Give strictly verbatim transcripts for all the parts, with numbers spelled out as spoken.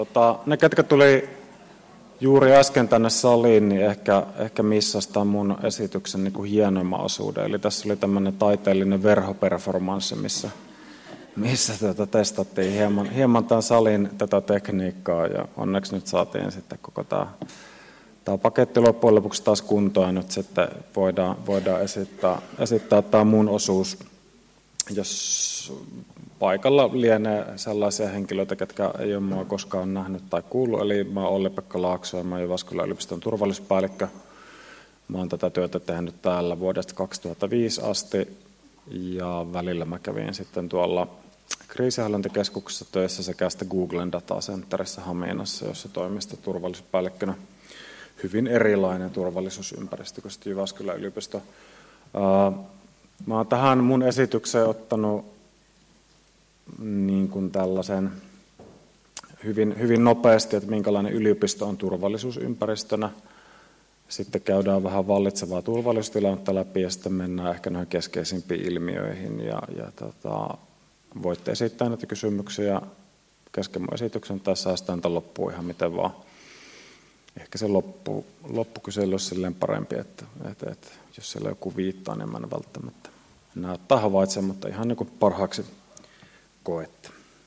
Tota, ne, ketkä tuli juuri äsken tänne saliin, niin ehkä, ehkä missastaa mun esityksen niin kuin hienoimman osuuden. Eli tässä oli tämmöinen taiteellinen verhoperformanssi, missä, missä tuota, testattiin hieman, hieman tämän salin tätä tekniikkaa. Ja onneksi nyt saatiin sitten koko tämä, tämä paketti loppujen lopuksi taas kuntoon. Ja nyt sitten voidaan, voidaan esittää, esittää tämä mun osuus, jos paikalla lienee sellaisia henkilöitä, ketkä ei ole minua koskaan nähnyt tai kuullut. Eli mä olen Olli-Pekka Laakso ja mä olen Jyväskylän yliopiston turvallisuuspäällikkö. Mä olen tätä työtä tehnyt täällä vuodesta kaksituhattaviisi asti ja välillä mä kävin sitten tuolla kriisinhallintakeskuksessa töissä sekä sitten Googlen datacenterissä Haminassa, jossa toimin sitten turvallisuuspäällikkönä. Hyvin erilainen turvallisuusympäristö kuin sitten Jyväskylän yliopisto. Mä oon tähän mun esitykseen ottanut niin kuin tällaisen hyvin, hyvin nopeasti, että minkälainen yliopisto on turvallisuusympäristönä. Sitten käydään vähän vallitsevaa turvallisuustilannetta läpi ja sitten mennään ehkä noihin keskeisimpiin ilmiöihin. Ja, ja tota, voitte esittää näitä kysymyksiä kesken mun esityksen tai säästää niitä loppuun ihan miten vaan. Ehkä se loppu, loppukysely olisi silleen parempi, että, että, että jos siellä joku viittaa, niin mä en välttämättä näyttää havaitse, mutta ihan niin kuin parhaaksi koette.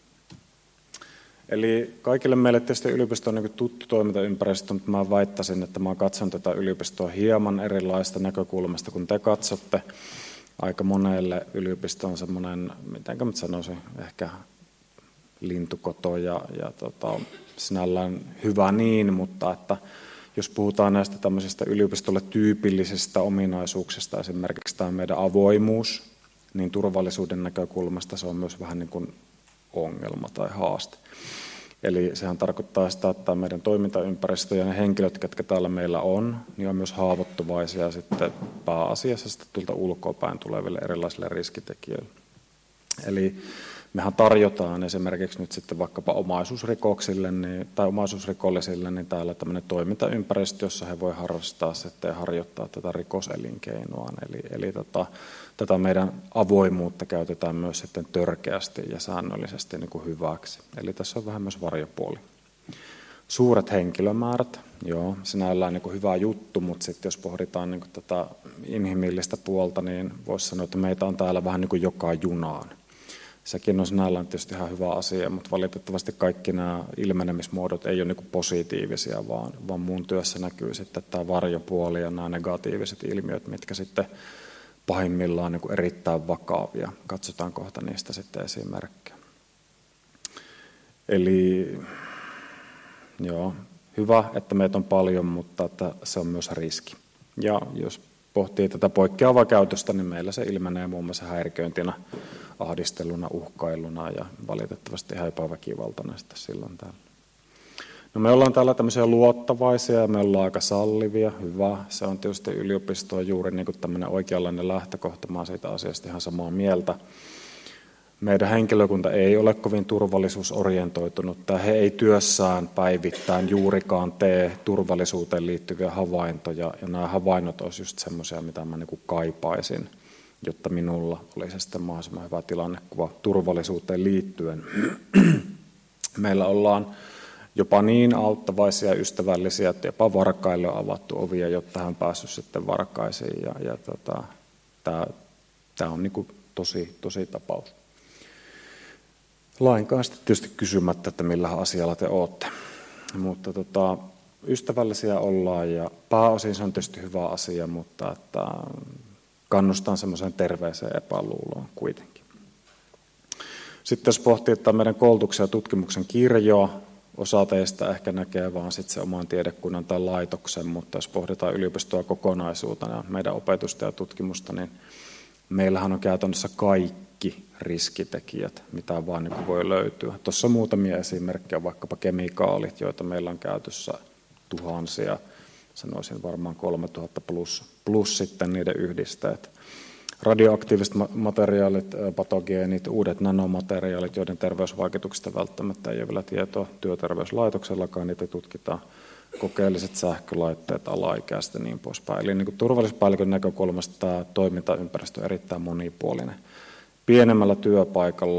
Eli kaikille meille tietysti yliopisto on niin kuin tuttu toimintaympäristö, mutta mä väittäisin, että mä katson tätä yliopistoa hieman erilaista näkökulmasta, kun te katsotte. Aika monelle yliopisto on semmoinen, mitenkä mä sanoisin, ehkä lintukoto ja, ja tota, sinällään hyvä niin, mutta että jos puhutaan näistä tämmöisistä yliopistolle tyypillisistä ominaisuuksista, esimerkiksi tämä meidän avoimuus, niin turvallisuuden näkökulmasta se on myös vähän niin kuin ongelma tai haaste. Eli sehän tarkoittaa sitä, että meidän toimintaympäristö ja ne henkilöt, jotka täällä meillä on, niin on myös haavoittuvaisia sitten pääasiassa sitten tuolta ulkoapäin tuleville erilaisille riskitekijöille. Eli mehän tarjotaan esimerkiksi nyt sitten vaikkapa omaisuusrikoksille niin, tai omaisuusrikollisille niin täällä tämmöinen toimintaympäristö, jossa he voi harrastaa sitten ja harjoittaa tätä rikoselinkeinoa. Eli, eli tota, tätä meidän avoimuutta käytetään myös sitten törkeästi ja säännöllisesti niin kuin hyväksi. Eli tässä on vähän myös varjopuoli. Suuret henkilömäärät, joo, sinällään niin kuin hyvä juttu, mutta sitten jos pohditaan niin kuin tätä inhimillistä puolta, niin voisi sanoa, että meitä on täällä vähän niin kuin joka junaan. Sekin on sinällään tietysti ihan hyvä asia, mutta valitettavasti kaikki nämä ilmenemismuodot ei ole niin kuin positiivisia, vaan, vaan mun työssä näkyy sitten tämä varjopuoli ja nämä negatiiviset ilmiöt, mitkä sitten pahimmillaan niin kuin erittäin vakavia. Katsotaan kohta niistä sitten esimerkkejä. Eli joo, hyvä, että meitä on paljon, mutta että se on myös riski. Ja jos pohtii tätä poikkeavaa käytöstä, niin meillä se ilmenee muun muassa häiriköintinä, ahdisteluna, uhkailuna ja valitettavasti ihan epäväkivaltainen sitten silloin täällä. No me ollaan täällä tämmöisiä luottavaisia ja me ollaan aika sallivia, hyvä. Se on tietysti yliopistoon juuri niin kuin tämmöinen oikeanlainen lähtökohta, mä oon siitä asiasta ihan samaa mieltä. Meidän henkilökunta ei ole kovin turvallisuusorientoitunut, tai he ei työssään päivittäin juurikaan tee turvallisuuteen liittyviä havaintoja, ja nämä havainnot olisivat just semmoisia, mitä mä niin kuin kaipaisin, jotta minulla olisi sitten mahdollisimman hyvä tilannekuva turvallisuuteen liittyen. Meillä ollaan jopa niin auttavaisia ja ystävällisiä, että jopa varkaille on avattu ovia, jotta hän on päässyt sitten varkaisiin, ja, ja tota, tämä on niin kuin tosi, tosi tapaus. Lainkaan sitten tietysti kysymättä, että millähän asialla te olette. Mutta tota, ystävällisiä ollaan ja pääosin se on tietysti hyvä asia, mutta että kannustan semmoiseen terveeseen epäluuloon kuitenkin. Sitten jos pohtii, että meidän koulutuksen ja tutkimuksen kirjoa, osa teistä ehkä näkee vaan sitten se oman tiedekunnan tai laitoksen, mutta jos pohditaan yliopistoa kokonaisuutena, meidän opetusta ja tutkimusta, niin meillähän on käytännössä kaikki riskitekijät, mitä vaan niin kuin voi löytyä. Tuossa on muutamia esimerkkejä, vaikkapa kemikaalit, joita meillä on käytössä tuhansia, sanoisin varmaan kolmetuhatta plus, plus sitten niiden yhdisteet. Radioaktiiviset materiaalit, patogeenit, uudet nanomateriaalit, joiden terveysvaikutuksista välttämättä ei ole vielä tietoa työterveyslaitoksellakaan, niitä tutkitaan. Kokeelliset sähkölaitteet, alaikäiset ja niin poispäin. Eli niin kuin turvallisuuspäällikön näkökulmasta tämä toimintaympäristö on erittäin monipuolinen. Pienemmällä työpaikalla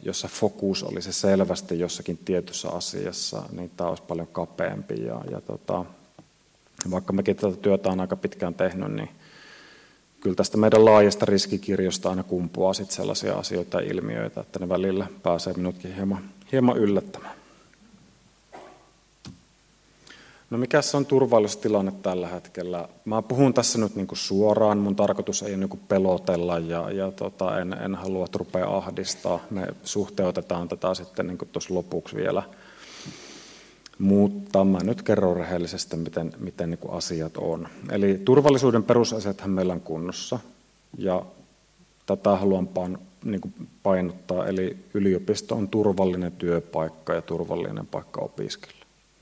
jossa fokus olisi selvästi jossakin tietyssä asiassa, niin tämä olisi paljon kapeampi. Ja, ja tota, vaikka mekin tätä työtä on aika pitkään tehnyt, niin kyllä tästä meidän laajasta riskikirjosta aina kumpuaa sit sellaisia asioita ja ilmiöitä, että ne välillä pääsee minutkin hieman, hieman yllättämään. No mikä se on turvallisuustilanne tällä hetkellä? Mä puhun tässä nyt niinku suoraan, mun tarkoitus ei ole niinku pelotella ja, ja tota, en, en halua, että rupeaa ahdistaa. Me suhteutetaan tätä sitten niinku tuossa lopuksi vielä. Mutta mä nyt kerron rehellisesti, miten, miten niinku asiat on. Eli turvallisuuden perusasiathan meillä on kunnossa ja tätä haluan pan, niinku painottaa. Eli yliopisto on turvallinen työpaikka ja turvallinen paikka opiskella.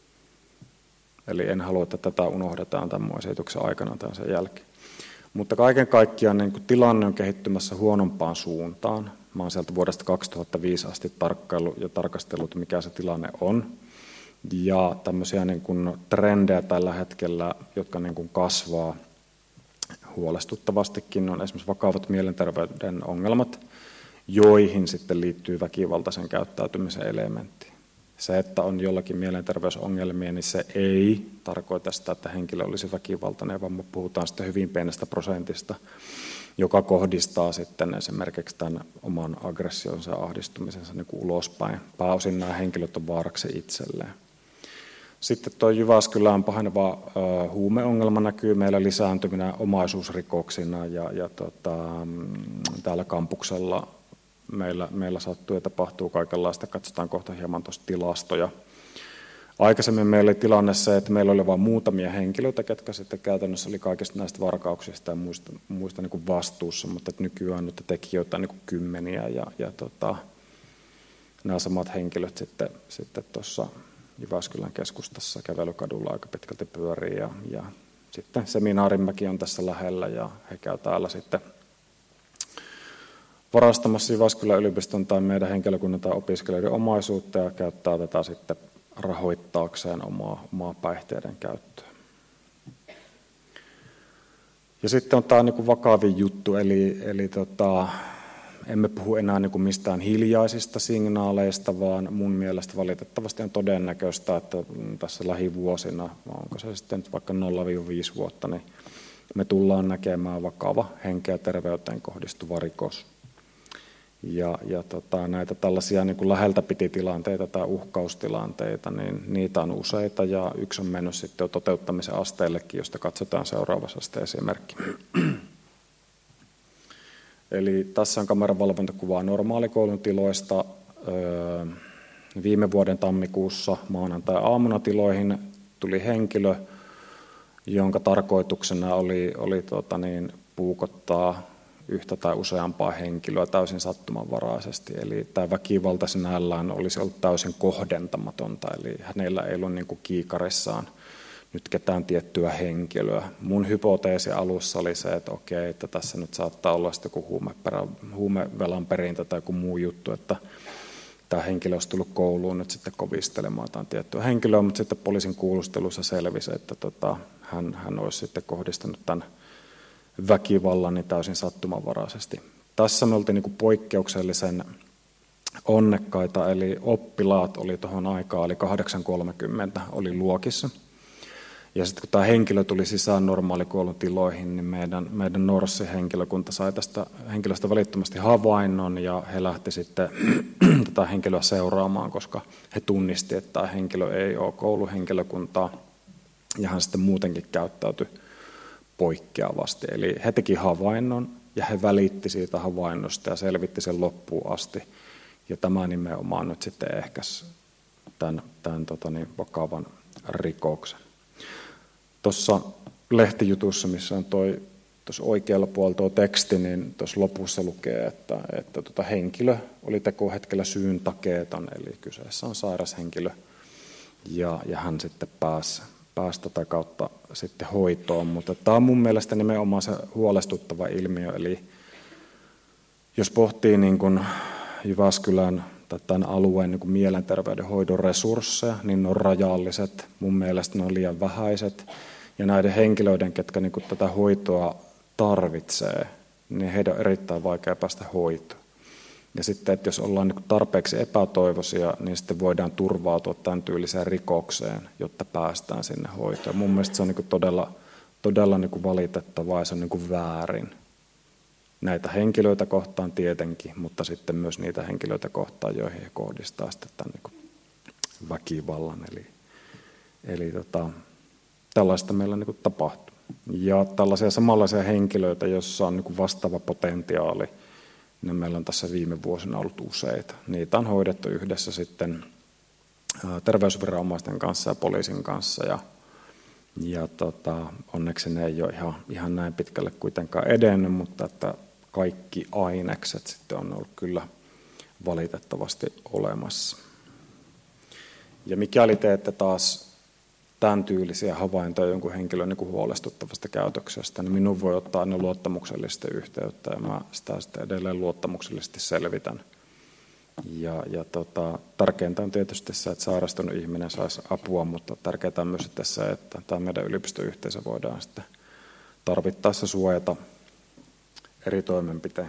Eli en halua, että tätä unohdetaan tämän esityksen aikana tai sen jälkeen. Mutta kaiken kaikkiaan niin tilanne on kehittymässä huonompaan suuntaan. Mä olen sieltä vuodesta kaksituhattaviisi asti tarkkailu ja tarkastellut, mikä se tilanne on. Ja tämmöisiä niin kuin trendejä tällä hetkellä, jotka niin kuin kasvaa huolestuttavastikin, on esimerkiksi vakavat mielenterveyden ongelmat, joihin sitten liittyy väkivaltaisen käyttäytymisen elementti. Se, että on jollakin mielenterveysongelmia, niin se ei tarkoita sitä, että henkilö olisi väkivaltainen, vaan me puhutaan sitten hyvin pienestä prosentista, joka kohdistaa sitten esimerkiksi tämän oman aggressionsa ja ahdistumisensa niin kuin ulospäin. Pääosin nämä henkilöt on vaaraksi itselleen. Sitten tuo Jyväskylän paheneva ö, huumeongelma näkyy meillä lisääntyvinä omaisuusrikoksina ja, ja tota, täällä kampuksella Meillä, meillä sattuu ja tapahtuu kaikenlaista. Katsotaan kohta hieman tuosta tilastoja. Aikaisemmin meillä oli tilanne se, että meillä oli vain muutamia henkilöitä, ketkä sitten käytännössä oli kaikista näistä varkauksista ja muista, muista niin kuin vastuussa, mutta nykyään nyt tekijöitä on niin kuin kymmeniä ja, ja tota, nämä samat henkilöt sitten, sitten tuossa Jyväskylän keskustassa kävelykadulla aika pitkälti pyörii ja, ja sitten Seminaarimäki on tässä lähellä ja he käy täällä sitten varastamassa Jyväskylän yliopiston tai meidän henkilökunnan tai opiskelijoiden omaisuutta ja käyttää tätä sitten rahoittaakseen omaa, omaa päihteiden käyttöä. Ja sitten on tämä niin kuin vakavin juttu, eli, eli tota, emme puhu enää niin kuin mistään hiljaisista signaaleista, vaan mun mielestä valitettavasti on todennäköistä, että tässä lähivuosina, onko se sitten vaikka nolla viisi vuotta, niin me tullaan näkemään vakava henkeä ja terveyteen kohdistuva rikos. Ja, ja tota, näitä tällaisia niin kuin läheltä piti tilanteita tai uhkaustilanteita, niin niitä on useita ja yksi on mennyt sitten jo toteuttamisen asteellekin, josta katsotaan seuraavassa sitten esimerkki. Eli tässä on kameravalvontakuvaa normaalikoulun tiloista. Öö, viime vuoden tammikuussa maanantai-aamuna tiloihin tuli henkilö, jonka tarkoituksena oli, oli tuota niin, puukottaa yhtä tai useampaa henkilöä täysin sattumanvaraisesti. Eli tämä väkivalta sinällään olisi ollut täysin kohdentamatonta, eli hänellä ei ollut niin kuin kiikarissaan nyt ketään tiettyä henkilöä. Mun hypoteesi alussa oli se, että okei, että tässä nyt saattaa olla sitten joku huumeperä, huumevelan perintö tai joku muu juttu, että tämä henkilö olisi tullut kouluun nyt sitten kovistelemaan jotain tiettyä henkilöä, mutta sitten poliisin kuulustelussa selvisi, että tota, hän, hän olisi sitten kohdistanut tämän väkivallan niin täysin sattumanvaraisesti. Tässä me oltiin niin kuin poikkeuksellisen onnekkaita, eli oppilaat oli tuohon aikaan, eli kahdeksan kolmekymmentä oli luokissa. Ja sitten kun tämä henkilö tuli sisään normaalikoulun tiloihin, niin meidän, meidän Norssi-henkilökunta sai tästä henkilöstä välittömästi havainnon, ja he lähti sitten tätä henkilöä seuraamaan, koska he tunnisti, että tämä henkilö ei ole kouluhenkilökuntaa, ja hän sitten muutenkin käyttäytyi poikkeavasti. Eli he teki havainnon ja he välitti siitä havainnosta ja selvitti sen loppuun asti. Ja tämä nimenomaan nyt sitten ehkäisi tämän, tämän tota niin, vakavan rikoksen. Tuossa lehtijutussa, missä on toi, tuossa oikealla puolella tuo teksti, niin tuossa lopussa lukee, että, että tota henkilö oli tekohetkellä syyntakeeton, eli kyseessä on sairas henkilö, ja, ja hän sitten pääsi pääsi tätä kautta sitten hoitoon, mutta tämä on mun mielestä nimenomaan se huolestuttava ilmiö, eli jos pohtii niin kuin Jyväskylän tai tämän alueen niin kuin mielenterveydenhoidon resursseja, niin ne on rajalliset, mun mielestä ne on liian vähäiset, ja näiden henkilöiden, ketkä niin kuin tätä hoitoa tarvitsee, niin heidän on erittäin vaikea päästä hoitoon. Ja sitten, että jos ollaan niin tarpeeksi epätoivoisia, niin sitten voidaan turvautua tämän tyyliseen rikokseen, jotta päästään sinne hoitoon. Mun mielestä se on niin todella, todella niin valitettavaa ja se on niin väärin. Näitä henkilöitä kohtaan tietenkin, mutta sitten myös niitä henkilöitä kohtaan, joihin he kohdistaa sitten tämän niin väkivallan. Eli, eli tota, tällaista meillä niin tapahtuu. Ja tällaisia samanlaisia henkilöitä, joissa on niin vastaava potentiaali, niin meillä on tässä viime vuosina ollut useita. Niitä on hoidettu yhdessä sitten terveysviranomaisten kanssa ja poliisin kanssa. Ja, ja tota, onneksi ne ei ole ihan, ihan näin pitkälle kuitenkaan edennyt, mutta että kaikki ainekset sitten on ollut kyllä valitettavasti olemassa. Ja mikäli teette taas tämän tyylisiä havaintoja jonkun henkilön niin kuin huolestuttavasta käytöksestä, niin minun voi ottaa ne luottamuksellisesti yhteyttä ja mä sitä sitten edelleen luottamuksellisesti selvitän. Ja, ja tota, tärkeintä on tietysti se, että sairastunut ihminen saisi apua, mutta tärkeää on myös sitten se, että tämä meidän yliopistoyhteisö voidaan sitten tarvittaessa suojata eri toimenpiteen.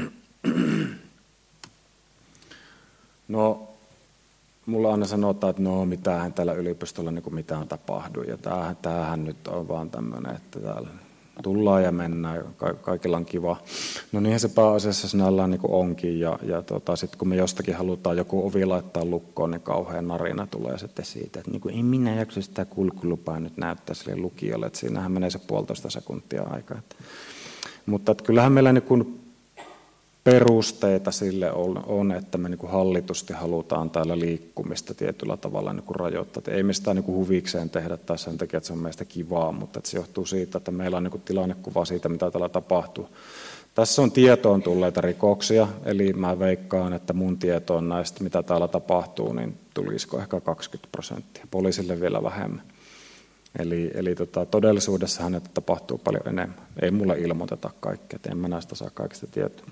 No, mulla aina sanotaan, että no mitähän täällä yliopistolla niin kuin mitään tapahdu. Ja tämähän, tämähän nyt on vaan tämmöinen, että täällä tullaan ja mennään, ja kaikilla on kiva. No niinhän se pääasiassa sinällään niin kuin onkin. Ja, ja tota, sitten kun me jostakin halutaan joku ovi laittaa lukkoon, niin kauhean narina tulee sitten siitä, että niin kuin, ei minä jaksa sitä kulkulupaa nyt näyttää sille lukijalle. Että siinähän menee se puolitoista sekuntia aikaa. Mutta että kyllähän meillä niin kuin perusteita sille on, että me niin kuin hallitusti halutaan täällä liikkumista tietyllä tavalla niin kuin rajoittaa. Että ei me sitä niin kuin huvikseen tehdä tai sen takia, että se on meistä kivaa, mutta että se johtuu siitä, että meillä on niin kuin tilannekuva siitä, mitä täällä tapahtuu. Tässä on tietoon tulleita rikoksia, eli mä veikkaan, että mun tietoon näistä, mitä täällä tapahtuu, niin tulisiko ehkä kaksikymmentä prosenttia, poliisille vielä vähemmän. Eli, eli tota, todellisuudessahan näitä tapahtuu paljon enemmän. Ei mulle ilmoiteta kaikkea, että en mä näistä saa kaikista tietoa.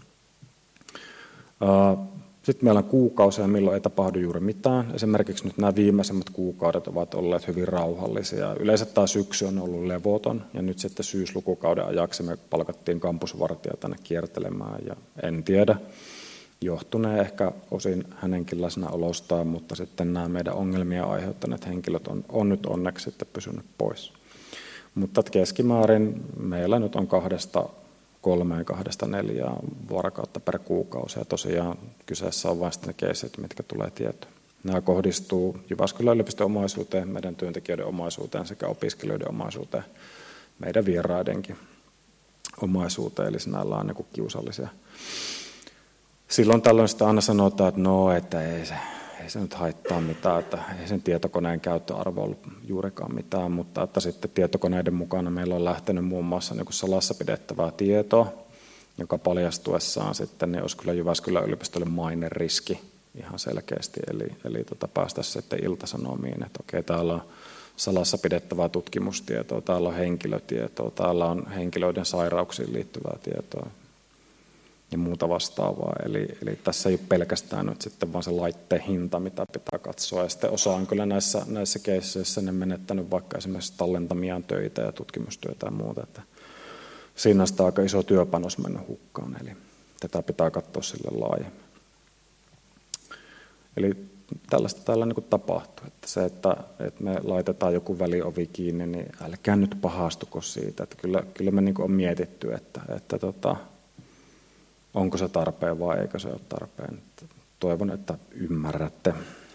Sitten meillä on kuukausia, milloin ei tapahdu juuri mitään. Esimerkiksi nyt nämä viimeisimmät kuukaudet ovat olleet hyvin rauhallisia. Yleensä tämä syksy on ollut levoton ja nyt sitten syyslukukauden ajaksi me palkattiin kampusvartija tänne kiertelemään. Ja en tiedä, johtunee ehkä osin hänenkin läsnäolostaan, mutta sitten nämä meidän ongelmia aiheuttaneet henkilöt on, on nyt onneksi sitten pysynyt pois. Mutta keskimäärin meillä nyt on kahdesta kolmeen, kahdesta neljään vuorokautta per kuukausi. Ja tosiaan kyseessä on vasta ne keisit, mitkä tulee tietoon. Nämä kohdistuu Jyväskylän yliopiston omaisuuteen, meidän työntekijöiden omaisuuteen sekä opiskelijoiden omaisuuteen, meidän vieraidenkin omaisuuteen, eli sinällä on niin kiusallisia. Silloin tällöin sitä aina sanotaan, että no, että ei se, ei se nyt haittaa mitään, että ei sen tietokoneen käyttöarvo ollut juurikaan mitään, mutta että sitten tietokoneiden mukana meillä on lähtenyt muun muassa niin kuin salassa pidettävää tietoa, joka paljastuessaan sitten niin olisi kyllä Jyväskylän yliopistolle maineriski ihan selkeästi, eli, eli tota, päästäisiin sitten Ilta-Sanomiin, että okei, täällä on salassa pidettävää tutkimustietoa, täällä on henkilötietoa, täällä on henkilöiden sairauksiin liittyvää tietoa ja muuta vastaavaa. Eli, eli tässä ei ole pelkästään nyt sitten vaan se laitteen hinta, mitä pitää katsoa. Ja sitten osa on kyllä näissä, näissä keisseissä ne menettänyt vaikka esimerkiksi tallentamiaan töitä ja tutkimustyötä ja muuta. Että siinä on sitä aika iso työpanos mennyt hukkaan, eli tätä pitää katsoa sille laajemmin. Eli tällaista täällä niin kuin tapahtuu. Että se, että, että me laitetaan joku väliovi kiinni, niin älkää nyt pahastuko siitä. Että kyllä, kyllä me niin kuin on mietitty, että, että tota, onko se tarpeen vai eikö se ole tarpeen. Toivon, että ymmärrätte.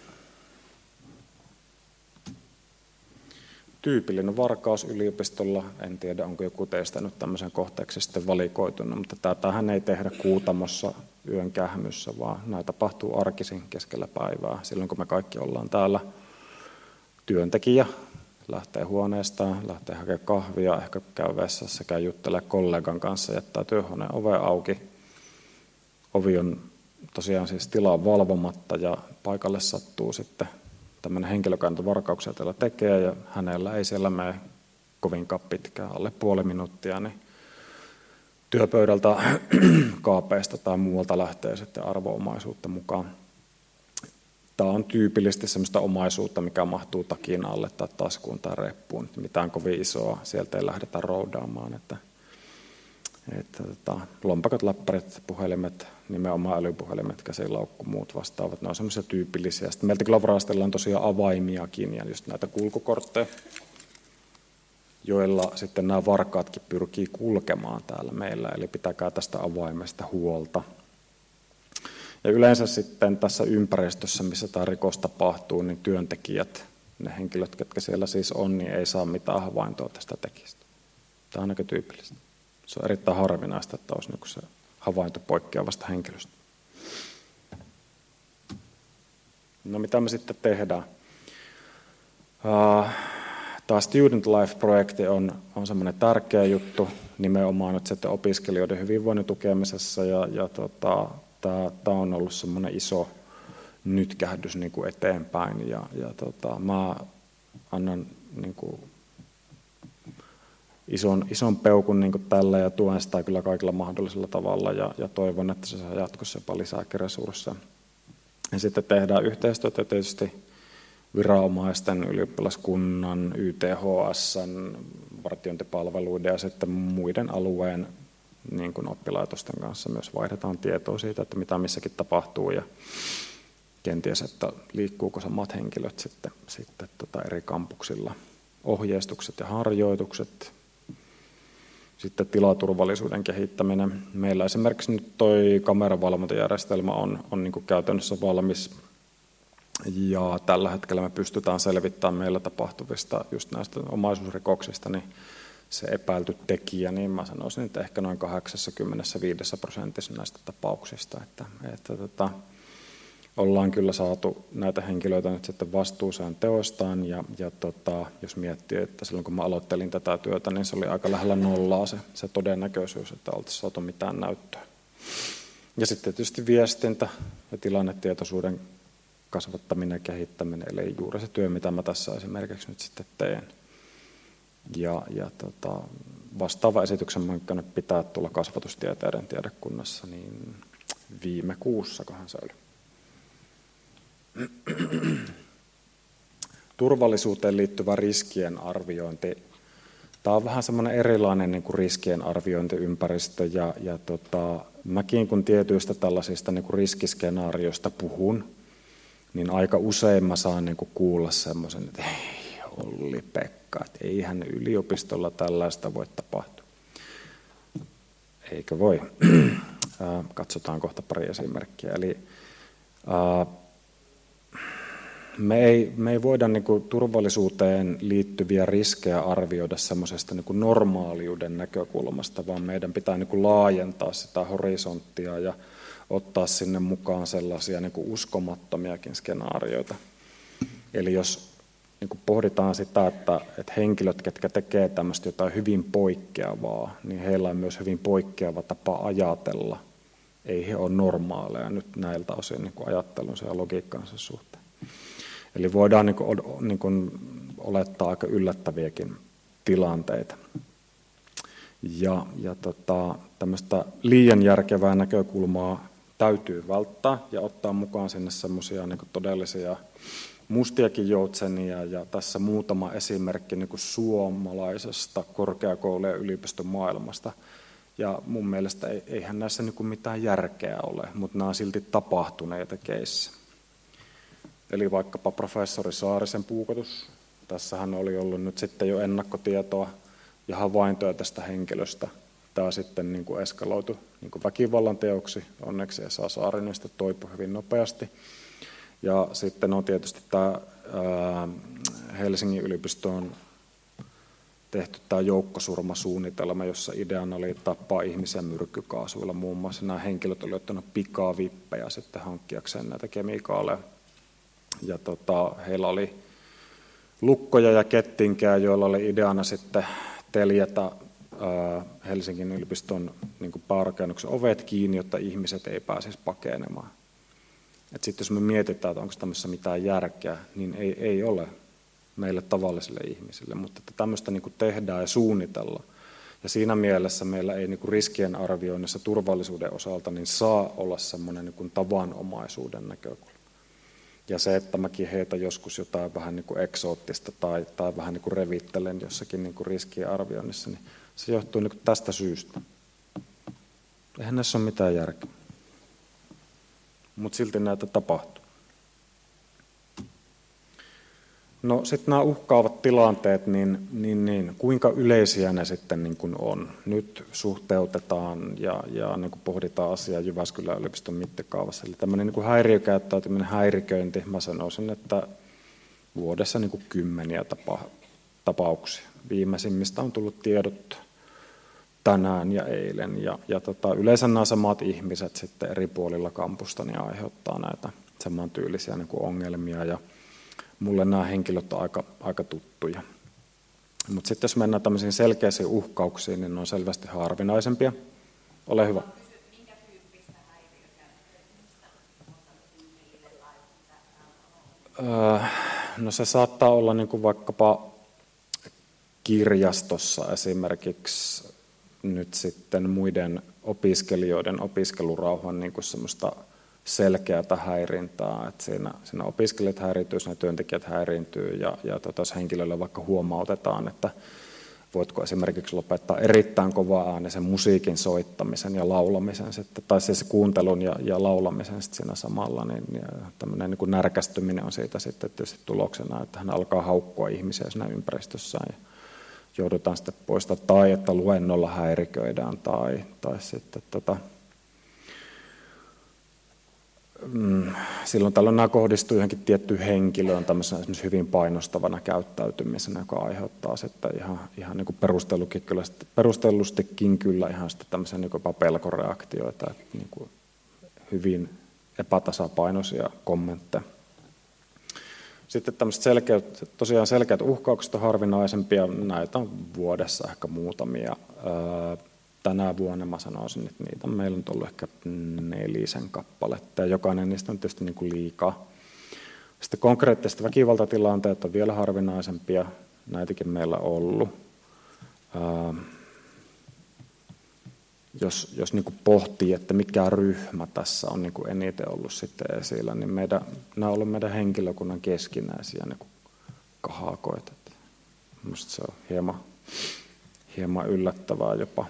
Tyypillinen varkaus yliopistolla, en tiedä onko joku teistä nyt tämmöisen kohteeksi sitten valikoitunut, mutta tätähän ei tehdä Kuutamossa yön kähmyssä, vaan näitä tapahtuu arkisin keskellä päivää. Silloin kun me kaikki ollaan täällä, työntekijä lähtee huoneestaan, lähtee hakemaan kahvia, ehkä käy vessassa, käy juttelemaan kollegan kanssa, jättää työhuoneen oven auki. Ovi on tosiaan siis tilaa valvomatta ja paikalle sattuu sitten tämmöinen henkilökantovarkauksia täällä tekee ja hänellä ei siellä mene kovinkaan pitkään, alle puoli minuuttia, niin työpöydältä, kaapeista tai muualta lähtee sitten arvo-omaisuutta mukaan. Tämä on tyypillisesti sellaista omaisuutta, mikä mahtuu takin alle tai taskuun tai reppuun. Mitään kovin isoa sieltä ei lähdetä roudaamaan. Että, että tota, lompakot, läppärit, puhelimet, nimenomaan älypuhelimet, käsilaukku, muut vastaavat, ne on semmoisia tyypillisiä. Sitten meiltä kyllä varastellaan tosiaan avaimiakin ja just näitä kulkukortteja, joilla sitten nämä varkaatkin pyrkii kulkemaan täällä meillä, eli pitäkää tästä avaimesta huolta. Ja yleensä sitten tässä ympäristössä, missä tämä rikos tapahtuu, niin työntekijät, ne henkilöt, ketkä siellä siis on, niin ei saa mitään havaintoa tästä tekijästä. Tämä on aika tyypillistä. Se on erittäin harvinaista, että olisi se havainto poikkeavasta henkilöstä. No mitä me sitten tehdään? Tämä Student Life-projekti on, on semmoinen tärkeä juttu nimenomaan nyt sitten opiskelijoiden hyvinvoinnin tukemisessa ja, ja tota, tämä on ollut semmoinen iso nytkähdys niin kuin eteenpäin ja, ja tota, mä annan niin kuin ison, ison peukun niin kuin tällä ja tuen sitä kyllä kaikilla mahdollisella tavalla ja, ja toivon, että se saa jatkossa jopa lisääkin resursseja. Ja sitten tehdään yhteistyötä tietysti viranomaisten, ylioppilaskunnan, Y T H S:n, vartiointipalveluiden ja sitten muiden alueen niin kuin oppilaitosten kanssa myös vaihdetaan tietoa siitä, että mitä missäkin tapahtuu ja kenties, että liikkuuko samat henkilöt sitten, sitten tota eri kampuksilla. Ohjeistukset ja harjoitukset, sitten tilaturvallisuuden kehittäminen. Meillä esimerkiksi nyt toi kameravalvontajärjestelmä on, on niin kuin käytännössä valmis ja tällä hetkellä me pystytään selvittämään meillä tapahtuvista just näistä omaisuusrikoksista, niin se epäilty tekijä, niin mä sanoisin, että ehkä noin kahdeksankymmentäviisi prosentissa näistä tapauksista, että, että tota, ollaan kyllä saatu näitä henkilöitä nyt sitten vastuuseen teoistaan ja, ja tota, jos miettii, että silloin kun mä aloittelin tätä työtä, niin se oli aika lähellä nollaa se, se todennäköisyys, että oltaisiin saatu mitään näyttöä. Ja sitten tietysti viestintä ja tilannetietoisuuden kasvattaminen ja kehittäminen, eli juuri se työ, mitä mä tässä esimerkiksi nyt sitten teen. Ja, ja tota, vastaava esityksen mukaan pitää tulla kasvatustieteiden tiedekunnassa niin viime kuussa, kohan se oli. Turvallisuuteen liittyvä riskien arviointi. Tämä on vähän semmoinen erilainen niin kuin riskien arviointiympäristö ja, ja tota, mäkin kun tietyistä tällaisista niin kuin riskiskenaarioista puhun, niin aika usein mä saan niin kuin kuulla semmoisen, että ei Olli-Pekka, että eihän yliopistolla tällaista voi tapahtua. Eikö voi? Katsotaan kohta pari esimerkkiä. Eli me ei, me ei voida niin kuin turvallisuuteen liittyviä riskejä arvioida semmoisesta niin kuin normaaliuden näkökulmasta, vaan meidän pitää niin kuin laajentaa sitä horisonttia ja ottaa sinne mukaan sellaisia niin kuin uskomattomiakin skenaarioita. Eli jos niin kuin pohditaan sitä, että, että henkilöt, ketkä tekee tämmöistä jotain hyvin poikkeavaa, niin heillä on myös hyvin poikkeava tapa ajatella. Ei he ole normaaleja nyt näiltä osin niin kuin ajattelunsa ja logiikkansa suhteen. Eli voidaan niin kuin, niin kuin olettaa aika yllättäviäkin tilanteita. Ja, ja tota, tämmöistä liian järkevää näkökulmaa täytyy välttää ja ottaa mukaan sinne semmoisia niin kuin todellisia mustiakin joutsenia. Ja tässä muutama esimerkki niin kuin suomalaisesta korkeakoulu- ja yliopiston maailmasta. Ja mun mielestä eihän näissä niin kuin mitään järkeä ole, mutta nämä on silti tapahtuneita keissä. Eli vaikkapa professori Saarisen puukotus. Tässähän oli ollut nyt sitten jo ennakkotietoa ja havaintoja tästä henkilöstä. Tämä sitten niin kuin eskaloitu niin kuin väkivallan teoksi. Onneksi Esa Saarinen sitten toipui hyvin nopeasti. Ja sitten on tietysti tämä ää, Helsingin yliopistoon tehty tämä joukkosurmasuunnitelma, jossa ideana oli tappaa ihmisiä myrkkykaasuilla. Muun muassa nämä henkilöt olivat ottaneet pikavippejä sitten hankkiakseen näitä kemikaaleja. Ja tota, heillä oli lukkoja ja kettinkää, joilla oli ideana sitten teljätä ää, Helsingin yliopiston niin päärakennuksen ovet kiinni, jotta ihmiset ei pääsisi pakenemaan. Sitten jos me mietitään, että onko tämmöisessä mitään järkeä, niin ei, ei ole meille tavallisille ihmisille, mutta että tämmöistä niin kuin tehdään ja suunnitellaan. Ja siinä mielessä meillä ei niin kuin riskien arvioinnissa turvallisuuden osalta niin saa olla semmoinen niin kuin tavanomaisuuden näkökulma. Ja se, että mäkin heitä joskus jotain vähän niin kuin eksoottista tai, tai vähän niin kuin revittelen jossakin niin kuin riskien arvioinnissa, niin se johtuu niin kuin tästä syystä. Eihän näissä ole mitään järkeä. Mutta silti näitä tapahtuu. No sitten nämä uhkaavat tilanteet, niin, niin, niin kuinka yleisiä ne sitten niin kuin on? Nyt suhteutetaan ja, ja niin kuin pohditaan asiaa Jyväskylän yliopiston mittakaavassa. Eli tämmöinen niin kuin häiriökäyttäytyminen, häiriköinti, mä sanoisin, että vuodessa niin kuin kymmeniä tapa, tapauksia. Viimeisimmistä on tullut tiedot tänään ja eilen. Ja, ja tota, yleensä nämä samat ihmiset sitten eri puolilla kampusta niin aiheuttaa näitä samantyylisiä niin kuin ongelmia. Ja mulle nämä henkilöt on aika, aika tuttuja. Mutta sitten jos mennään tämmöisiin selkeisiin uhkauksiin, niin ne on selvästi harvinaisempia. Ole hyvä. Öö, no se saattaa olla niin kuin vaikkapa kirjastossa esimerkiksi nyt sitten muiden opiskelijoiden opiskelurauhan niin kuin semmoista selkeätä häirintää, että siinä, siinä opiskelijat häiriintyy, siinä työntekijät häiriintyy ja, ja tota, jos henkilölle vaikka huomautetaan, että voitko esimerkiksi lopettaa erittäin kovaa äänisen musiikin soittamisen ja laulamisen sitten, tai siis kuuntelun ja, ja laulamisen sitten siinä samalla, niin, niin tämmöinen niin kuin närkästyminen on siitä sitten tietysti tuloksena, että hän alkaa haukkua ihmisiä siinä ympäristössään ja joudutaan sitten poistaa, tai että luennolla häiriköidään, tai, tai sitten tota, silloin tällöin nämä kohdistuu johonkin tiettyyn henkilöön tämmöisenä esimerkiksi hyvin painostavana käyttäytymisenä, joka aiheuttaa sitten ihan, ihan niin kuin kyllä, perustellustikin kyllä ihan sitten tämmöisiä niin jopa pelkoreaktioita, että niin kuin hyvin epätasapainoisia kommentteja. Sitten tämmöiset selkeät, tosiaan selkeät uhkaukset on harvinaisempia, näitä on vuodessa ehkä muutamia. Tänä vuonna mä sanoisin, että niitä meillä on ollut ehkä nelisen kappaletta ja jokainen niistä on tietysti niin kuin liikaa. Sitten konkreettiset väkivaltatilanteet on vielä harvinaisempia, näitäkin meillä on ollut. Ää, jos jos niin kuin pohtii, että mikä ryhmä tässä on niin kuin eniten ollut sitten esillä, niin meidän, nämä on ollut meidän henkilökunnan keskinäisiä niin kuin kahakoita. Minusta se on hieman, hieman yllättävää jopa.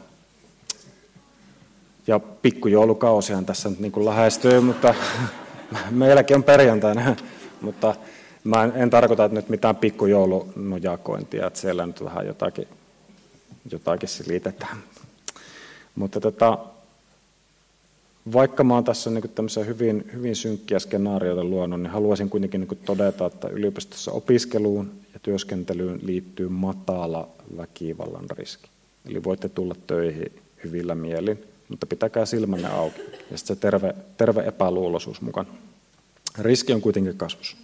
Ja pikkujoulukausihan tässä nyt niin kuin lähestyy, mutta meilläkin on perjantaina. Mutta mä en, en tarkoita, että nyt mitään pikkujoulunojakointia, että siellä nyt vähän jotakin, jotakin silitetään. Mutta tota, vaikka mä oon tässä niin tämmöisiä hyvin, hyvin synkkiä skenaarioita luonut, niin haluaisin kuitenkin niin todeta, että yliopistossa opiskeluun ja työskentelyyn liittyy matala väkivallan riski. Eli voitte tulla töihin hyvillä mielin, mutta pitäkää silmänne auki. Ja sitten se terve, terve epäluuloisuus mukana. Riski on kuitenkin kasvussa.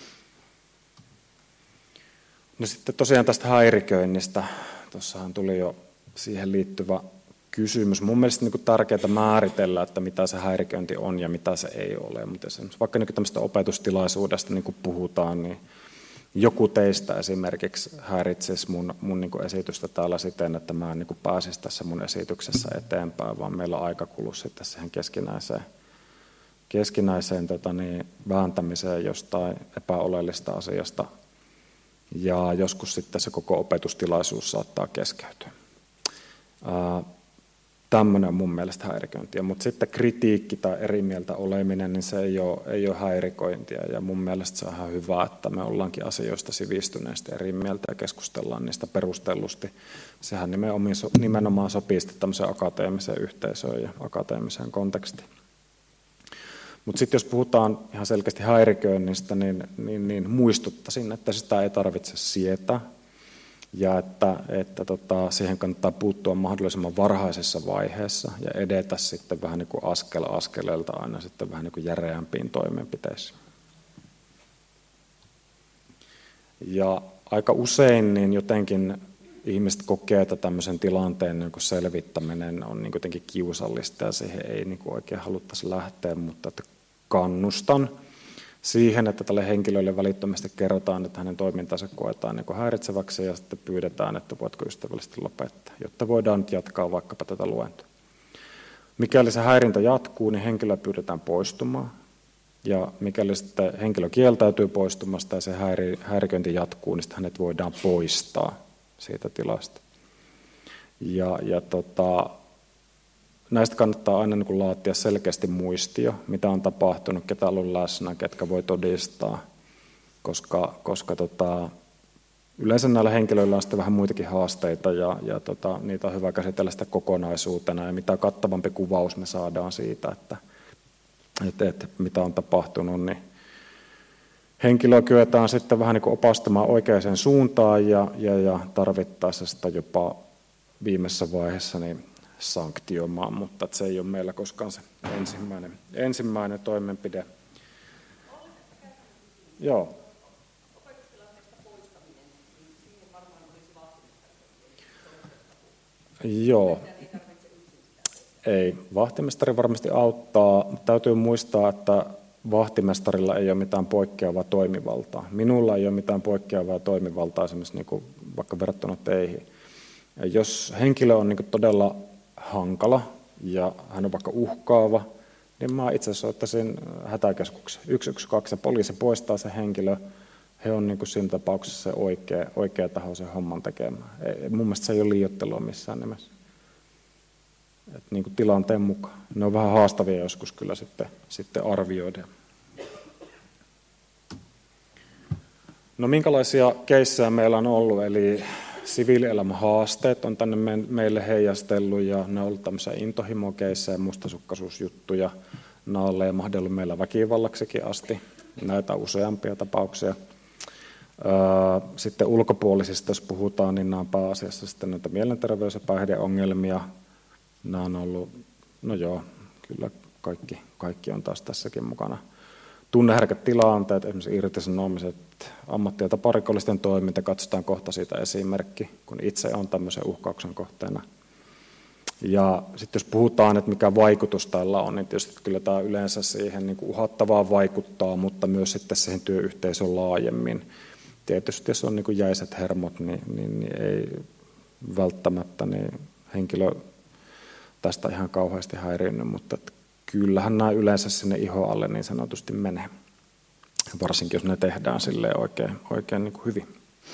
No sitten tosiaan tästä häiriköinnistä. Tuossahan tuli jo siihen liittyvä kysymys. Mun mielestä niin kuin tärkeää määritellä, että mitä se häiriköinti on ja mitä se ei ole. Mutta vaikka niin tämmöistä opetustilaisuudesta niin kuin puhutaan, niin joku teistä esimerkiksi häiritsisi mun, mun niin kuin esitystä täällä siten, että mä en niin kuin pääsisi tässä mun esityksessä eteenpäin, vaan meillä on aika kulu sitten siihen keskinäiseen, keskinäiseen tota niin, vääntämiseen jostain epäoleellista asiasta. Ja joskus sitten se koko opetustilaisuus saattaa keskeytyä. Ää, Tämmöinen on mun mielestä häiriköintiä, mutta sitten kritiikki tai eri mieltä oleminen, niin se ei ole, ei ole häiriköintiä. Ja mun mielestä se on ihan hyvä, että me ollaankin asioista sivistyneesti eri mieltä ja keskustellaan niistä perustellusti. Sehän nimenomaan sopii sitten tämmöiseen akateemiseen yhteisöön ja akateemiseen kontekstiin. Mutta sitten jos puhutaan ihan selkeästi häiriköinnistä, niin, niin, niin muistuttaisin, että sitä ei tarvitse sietää. Ja että, että tota, siihen kannattaa puuttua mahdollisimman varhaisessa vaiheessa ja edetä sitten vähän niin kuin askel askeleelta aina sitten vähän niin kuin järeämpiin toimenpiteisiin. Ja aika usein niin jotenkin ihmiset kokee, että tämmöisen tilanteen niin kuin selvittäminen on niin jotenkin kiusallista ja siihen ei niin kuin oikein haluttaisi lähteä, mutta että kannustan siihen, että tälle henkilölle välittömästi kerrotaan, että hänen toimintansa koetaan niin kuin häiritseväksi ja sitten pyydetään, että voitko ystävällisesti lopettaa, jotta voidaan nyt jatkaa vaikkapa tätä luentoa. Mikäli se häirintä jatkuu, niin henkilö pyydetään poistumaan. Ja mikäli sitten henkilö kieltäytyy poistumasta ja se häiri, häiriköinti jatkuu, niin sitten hänet voidaan poistaa siitä tilasta. Ja, ja tota, näistä kannattaa aina niin kuin laatia selkeästi muistio, mitä on tapahtunut, ketä on ollut läsnä, ketkä voi todistaa, koska, koska tota, yleensä näillä henkilöillä on sitten vähän muitakin haasteita ja, ja tota, niitä on hyvä käsitellä sitä kokonaisuutena ja mitä kattavampi kuvaus me saadaan siitä, että, että, että mitä on tapahtunut, niin henkilöä kyetään sitten vähän niin kuin opastamaan oikeaan suuntaan ja, ja, ja tarvittaessa sitä jopa viimeisessä vaiheessa niin sanktioimaan, mutta että se ei ole meillä koskaan se ensimmäinen, ensimmäinen toimenpide. Joo. Joo. Ei. Vahtimestari varmasti auttaa. Täytyy muistaa, että vahtimestarilla ei ole mitään poikkeavaa toimivaltaa. Minulla ei ole mitään poikkeavaa toimivaltaa esimerkiksi niin kuin vaikka verrattuna teihin. Ja jos henkilö on niin kuin todella hankala ja hän on vaikka uhkaava, niin mä itse asiassa ottaisin hätäkeskuksen yksi yksi kaksi ja poliisi poistaa se henkilö. He on niin kuin siinä tapauksessa se oikea, oikea taho sen homman tekemään. Ei, mun mielestä se ei ole liioittelua missään nimessä. Et niin kuin tilanteen mukaan. Ne on vähän haastavia joskus kyllä sitten, sitten arvioida. No minkälaisia keissejä meillä on ollut? Eli siviilielämän haasteet on tänne meille heijastellut ja ne on ollut tämmöisiä intohimokeissejä, mustasukkaisuusjuttuja. Nämä on leimahdellut meillä väkivallaksikin asti. Näitä useampia tapauksia. Sitten ulkopuolisista, jos puhutaan, niin nämä on pääasiassa sitten näitä mielenterveys- ja päihdeongelmia. Nämä on ollut, no joo, kyllä kaikki, kaikki on taas tässäkin mukana. Tunneherkät tilanteet, esimerkiksi irtisanomiset, ammatti- ja taparikollisten toiminta, katsotaan kohta siitä esimerkki, kun itse on tämmöisen uhkauksen kohteena. Ja sitten jos puhutaan, että mikä vaikutus tällä on, niin tietysti kyllä tämä yleensä siihen niin kuin uhattavaan vaikuttaa, mutta myös sitten siihen työyhteisön laajemmin. Tietysti jos on niin kuin jäiset hermot, niin, niin, niin ei välttämättä niin henkilö tästä ihan kauheasti häiriinnyt, mutta kyllähän nämä yleensä sinne ihon alle niin sanotusti menee, varsinkin jos ne tehdään silleen oikein, oikein niin kuin hyvin.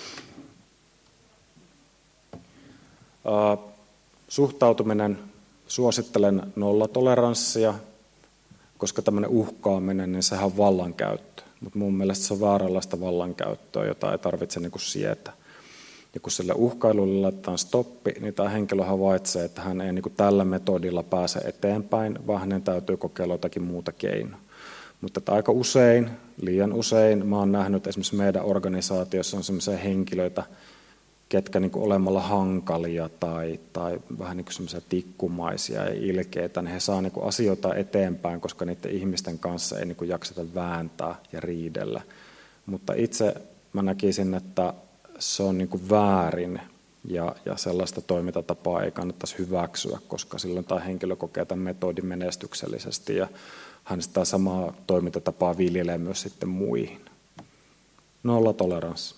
Uh, suhtautuminen, suosittelen nollatoleranssia, koska tämmöinen uhkaaminen, niin sehän on vallankäyttö, mutta mun mielestä se on vääränlaista vallankäyttöä, jota ei tarvitse niin kuin sietää. Ja kun sille uhkailulle laitetaan stoppi, niin tämä henkilö havaitsee, että hän ei niin kuin tällä metodilla pääse eteenpäin, vaan hänen täytyy kokeilla jotakin muuta keinoa. Mutta aika usein, liian usein, mä oon nähnyt esimerkiksi meidän organisaatiossa on sellaisia henkilöitä, ketkä niin kuin olemalla hankalia tai, tai vähän niin kuin semmoisia tikkumaisia ja ilkeitä, niin he saa niin kuin asioita eteenpäin, koska niiden ihmisten kanssa ei niin kuin jakseta vääntää ja riidellä. Mutta itse mä näkisin, että se on niin kuin väärin ja, ja sellaista toimintatapaa ei kannattaisi hyväksyä, koska silloin tämä henkilö kokee tämän metodin menestyksellisesti ja hän sitä samaa toimintatapaa viljelee myös sitten muihin. Nollatoleranssi.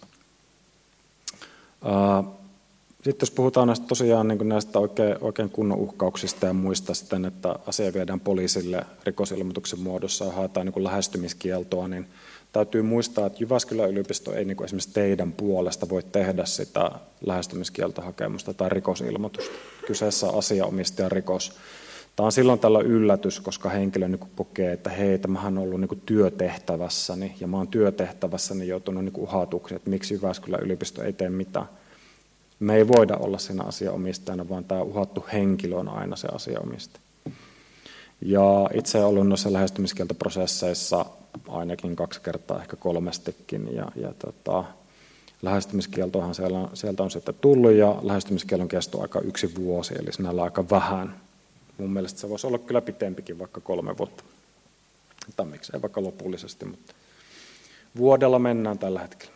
Sitten jos puhutaan näistä, tosiaan niin näistä oikein, oikein kunnon uhkauksista ja muista sitten, että asia viedään poliisille rikosilmoituksen muodossa ja haetaan niin lähestymiskieltoa, niin täytyy muistaa, että Jyväskylän yliopisto ei niin esimerkiksi teidän puolesta voi tehdä sitä lähestymiskieltohakemusta tai rikosilmoitusta. Kyseessä on asianomistajan rikos. Tämä on silloin tällä yllätys, koska henkilö niin kokee, että hei, tämähän on ollut niin työtehtävässäni ja mä oon työtehtävässäni joutunut niin uhatuksi, että miksi Jyväskylän yliopisto ei tee mitään. Me ei voida olla siinä asianomistajana, vaan tämä uhattu henkilö on aina se asianomistaja. Ja itse olen ollut noissa lähestymiskieltoprosesseissa ainakin kaksi kertaa, ehkä kolmestikin. Ja, ja tota, lähestymiskieltohan siellä, sieltä on sitten tullut ja lähestymiskielon kesto aika yksi vuosi, eli sinällä aika vähän. Mun mielestä se voisi olla kyllä pitempikin, vaikka kolme vuotta. Tai miksei vaikka lopullisesti, mutta vuodella mennään tällä hetkellä.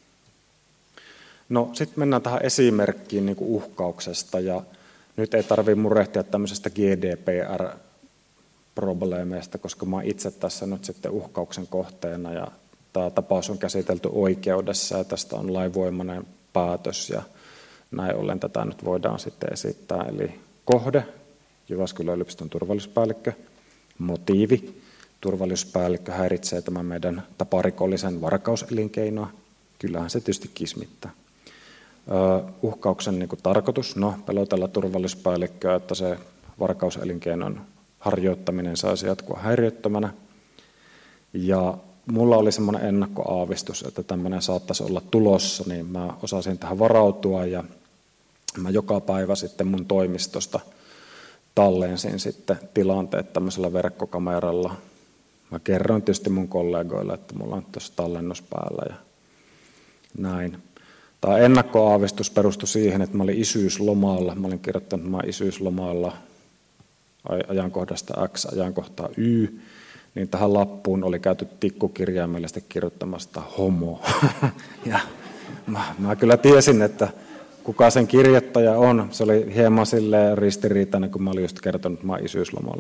No sitten mennään tähän esimerkkiin niin kuin uhkauksesta ja nyt ei tarvitse murehtia tämmöisestä G D P R-probleemeista, koska mä oon itse tässä nyt sitten uhkauksen kohteena ja tämä tapaus on käsitelty oikeudessa ja tästä on lainvoimainen päätös ja näin ollen tätä nyt voidaan sitten esittää. Eli kohde, Jyväskylän yliopiston turvallisuuspäällikkö, motiivi, turvallisuuspäällikkö häiritsee tämän meidän taparikollisen varkauselinkeinoa, kyllähän se tietysti kismittää. Uhkauksen niin kuin tarkoitus, no pelotella turvallisuuspäällikköä, että se varkauselinkeinon harjoittaminen saisi jatkua häiriöttömänä. Ja mulla oli semmoinen ennakkoaavistus, että tämmöinen saattaisi olla tulossa, niin mä osasin tähän varautua ja mä joka päivä sitten mun toimistosta tallensin sitten tilanteet tämmöisellä verkkokameralla. Mä kerroin tietysti mun kollegoille, että mulla on tuossa tallennus päällä ja näin. Tämä ennakkoaavistus perustui siihen, että mä olin isyyslomalla. Mä olin kirjoittanut, että mä olin isyyslomalla ajankohdasta X, ajankohtaa Y. Niin tähän lappuun oli käyty tikkukirjaimellisesti kirjoittamasta homo. Ja mä, mä kyllä tiesin, että kuka sen kirjoittaja on. Se oli hieman silleen ristiriitainen, kun mä olin just kertonut, että mä oon isyyslomalla.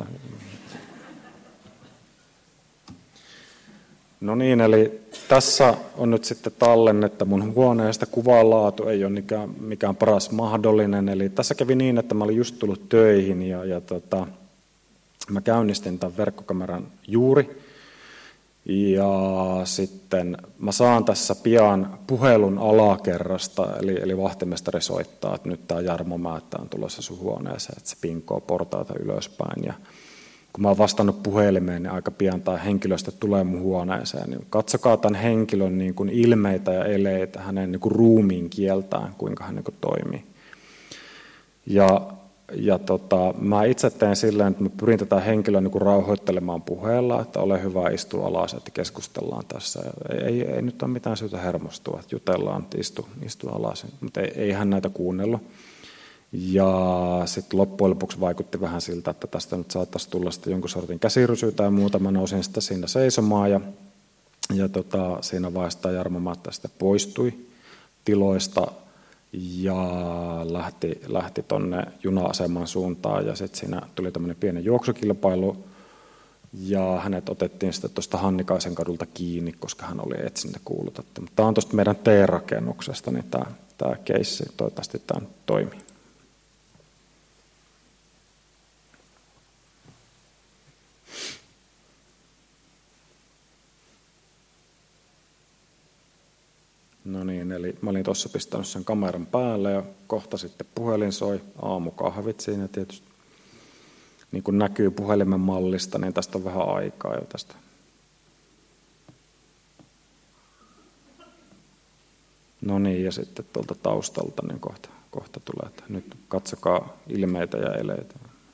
No niin, eli tässä on nyt sitten tallennetta mun huoneesta. Kuvan laatu ei ole mikään, mikään paras mahdollinen. Eli tässä kävi niin, että mä olin just tullut töihin ja, ja tota, mä käynnistin tämän verkkokameran juuri. Ja sitten mä saan tässä pian puhelun alakerrasta, eli, eli vahtimestari soittaa, että nyt tämä Jarmo Määttä on tulossa sun huoneeseen, että se pinkoo portaita ylöspäin. Ja kun mä oon vastannut puhelimeen, niin aika pian tämä henkilöstö tulee mun huoneeseen. Niin katsokaa tämän henkilön niin kuin ilmeitä ja eleitä, hänen niin kuin ruumiin kieltään, kuinka hän niin kuin toimii. Ja, ja tota, mä itse teen silleen, että mä pyrin tätä henkilöä niin kuin rauhoittelemaan puheella, että ole hyvä, istu alas, että keskustellaan tässä. Ei, ei, ei nyt ole mitään syytä hermostua, että jutellaan, että istu, istu alas, mutta ei, ei hän näitä kuunnellut. Ja sitten loppujen lopuksi vaikutti vähän siltä, että tästä nyt saattaisi tulla sitten jonkun sortin käsirysy tai muuta. Mä nousin sitten siinä seisomaan ja, ja tota, siinä vaiheessa Jarmo Määttä sitten poistui tiloista ja lähti, lähti tuonne juna-aseman suuntaan ja sitten siinä tuli tämmöinen pieni juoksukilpailu ja hänet otettiin sitten tuosta Hannikaisen kadulta kiinni, koska hän oli etsintä kuulutettu. Mutta tämä on tuosta meidän T-rakennuksesta, niin tämä, tämä keissi, toivottavasti tämä toimii. No niin, eli mä olin tuossa pistänyt sen kameran päälle ja kohta sitten puhelin soi, aamukahvit siinä tietysti. Niin kuin näkyy puhelimen mallista, niin tästä on vähän aikaa jo tästä. No niin, ja sitten tuolta taustalta niin kohta, kohta tulee, että nyt katsokaa ilmeitä ja eleitä.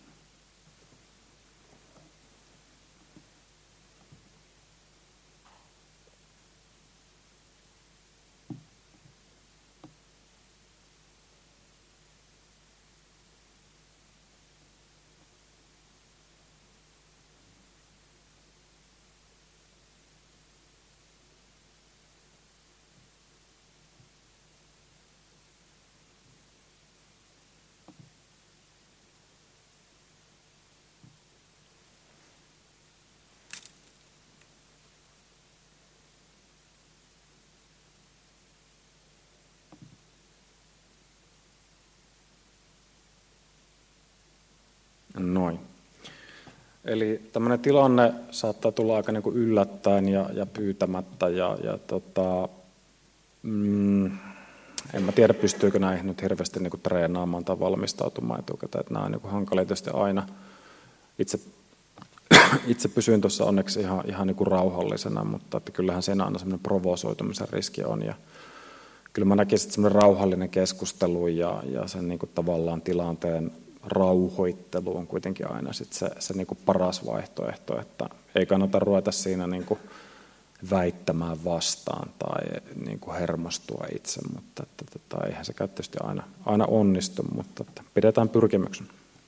Noin. Eli tämmöinen tilanne saattaa tulla aika niin kuin yllättäen ja, ja pyytämättä. Ja, ja tota, mm, en mä tiedä, pystyykö näihin nyt hirveästi niin kuin treenaamaan tai valmistautumaan etukäteen. Että nämä on niin kuin hankalia tietysti aina. Itse, itse pysyin tuossa onneksi ihan, ihan niin kuin rauhallisena, mutta että kyllähän siinä aina semmoinen provosoitumisen riski on. Ja kyllä mä näkisin, että semmoinen rauhallinen keskustelu ja, ja sen niin kuin tavallaan tilanteen rauhoittelu on kuitenkin aina sit se, se niinku paras vaihtoehto, että ei kannata ruveta siinä niinku väittämään vastaan tai niinku hermostua itse, mutta että, että, eihän se tietysti aina, aina onnistu, mutta että pidetään pyrkimyksen.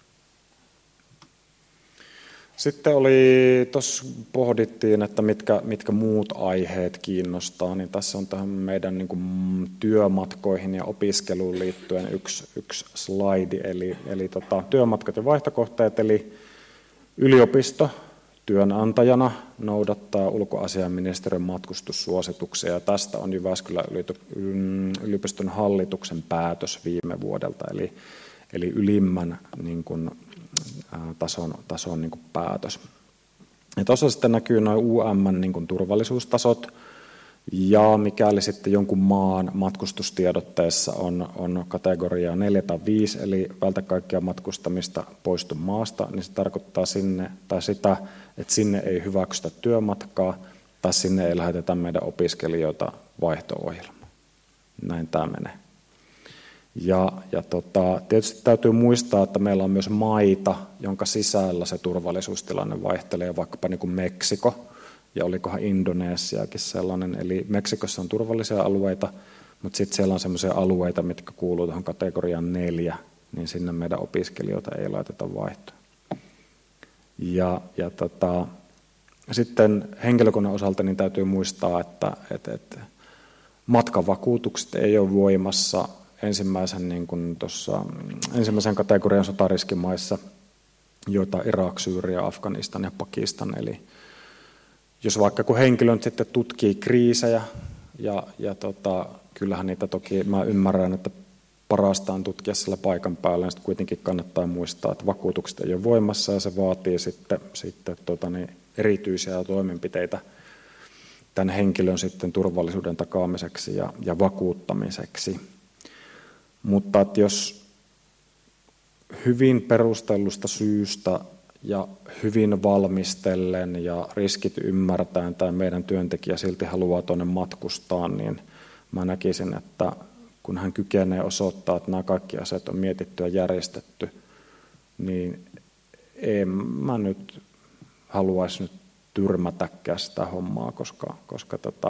Sitten oli, tuossa pohdittiin, että mitkä, mitkä muut aiheet kiinnostaa, niin tässä on tähän meidän niin kuin työmatkoihin ja opiskeluun liittyen yksi, yksi slaidi, eli, eli tota, työmatkat ja vaihtokohteet, eli yliopisto työnantajana noudattaa ulkoasiainministeriön matkustussuosituksia, ja tästä on Jyväskylän yliopiston hallituksen päätös viime vuodelta, eli, eli ylimmän niin kuin, tason, tason niin kuin päätös. Ja tuossa sitten näkyy noin U M:n niin kuin turvallisuustasot, Ja mikäli sitten jonkun maan matkustustiedotteessa on, on kategoria neljä tai viisi, eli vältä kaikkea matkustamista poistu maasta, niin se tarkoittaa sinne, tai sitä, että sinne ei hyväksytä työmatkaa, tai sinne ei lähetetä meidän opiskelijoita vaihto-ohjelmaan. Näin tämä menee. Ja, ja tota, tietysti täytyy muistaa, että meillä on myös maita, jonka sisällä se turvallisuustilanne vaihtelee, vaikkapa niin kuin Meksiko, ja olikohan Indonesiakin sellainen. Eli Meksikossa on turvallisia alueita, mutta sitten siellä on sellaisia alueita, mitkä kuuluu tuohon kategoriaan neljä, niin sinne meidän opiskelijoita ei laiteta vaihtoon. Ja, ja tota, sitten henkilökunnan osalta niin täytyy muistaa, että, että, että matkavakuutukset ei ole voimassa ensimmäisen, niin kuin tuossa, ensimmäisen kategorian sotariskimaissa, joita Irak, Syyria, Afganistan ja Pakistan. Eli jos vaikka kun henkilö sitten tutkii kriisejä, ja, ja tota, kyllähän niitä toki, mä ymmärrän, että parasta on tutkia sillä paikan päällä, niin sitten kuitenkin kannattaa muistaa, että vakuutukset ei ole voimassa, ja se vaatii sitten, sitten tota, niin erityisiä toimenpiteitä tämän henkilön sitten turvallisuuden takaamiseksi ja, ja vakuuttamiseksi. Mutta että jos hyvin perustellusta syystä ja hyvin valmistellen ja riskit ymmärtäen tai meidän työntekijä silti haluaa tuonne matkustaa, niin mä näkisin, että kun hän kykenee osoittaa, että nämä kaikki asiat on mietitty ja järjestetty, niin en mä nyt haluaisi nyt tyrmätäkään sitä hommaa, koska, koska tota,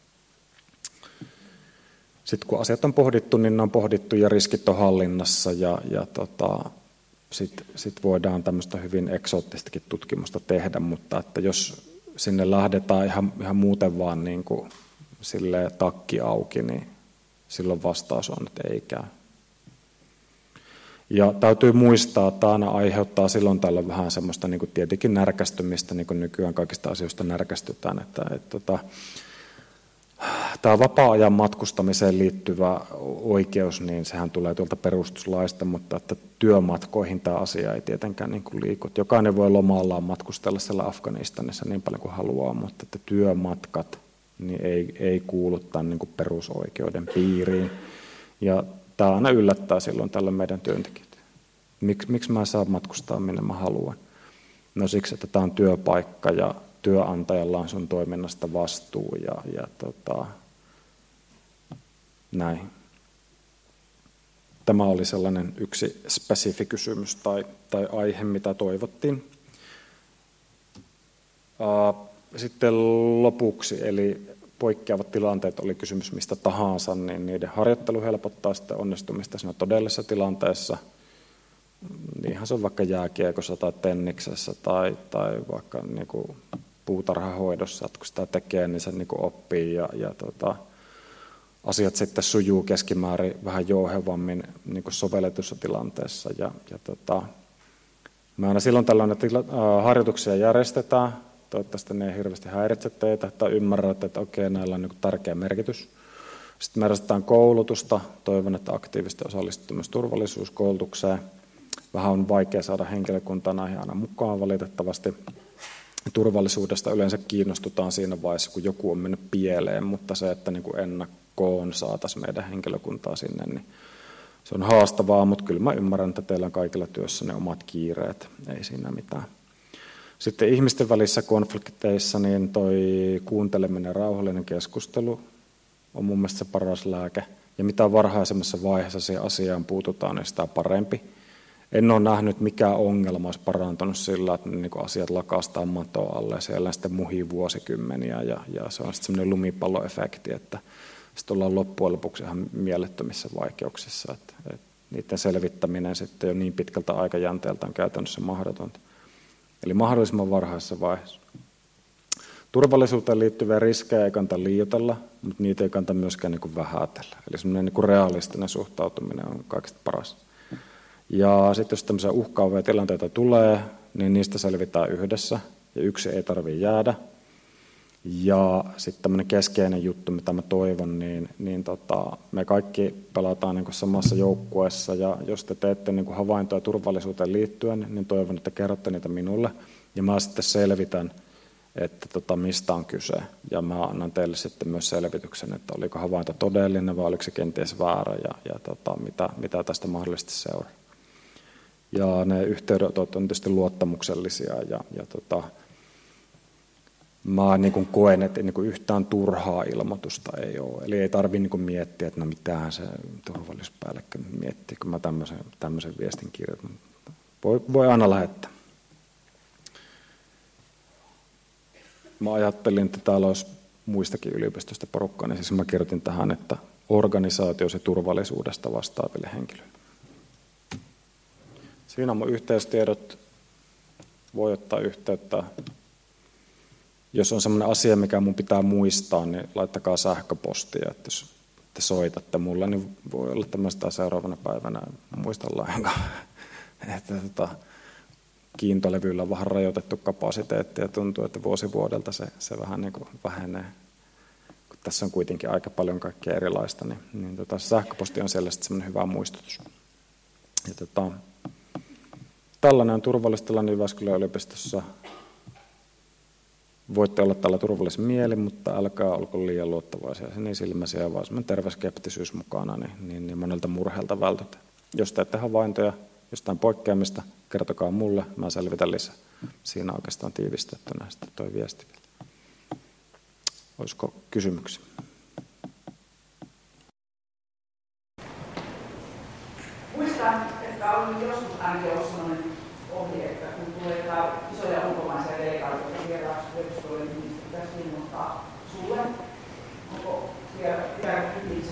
sitten kun asiat on pohdittu, niin ne on pohdittu ja riskit on hallinnassa ja, ja tota, sitten sit voidaan tämmöistä hyvin eksoottistakin tutkimusta tehdä, mutta että jos sinne lähdetään ihan, ihan muuten vaan niin kuin silleen takki auki, niin silloin vastaus on, että ei käy. Ja täytyy muistaa, että aina aiheuttaa silloin tällä vähän semmoista niin kuin tietenkin närkästymistä, niin kuin nykyään kaikista asioista närkästytään. Että, että, että, tämä vapaa-ajan matkustamiseen liittyvä oikeus, niin sehän tulee tuolta perustuslaista, mutta että työmatkoihin tämä asia ei tietenkään niin kuin liiku. Jokainen voi lomallaan matkustella siellä Afganistanissa niin paljon kuin haluaa, mutta että työmatkat niin ei, ei kuulu tämän niin kuin perusoikeuden piiriin. Ja tämä aina yllättää silloin tällä meidän työntekijät. Miks, miksi mä saan matkustaa minne mä haluan? No siksi, että tämä on työpaikka ja työnantajalla on sun toiminnasta vastuu ja, ja tota, näin. Tämä oli sellainen yksi spesifi kysymys tai, tai aihe, mitä toivottiin. Sitten lopuksi, eli poikkeavat tilanteet, oli kysymys mistä tahansa, niin niiden harjoittelu helpottaa sitten onnistumista siinä todellisessa tilanteessa. Niinhän se on vaikka jääkiekossa tai tenniksessä tai, tai vaikka niin kuin puutarhahoidossa, että kun sitä tekee, niin se niin kuin oppii ja, ja tota, asiat sitten sujuu keskimäärin vähän jouhevammin niin kuin sovelletussa tilanteessa. Ja, ja tota, me aina silloin tällainen tila, äh, harjoituksia järjestetään. Toivottavasti ne ei hirveästi häiritse teitä, tai ymmärrät, että okei, näillä on niin kuin tärkeä merkitys. Sitten me järjestetään koulutusta. Toivon, että aktiivisesti osallistuu myös turvallisuuskoulutukseen. Vähän on vaikea saada henkilökuntaa näihin aina mukaan valitettavasti. Turvallisuudesta yleensä kiinnostutaan siinä vaiheessa, kun joku on mennyt pieleen, mutta se, että niin kuin ennakkoon saataisiin meidän henkilökuntaa sinne, niin se on haastavaa, mutta kyllä mä ymmärrän, että teillä on kaikilla työssä ne omat kiireet, ei siinä mitään. Sitten ihmisten välissä konflikteissa niin toi kuunteleminen ja rauhallinen keskustelu on mun mielestä se paras lääke. Ja mitä varhaisemmassa vaiheessa siihen asiaan puututaan, niin sitä parempi. En ole nähnyt, mikä ongelma olisi parantunut sillä, että niin asiat lakastaa matoa alle ja siellä sitten muhii vuosikymmeniä ja, ja se on sitten semmoinen lumipalloefekti, että sitten ollaan loppujen lopuksi ihan mielettömissä vaikeuksissa. Että, että niiden selvittäminen sitten jo niin pitkältä aikajänteeltä on käytännössä mahdotonta. Eli mahdollisimman varhaisessa vaiheessa. Turvallisuuteen liittyviä riskejä ei kannata liioitella, mutta niitä ei kannata myöskään niin kuin vähätellä. Eli semmoinen niin kuin realistinen suhtautuminen on kaikista paras. Ja sitten jos tämmöisiä uhkaavia tilanteita tulee, niin niistä selvitään yhdessä ja yksi ei tarvitse jäädä. Ja sitten tämmöinen keskeinen juttu, mitä mä toivon, niin, niin tota, me kaikki pelataan niin kuin samassa joukkueessa ja jos te teette niin kuin havaintoja turvallisuuteen liittyen, niin toivon, että kerrotte niitä minulle ja mä sitten selvitän, että tota, mistä on kyse. Ja mä annan teille sitten myös selvityksen, että oliko havainto todellinen vai oliko se kenties väärä ja, ja tota, mitä, mitä tästä mahdollisesti seuraa. Ja ne yhteydenotot on tietysti luottamuksellisia ja, ja tota, mä niin kuin koen, että niin kuin yhtään turhaa ilmoitusta ei ole. Eli ei tarvitse niin kuin miettiä, että no mitähän se turvallisuuspäällikkö miettii, kun mä tämmöisen, tämmöisen viestin kirjoitan. Voi, voi aina lähettää. Mä ajattelin, että täällä olisi muistakin yliopistosta porukkaa, niin siis mä kirjoitin tähän, että organisaatiosi ja turvallisuudesta vastaaville henkilöille. Siinä on mun yhteystiedot. Voi ottaa yhteyttä. Jos on sellainen asia, mikä mun pitää muistaa, niin laittakaa sähköpostia. Että jos te soitatte mulle, niin voi olla tämmöistä seuraavana päivänä muista lainkaan. Että tota, kiintolevyillä on vähän rajoitettu kapasiteetti ja tuntuu, että vuosi vuodelta se, se vähän niin kuin vähenee. Kun tässä on kuitenkin aika paljon kaikkea erilaista, niin, niin tota, sähköposti on selvästi semmoinen hyvä muistutus. Ja tota, tällainen on turvallistilanne Jyväskylän yliopistossa. Voitte olla tällä turvallisen mieli, mutta älkää olko liian luottavaisia, sinisilmäisiä, vaan semmoinen terve skeptisyys mukana, niin, niin, niin monelta murheelta vältytä. Jos teette havaintoja jostain poikkeamista, kertokaa mulle, mä selvitän lisää. Siinä oikeastaan tiivistettynä sitten toi viesti. Olisiko kysymyksiä? Muistan, että on joskus ainakin ollut sellainen ohje, että kun tulee jotain isoja ulkomaisia delegaatioita vieraaksi yliopistolle, niin pitäisi ilmoittaa sulle. Onko vielä pitääkö kytinsä?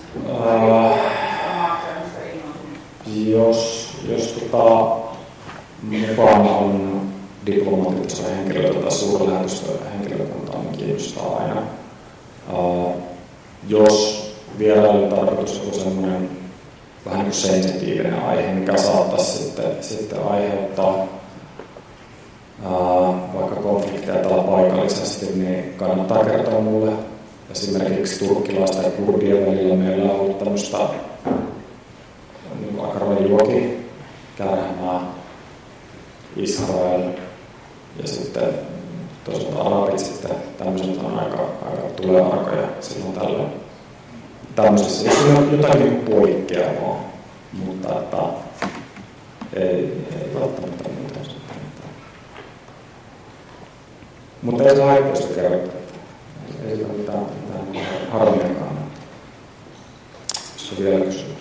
Jos, jos tota, mukana on diplomaattitason henkilöitä tai suurlähetystöhenkilökuntaa, niin kiinnostaa aina. Uh, jos vierailu tarkoitus on semmoinen vähän niin kuin sensitiivinen aihe, mikä saattaisi sitten, sitten aiheuttaa uh, vaikka konflikteja täällä paikallisesti, niin kannattaa kertoa mulle. Esimerkiksi turkkilaista ja kurdien välillä meillä on ollut tämmöistä niin aika rajuakin kärhämää, Israel ja sitten toisaalta arabit sitten tämmöiset on aika, aika tulearkoja silloin tällöin. Tämmöisessä, jos on jotain niin poikkeavaa, mutta että ei, ei välttämättä muuta. Mutta ei se haittoista kerrota. Ei ole mitään, mitään harmiakaan. Se on vielä kysymys.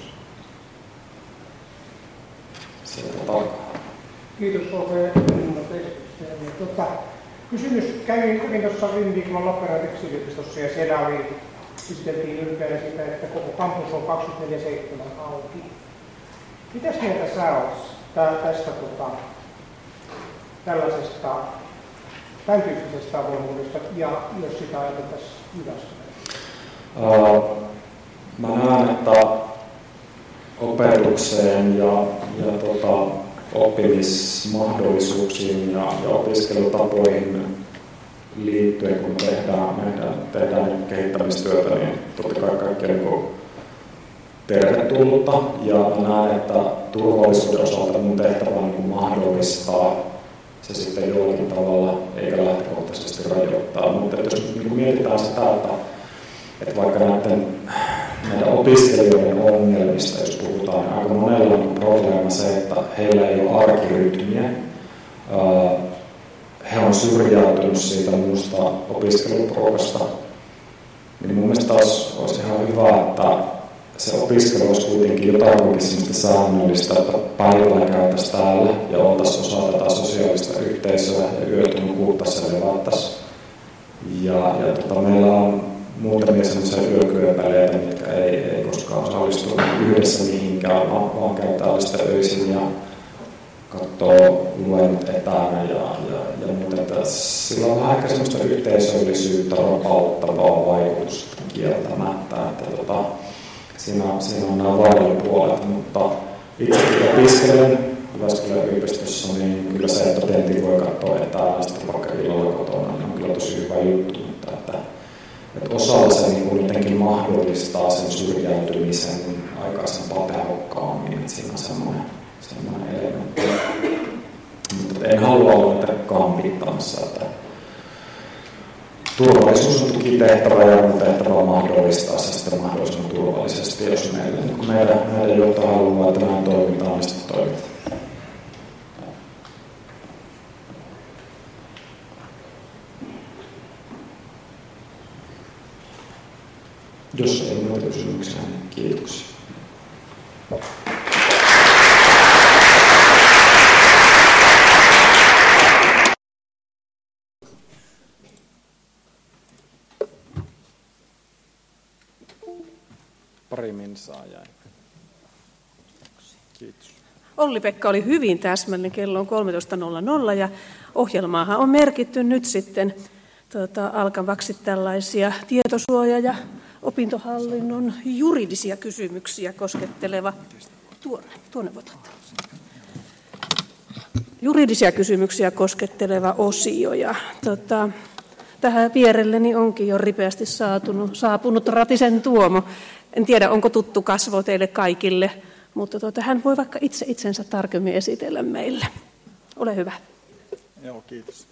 Sieltä takaa. Kiitos oikein tuota, kysymys kävi kovin tuossa viime viikolla Lappeenrannan yliopistossa ja siellä oli esiteltiin ylpeänä sitä, että koko kampus on kaksikymmentäneljä seitsemän auki. Mitäs mieltä sä olet tästä tota, tällaisesta tämän tyyppisestä avoimuudesta ja jos sitä ajateltaisiin Jyväskylään? Uh, mä näen, että opetukseen ja, ja tota, oppimismahdollisuuksiin ja, ja opiskelutapoihin liittyen, kun tehdään, tehdään, tehdään kehittämistyötä, niin totta kai kaikki on niin tervetullutta. Ja näen, että turvallisuuden osalta mun tehtävä on niin mahdollistaa se sitten jollakin tavalla, eikä lähtökohtaisesti rajoittaa. Mutta jos niin mietitään sitä, että, että vaikka näiden, näiden opiskelijoiden ongelmista, jos puhutaan, niin aika monella on probleema se, että heillä ei ole arkirytmiä. He on syrjäytynyt siitä muusta opiskeluprogasta. Niin mun mielestä taas olisi ihan hyvä, että se opiskelu olisi kuitenkin jotakin sellaista säännöllistä, että päivällä käytäisiin täällä ja oltaisiin osa tätä sosiaalista yhteisöä ja yöt nukuttaisiin ja levattaisiin. Ja, ja tota, meillä on muutamia sellaisia yökyöpäleitä, mitkä ei, ei koskaan osallistu yhdessä mihinkään, vaan käy täällä sitä öisin ja katsoo luennot etänä ja, ja, ja muuta. Sillä on vähän ehkä sellaista yhteisöllisyyttä rapauttavaa vaikutusta kieltämättä. Että, tota, siinä, siinä on nämä varjopuolet, mutta itsekin opiskelen Jyväskylän yliopistossa, niin kyllä se, että tentin voi katsoa etänä sitten vaikka illalla kotona, niin on kyllä tosi hyvä juttu. Mutta että, että osalla se niin jotenkin mahdollistaa sen syrjäytymisen aikaisempaa tehokkaammin, että siinä on semmoinen semmoinen elementti. Mutta en halua olla niitä kampittamassa. Että turvallisuus on tukitehtävä ja mun tehtävä on mahdollistaa se sitten mahdollisimman turvallisesti, jos meillä, kun meidän, meidän johto haluaa, että näin toimitaan, niin sitten toimitaan. Jos ei muita kysymyksiä, niin kiitoksia. Pari minsaa jäi. Kiitos. Olli-Pekka oli hyvin täsmällinen, kello on kolmetoista nolla nolla ja ohjelmaahan on merkitty nyt sitten tuota, alkavaksi tällaisia tietosuoja- ja opintohallinnon juridisia kysymyksiä kosketteleva, tuonne, tuonne voit laittaa. Juridisia kysymyksiä kosketteleva osio. Ja, tota, tähän vierelleni onkin jo ripeästi saatunut, saapunut Ratisen Tuomo. En tiedä, onko tuttu kasvo teille kaikille, mutta tuota, hän voi vaikka itse itsensä tarkemmin esitellä meille. Ole hyvä. Joo, kiitos.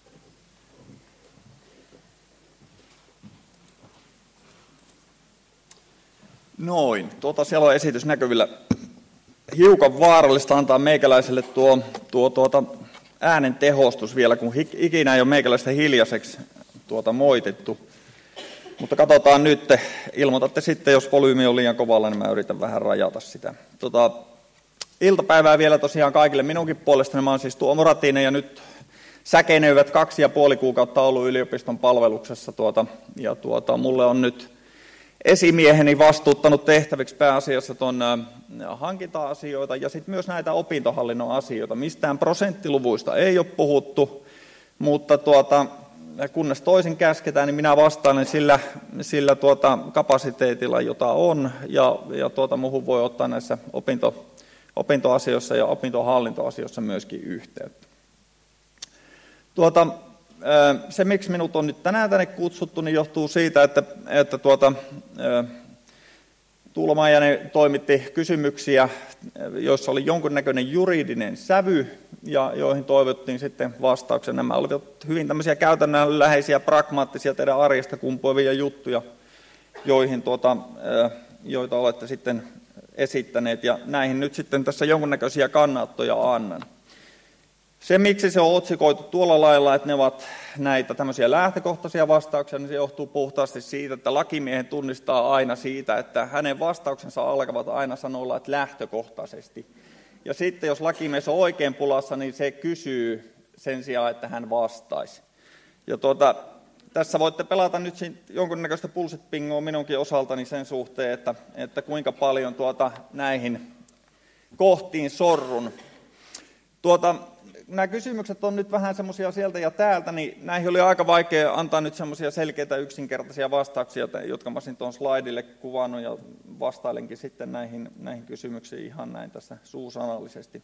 Noin, tuota, siellä on esitys näkyvillä. Hiukan vaarallista antaa meikäläiselle tuo, tuo tuota, äänen tehostus vielä, kun ikinä ei ole meikäläistä hiljaiseksi tuota moitettu. Mutta katsotaan nyt, ilmoitatte sitten, jos volyymi on liian kovalla, niin mä yritän vähän rajata sitä. Tota, iltapäivää vielä tosiaan kaikille minunkin puolestani. Mä oon siis Tuomo Ratinen ja nyt säkenöivät kaksi ja puoli kuukautta ollut yliopiston palveluksessa. Tuota, ja tuota, mulle on nyt esimieheni vastuuttanut tehtäviksi pääasiassa tuon hankinta-asioita ja sitten myös näitä opintohallinnon asioita. Mistään prosenttiluvuista ei ole puhuttu, mutta tuota, kunnes toisin käsketään, niin minä vastailen sillä, sillä tuota kapasiteetilla, jota on, ja, ja tuota, muuhun voi ottaa näissä opinto, opintoasioissa ja opintohallintoasioissa myöskin yhteyttä. Tuota, se, miksi minut on nyt tänään tänne kutsuttu, niin johtuu siitä, että, että tuota, Tuula Maijanen toimitti kysymyksiä, joissa oli jonkunnäköinen juridinen sävy, ja joihin toivottiin sitten vastauksia. Nämä olivat hyvin tämmöisiä käytännönläheisiä, pragmaattisia, teidän arjesta kumpuavia juttuja, joihin tuota, joita olette sitten esittäneet, ja näihin nyt sitten tässä jonkunnäköisiä kannanottoja annan. Se, miksi se on otsikoitu tuolla lailla, että ne ovat näitä tämmöisiä lähtökohtaisia vastauksia, niin se johtuu puhtaasti siitä, että lakimiehen tunnistaa aina siitä, että hänen vastauksensa alkavat aina sanoilla, että lähtökohtaisesti. Ja sitten jos lakimies on oikein pulassa, niin se kysyy sen sijaan, että hän vastaisi. Ja tuota, tässä voitte pelata nyt jonkunnäköistä pulssit-pingoa minunkin osaltani sen suhteen, että, että kuinka paljon tuota näihin kohtiin sorrun. Tuota, nämä kysymykset on nyt vähän semmoisia sieltä ja täältä, niin näihin oli aika vaikea antaa nyt semmoisia selkeitä yksinkertaisia vastauksia, jotka mä olisin tuon slaidille kuvannut ja vastailenkin sitten näihin, näihin kysymyksiin ihan näin tässä suusanallisesti.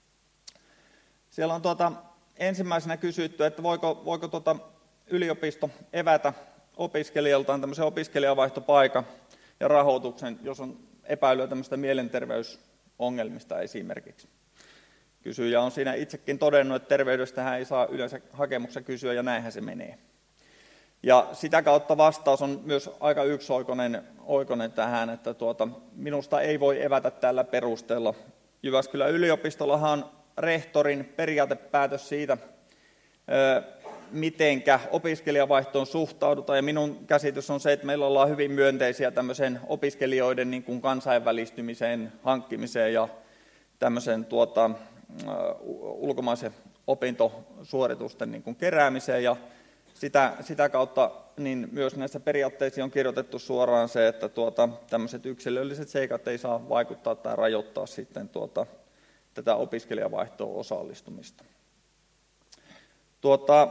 Siellä on tuota, ensimmäisenä kysytty, että voiko, voiko tuota yliopisto evätä opiskelijaltaan tämmöisen opiskelijavaihtopaikan ja rahoituksen, jos on epäilyä tämmöistä mielenterveysongelmista esimerkiksi. Kysyjä on siinä itsekin todennut, että terveydestähän ei saa yleensä hakemuksessa kysyä, ja näinhän se menee. Ja sitä kautta vastaus on myös aika yksioikoinen oikoinen tähän, että tuota, minusta ei voi evätä tällä perusteella. Jyväskylän yliopistollahan on rehtorin periaatepäätös siitä, mitenkä opiskelijavaihtoon suhtaudutaan, ja minun käsitys on se, että meillä ollaan hyvin myönteisiä tämmöisen opiskelijoiden niin kuin kansainvälistymiseen, hankkimiseen ja tämmöisen tuota, ulkomaisen opintosuoritusten niin kuin keräämiseen, ja sitä, sitä kautta niin myös näissä periaatteissa on kirjoitettu suoraan se, että tuota, tämmöiset yksilölliset seikat ei saa vaikuttaa tai rajoittaa sitten tuota, tätä opiskelijavaihtoon osallistumista. Tuota,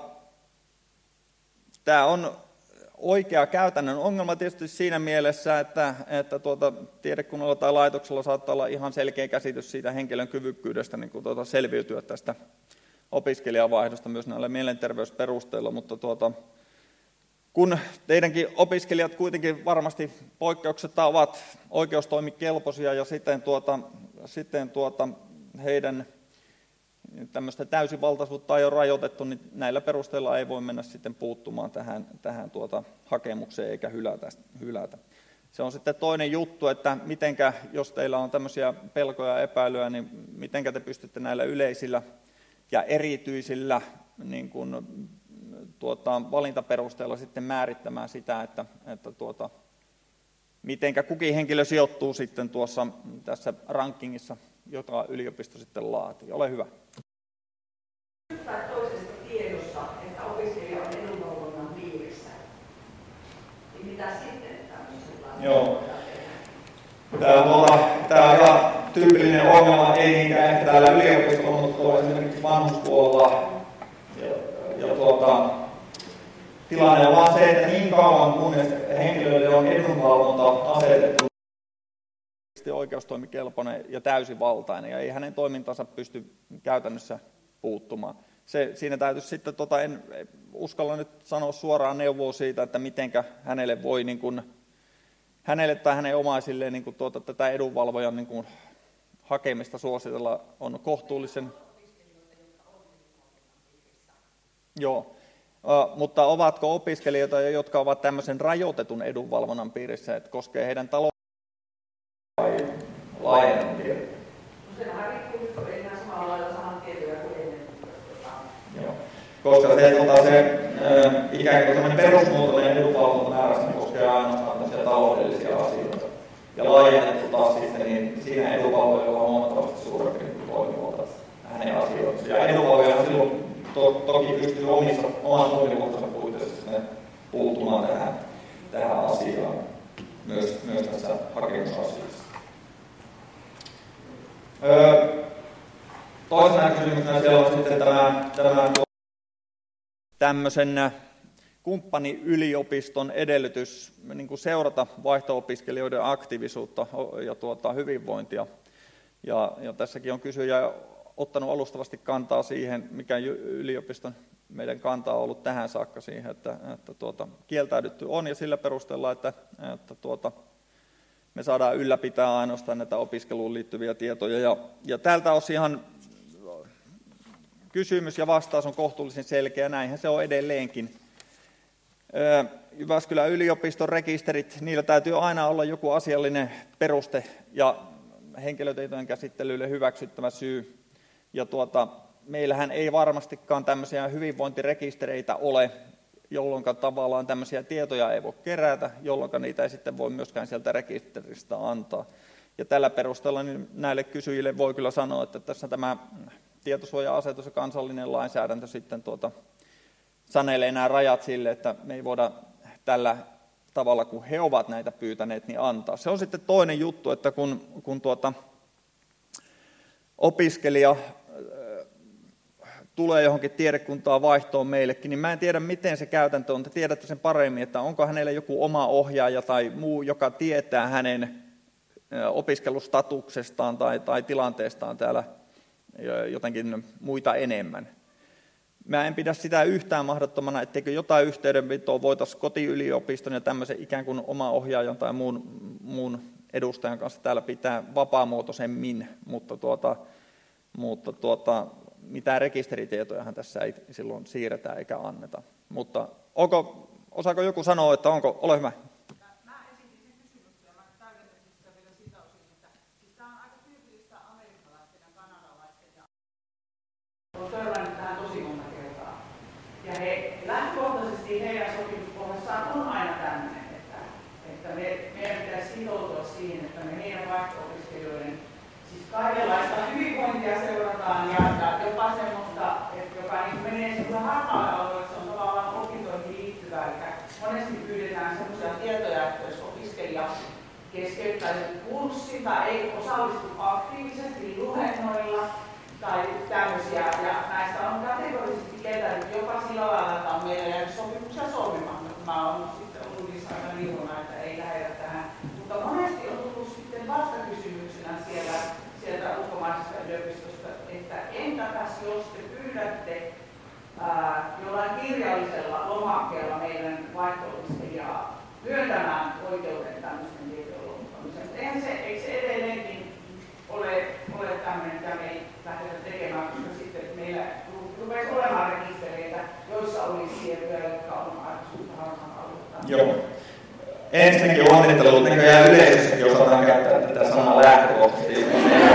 tämä on oikea käytännön ongelma tietysti siinä mielessä, että, että tuota, tiedekunnalla tai laitoksella saattaa olla ihan selkeä käsitys siitä henkilön kyvykkyydestä niin kuin tuota, selviytyä tästä opiskelijavaihdosta myös näillä mielenterveysperusteilla, mutta tuota, kun teidänkin opiskelijat kuitenkin varmasti poikkeuksetta ovat oikeustoimikelpoisia ja sitten, tuota, sitten tuota, heidän tämmöistä täysivaltaisuutta ei ole rajoitettu, niin näillä perusteilla ei voi mennä sitten puuttumaan tähän, tähän tuota hakemukseen eikä hylätä, hylätä. Se on sitten toinen juttu, että mitenkä, jos teillä on tämmöisiä pelkoja ja epäilyjä, niin mitenkä te pystytte näillä yleisillä ja erityisillä niin kuin, tuota, valintaperusteella sitten määrittämään sitä, että, että tuota, mitenkä kukin henkilö sijoittuu sitten tuossa tässä rankingissa, jota yliopisto sitten laatii. Ole hyvä. Toisesta tiedossa, että opiskelija on edunvalvonnan piirissä. Niin mitä sitten tämmöisellä? Joo. Tämä on, tuota, tämä on ihan tyypillinen ongelma, ei niinkään ehkä täällä yliopistolla, mutta tuolla esimerkiksi vanhuspuolella. Ja, ja tuota, tilanne on vaan se, että niin kauan kunnes henkilöille on edunvalvonta asetettu oikeustoimikelpoinen ja täysivaltainen, ja ei hänen toimintansa pysty käytännössä puuttumaan. Se, siinä täytyisi sitten, tota, en uskalla nyt sanoa suoraan neuvoa siitä, että mitenkä hänelle voi, niin kuin, hänelle tai hänen omaisilleen niin kuin, tuota, tätä edunvalvojan niin kuin, hakemista suositella on kohtuullisen. Joo, uh, mutta ovatko opiskelijoita, jotka ovat tämmöisen rajoitetun edunvalvonnan piirissä, että koskee heidän talouden laajennut tieto? No sehän riippuu, että ei enää samalla lailla saman tietoja kuin ennen. Joo. Koska se, tota, se äh, ikään kuin sellainen perusmuotoinen edunvalvontamääräys niin koskee ainoastaan tämmöisiä taloudellisia asioita. Ja laajennettu taas sitten, niin siinä edunvalvojalla on huomattavasti suurempi toimivalta hänen asioihinsa. Ja edunvalvoja silloin to, toki pystyy omissa, oman toimivaltansa puitteissa puuttumaan tähän, tähän asiaan, myös, myös tässä hakemusasiassa. Öö, toisena kysymyksenä siellä on sitten tämä, tämä tämmöisen kumppaniyliopiston edellytys niin kuin seurata vaihto-opiskelijoiden aktiivisuutta ja tuota, hyvinvointia. Ja, ja tässäkin on kysyjä ottanut alustavasti kantaa siihen, mikä yliopiston meidän kanta on ollut tähän saakka siihen, että, että tuota, kieltäydytty on ja sillä perusteella, että, että tuota, me saadaan ylläpitää ainoastaan näitä opiskeluun liittyviä tietoja. Ja, ja tältä osinhan kysymys ja vastaus on kohtuullisen selkeä, näinhän se on edelleenkin. Jyväskylän yliopiston rekisterit, niillä täytyy aina olla joku asiallinen peruste ja henkilötietojen käsittelylle hyväksyttävä syy. Ja tuota, meillähän ei varmastikaan tämmöisiä hyvinvointirekistereitä ole, jolloin tavallaan tämmöisiä tietoja ei voi kerätä, jolloin niitä ei sitten voi myöskään sieltä rekisteristä antaa. Ja tällä perusteella niin näille kysyjille voi kyllä sanoa, että tässä tämä tietosuoja-asetus ja kansallinen lainsäädäntö sitten tuota, sanelee nämä rajat sille, että me ei voida tällä tavalla, kun he ovat näitä pyytäneet, niin antaa. Se on sitten toinen juttu, että kun, kun tuota, opiskelija tulee johonkin tiedekuntaan vaihtoon meillekin, niin mä en tiedä, miten se käytäntö on. Te tiedätte sen paremmin, että onko hänellä joku oma ohjaaja tai muu, joka tietää hänen opiskelustatuksestaan tai, tai tilanteestaan täällä jotenkin muita enemmän. Mä en pidä sitä yhtään mahdottomana, etteikö jotain yhteydenpitoa voitaisiin kotiyliopiston ja tämmöisen ikään kuin oma ohjaajan tai muun, muun edustajan kanssa täällä pitää vapaamuotoisemmin, mutta, tuota, mutta tuota, mitään rekisteritietojahan tässä ei silloin siirretä eikä anneta. Mutta onko, osaako joku sanoa, että onko, ole hyvä. Mä esitin sen kysymyksen ja mä täydentäisin sitä vielä sitä osin, että siis tämä on aika tyypillistä amerikkalaisten ja kanadalaisten ja olen törmännyt tähän tosi monta kertaa. Ja he, lähtökohtaisesti heidän sopimuspohjassaan on aina tämmöinen, että, että me, meidän pitäisi sitoutua siihen, että me heidän vaihto-opiskelijoiden siis kaikenlaista hyvinvointia seurataan ja, ja jopa semmoista, että joka niin menee semmoinen harmaalle alueelle, se on tavallaan opintoihin liittyvää. Eli monesti pyydetään semmoisia tietoja, että jos opiskelija keskeyttää kurssin tai ei osallistu aktiivisesti luennoilla tai tämmöisiä, ja näistä on kategorisesti kieltänyt jopa sillä lailla, että on meillä jäänyt sopimuksia solmimatta, kun mä oon sitten ollut niissä aika niukona, että ei lähdetä tähän. Mutta monesti on tullut sitten vastakysymyksenä siellä, sieltä ulkomaisesta yliopistosta, että entäpäs jos te pyydätte ää, jollain kirjallisella lomakkeella meidän vaihto-opiskelijaa myöntämään oikeuden tämmöisen tietojen luovuttamiseen. Eihän se, eikö se edelleenkin ole, ole tämmöinen, mitä me ei lähdetä tekemään, koska sitten ensinnäkin onnittelut näköjään yleisössäkin osataan käyttää tätä sanaa lähtökohtaisesti.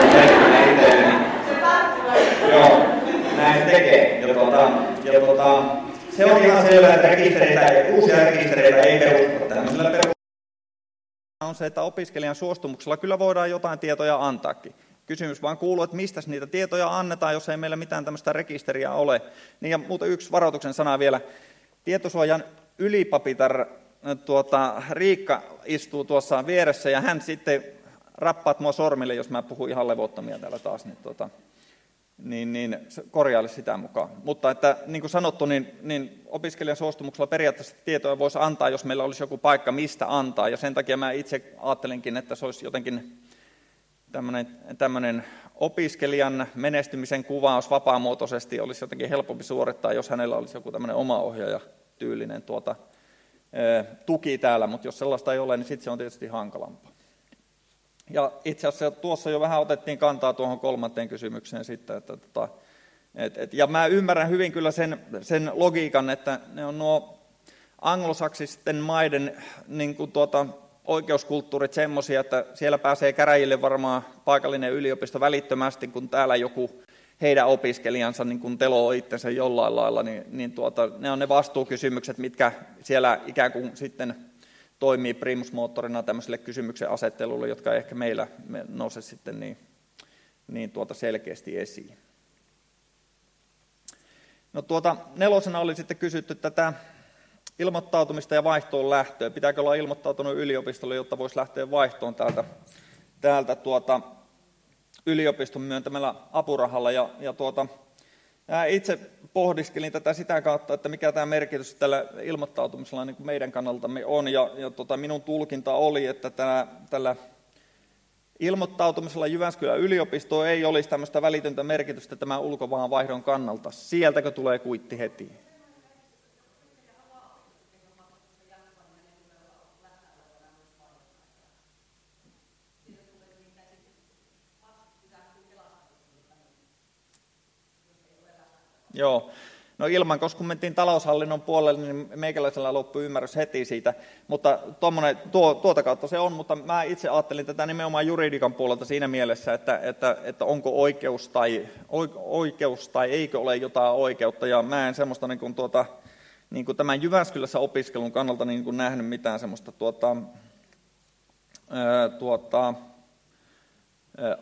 Joo, näin se tekee. Ja tuota, ja tuota, se on ihan selvää, että rekistereitä, uusia rekistereitä ei perusteta tämmöisellä perusteella. On se, että opiskelijan suostumuksella kyllä voidaan jotain tietoja antaakin. Kysymys vaan kuuluu, että mistä niitä tietoja annetaan, jos ei meillä mitään tämmöistä rekisteriä ole. Niin ja muuten yksi varoituksen sana vielä. Tietosuojan ylipapitar tuota, Riikka istuu tuossa vieressä ja hän sitten rappaat mua sormille, jos mä puhun ihan levottomia täällä taas. Niin, tuota, niin, niin korjaile sitä mukaan. Mutta että niin kuin sanottu, niin, niin opiskelijan suostumuksella periaatteessa tietoja voisi antaa, jos meillä olisi joku paikka, mistä antaa. Ja sen takia mä itse ajattelinkin, että se olisi jotenkin tämmöinen, tämmöinen opiskelijan menestymisen kuvaus vapaamuotoisesti olisi jotenkin helpompi suorittaa, jos hänellä olisi joku tämmöinen oma ohjaaja tyylinen tuota, tuki täällä, mutta jos sellaista ei ole, niin sitten se on tietysti hankalampaa. Ja itse asiassa tuossa jo vähän otettiin kantaa tuohon kolmanteen kysymykseen sitten, että, että, että, että ja mä ymmärrän hyvin kyllä sen, sen logiikan, että ne on nuo anglosaksisten maiden niin kuin tuota, oikeuskulttuurit semmoisia, että siellä pääsee käräjille varmaan paikallinen yliopisto välittömästi, kun täällä joku heidän opiskelijansa niin kun teloo itsensä jollain lailla, niin, niin tuota, ne on ne vastuukysymykset, mitkä siellä ikään kuin sitten toimii primusmoottorina tämmöiselle kysymyksen asettelulle, jotka ehkä meillä nouse sitten niin, niin tuota selkeästi esiin. No tuota, nelosena oli sitten kysytty tätä ilmoittautumista ja vaihtoon lähtöä. Pitääkö olla ilmoittautunut yliopistolle, jotta voisi lähteä vaihtoon täältä, täältä tuota, yliopiston myöntämällä apurahalla. Ja, ja tuota, itse pohdiskelin tätä sitä kautta, että mikä tämä merkitys tällä ilmoittautumisella niin kuin meidän kannaltamme on. Ja, ja tuota, minun tulkinta oli, että tämä, tällä ilmoittautumisella Jyväskylän yliopistoon ei olisi tämmöistä välitöntä merkitystä tämän ulkomaanvaihdon kannalta. Sieltäkö tulee kuitti heti? Joo. No Ilmankos, kun mentiin taloushallinnon puolelle, niin meikäläisellä loppui ymmärrys heti siitä, mutta tuo, tuota kautta se on, mutta mä itse ajattelin tätä nimenomaan juridiikan puolelta siinä mielessä, että, että, että onko oikeus tai, oikeus tai eikö ole jotain oikeutta, ja mä en semmoista niin kuin tuota, niin kuin tämän Jyväskylässä opiskelun kannalta niin kuin nähnyt mitään semmoista tuota, ää, tuota, ää,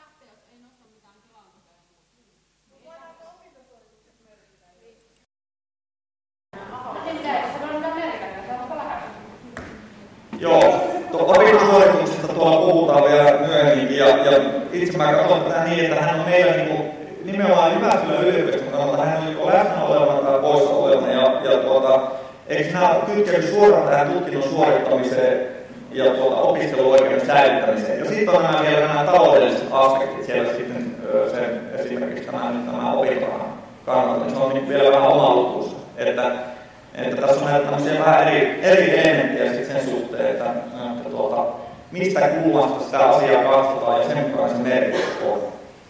Joo, opintosuorituksesta tuolla puhutaan vielä myöhemmin, ja, ja itse mä katson tätä niin, että hän on meillä niin kuin, nimenomaan Jyväskylän yliopiston kannalta, hän on niin läsnä olevana tai poissa olevana, ja, ja tuota, eikö nämä kytkeydy suoraan tähän tutkinnon suorittamiseen ja tuota, opiskeluoikeuden säilyttämiseen. Ja sitten on nämä vielä nämä taloudelliset aspektit siellä sitten, se, esimerkiksi tämä, tämä opintorahan kannalta, niin se on niin vielä vähän oma lukuunsa, että Että tässä on näitä tämmöisiä vähän eri, eri elementtejä sen suhteen, että, että tuota, mistä kulmasta sitä asiaa katsotaan ja sen mukaan se merkitys on.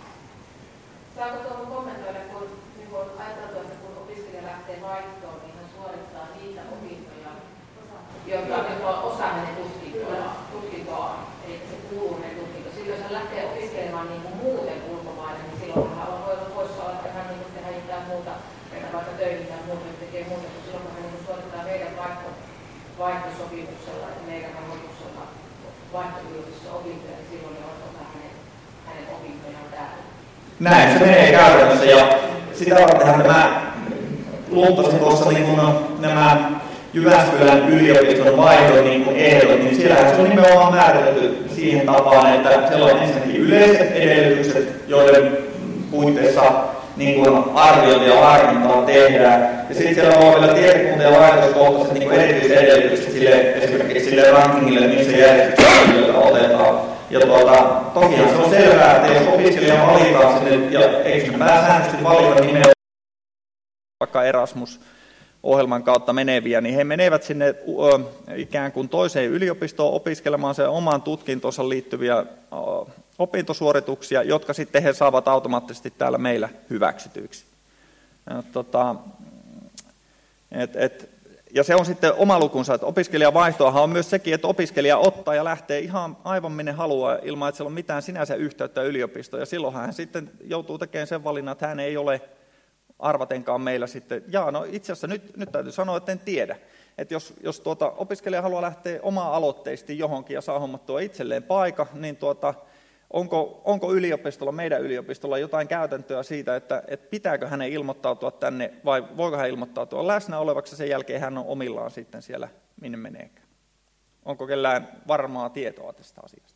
Saako tuohon kommentoida, kun niin on ajateltu, että kun opiskelija lähtee vaihtoon, niin hän suorittaa niitä opintoja, jotka on osa hänen tutkintoaan, tutkintoaan, eli se kuuluu hänen tutkinto. Silloin jos hän lähtee opiskelemaan niin kuin muuten ulkomaille, niin silloin hän on voinut poissa olla, että hän niin tehdä jotain muuta, mennä vaikka töihin tai muuta, tekee muuta, kun silloin hän niin suorittaa meidän vaihto, vaihtosopimuksella ja meidän rahoituksella vaihtoyliopistossa opintoja, niin silloin ne on osa hänen, hänen opintojaan täällä. Näin se menee käytännössä, ja sitä vartenhan tämä luntasin tuossa niin kun nämä Jyväskylän yliopiston vaihdon niin ehdot, niin siellähän se on nimenomaan määritelty siihen tapaan, että siellä on ensinnäkin yleiset edellytykset, joiden puitteissa niin kuin arviointi ja harkintaa tehdään. Ja sitten siellä on vielä tietokunta- ja laitoskohtaiset niin erityiset edellytykset sille, esimerkiksi sille rankingille, missä järjestyksessä otetaan. Ja tuota, tokihan se on selvää, että jos opiskelija valitaan sinne, ja eikö sinne pääsäännöllisesti valita nimenomaan vaikka Erasmus-ohjelman kautta meneviä, niin he menevät sinne uh, ikään kuin toiseen yliopistoon opiskelemaan sen omaan tutkintonsa liittyviä uh, opintosuorituksia, jotka sitten he saavat automaattisesti täällä meillä hyväksytyiksi. Ja, tota, et, et, ja se on sitten oma lukunsa, että opiskelijavaihtoahan on myös sekin, että opiskelija ottaa ja lähtee ihan aivan minne haluaa ilman, että sillä on mitään sinänsä yhteyttä yliopistoon. Ja silloin hän sitten joutuu tekemään sen valinnan, että hän ei ole arvatenkaan meillä sitten. Jaa, no itse asiassa nyt, nyt täytyy sanoa, että en tiedä. Että jos, jos tuota, opiskelija haluaa lähteä omaa-aloitteisesti johonkin ja saa hommattua itselleen paikka, niin tuota, onko, onko yliopistolla, meidän yliopistolla jotain käytäntöä siitä, että, että pitääkö hänen ilmoittautua tänne vai voiko hän ilmoittautua läsnä olevaksi, sen jälkeen hän on omillaan sitten siellä, minne meneekään. Onko kellään varmaa tietoa tästä asiasta?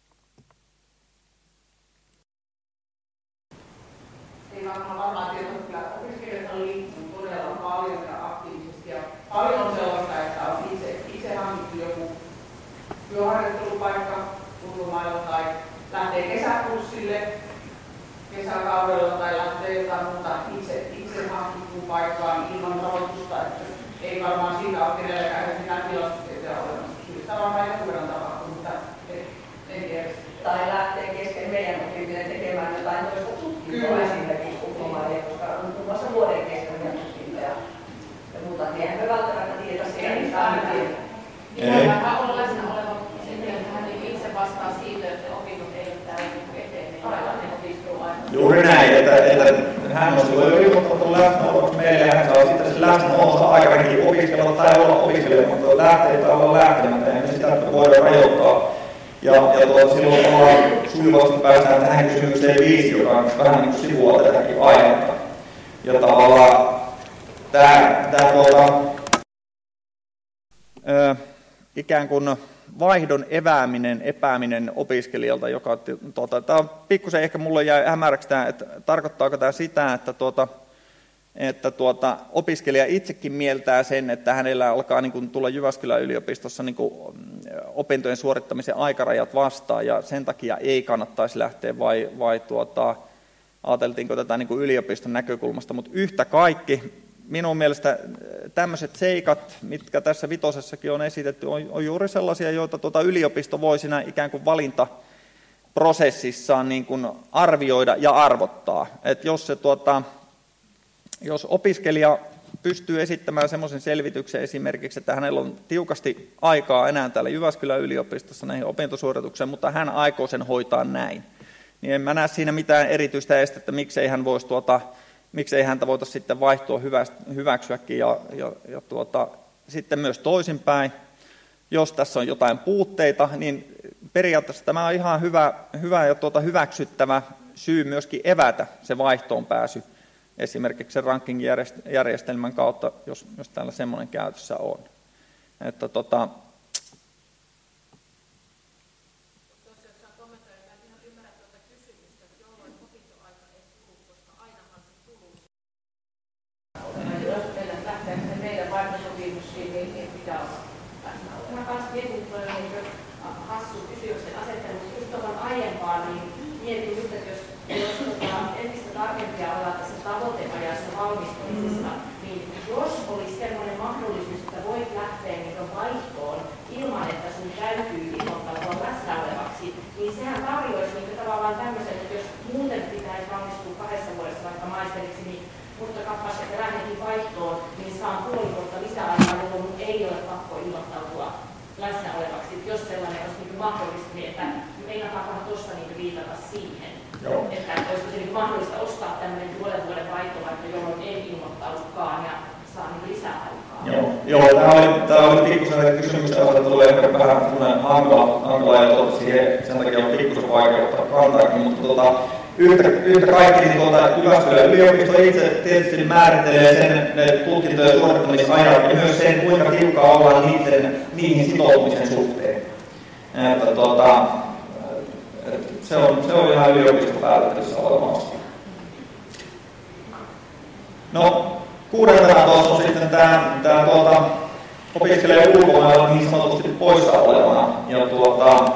Ei varmaan varmaa tietoa, kyllä opiskelijoita liikkuu todella paljon ja aktiivisesti. Ja paljon on sellaista, että on itse, itse hankittu joku työharjoittelupaikka ulkomailla tai lähtee kesäkurssille kesäkaudella tai lähtee jotain muuta itse, itse hankittuun paikkaan ilman rahoitusta. Että ei varmaan siitä ole kenelläkään mitään tilastotietoja olemassa. Syystä varmaan joku verran tapahtuu, mutta en tiedä. Tai lähtee kesken meidän oppiminen tekemään jotain toista tutkintoa esimerkiksi ulkomaille, koska on muun muassa vuoden kestäviä tutkintoja ja muuta. Niin eihän me välttämättä tiedä sitä, mistä on tietää. Niin vähän on läsnä oleva sen, että hän itse vastaa siitä, että opintot ei ole täällä eteen, aivan ne opiskeluaikana. Juuri näin, että, että hän on silloin jo ilmoittanut läsnä olevaksi meille ja hän saa sitten se läsnä olonsa aikanakin opiskella tai olla opiskelija, mutta lähtee tai olla lähtemättä, ja sitä voidaan rajoittaa. Ja, ja tuota, silloin ollaan sujuvasti päästään tähän kysymykseen viisi, joka on vähän niin kuin sivua tätäkin aihetta. Ja tavallaan tämä, tämä tuota, ö, ikään kuin vaihdon evääminen, epääminen opiskelijalta, joka tuota, tämä on pikkusen ehkä mulle jäi hämäräksi tämä, että tarkoittaako tämä sitä, että tuota, että tuota, opiskelija itsekin mieltää sen, että hänellä alkaa niin kuin tulla Jyväskylän yliopistossa niin kuin opintojen suorittamisen aikarajat vastaan, ja sen takia ei kannattaisi lähteä, vai, vai tuota, ajateltiinko tätä niin kuin yliopiston näkökulmasta, mutta yhtä kaikki, minun mielestä tämmöiset seikat, mitkä tässä vitosessakin on esitetty, on, on juuri sellaisia, joita tuota yliopisto voi siinä ikään kuin valintaprosessissaan niin kuin arvioida ja arvottaa. Et jos se tuota, Jos opiskelija pystyy esittämään semmoisen selvityksen esimerkiksi, että hänellä on tiukasti aikaa enää täällä Jyväskylän yliopistossa näihin opintosuoritukseen, mutta hän aikoo sen hoitaa näin, niin en mä näe siinä mitään erityistä estettä, miksei, hän voisi tuota, miksei häntä voitaisiin sitten vaihtoa hyväksyäkin. Ja, ja, ja tuota, sitten myös toisinpäin, jos tässä on jotain puutteita, niin periaatteessa tämä on ihan hyvä, hyvä ja tuota hyväksyttävä syy myöskin evätä se vaihtoon pääsy. Esimerkiksi sen ranking-järjestelmän kautta, jos, jos täällä semmoinen käytössä on. Että, tota... Tuossa jos saa kommentoida, että en ihan ymmärrä tuota kysymystä, että jolloin opintoaika ei kulu, koska ainahan se kuluu. Mm. Jos meillä lähtee meidän vaihtosopimuksiin, niin, niin pitää olla läsnä olla. Mä kanssa mietin, että tuo on niin hassu kysymyksen asettelu, mutta just tuohon aiempaan, niin mietin just, että jos, jos tota, entistä tarkempia ollaan tässä tavoiteajassa valmistumisesta, mm. niin jos olisi sellainen mahdollisuus, että voit lähteä niin vaihtoon ilman, että sun täytyy ilmoittautua läsnä olevaksi, niin sehän tarjoaisi niin tavallaan tämmöisen, että jos muuten pitäisi valmistua kahdessa vuodessa vaikka maisteriksi, niin mutta kappas, että lähdekin vaihtoon, niin saan puoli vuotta lisäaikaa, jolloin mun ei ole pakko ilmoittautua läsnä olevaksi. Jos sellainen olisi niin mahdollista, niin että meinataankohan tuosta niin viitata siihen. Joo. Että olisiko se niin mahdollista ostaa tämmöinen puolen vuoden vaihtovaihto, jolloin ei ilmoittaudukaan ja saa niin lisäaikaa. Joo, Joo tämä oli, tämä oli pikkusen kysymystä, että tulee ehkä vähän hankala, hankala ja tuota, siihen, sen takia on pikkusen vaikea ottaa kantaakin, mutta tuota, Yhtä, yhtä kaikki niin tuota, Jyväskylän yliopisto itse tietysti määrittelee sen ne tutkintojen suorittamisajat ja myös sen, kuinka tiukkaa ollaan niiden, niihin sitoutumisen suhteen. Että, tuota, että se, on, se on ihan yliopiston päätettävissä oleva asia. No, kuudentena tuossa on sitten tämä, tämä tuota, opiskelija ulkomailla niin sanotusti poissa olevana. Ja, tuota,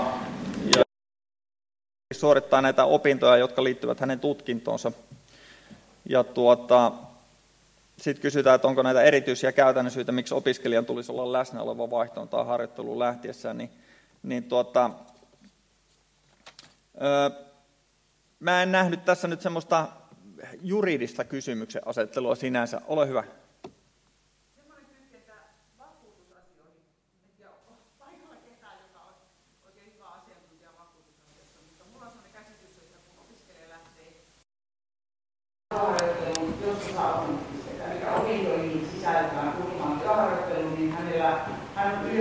suorittaa näitä opintoja, jotka liittyvät hänen tutkintoonsa. Ja tuota, sitten kysytään, että onko näitä erityisiä käytännön syitä, miksi opiskelijan tulisi olla läsnä oleva vaihtoon tai harjoitteluun lähtiessään. Niin, niin tuota, öö, mä en nähnyt tässä nyt semmoista juridista kysymyksen asettelua sinänsä. Ole hyvä. Semmoinen kytkentä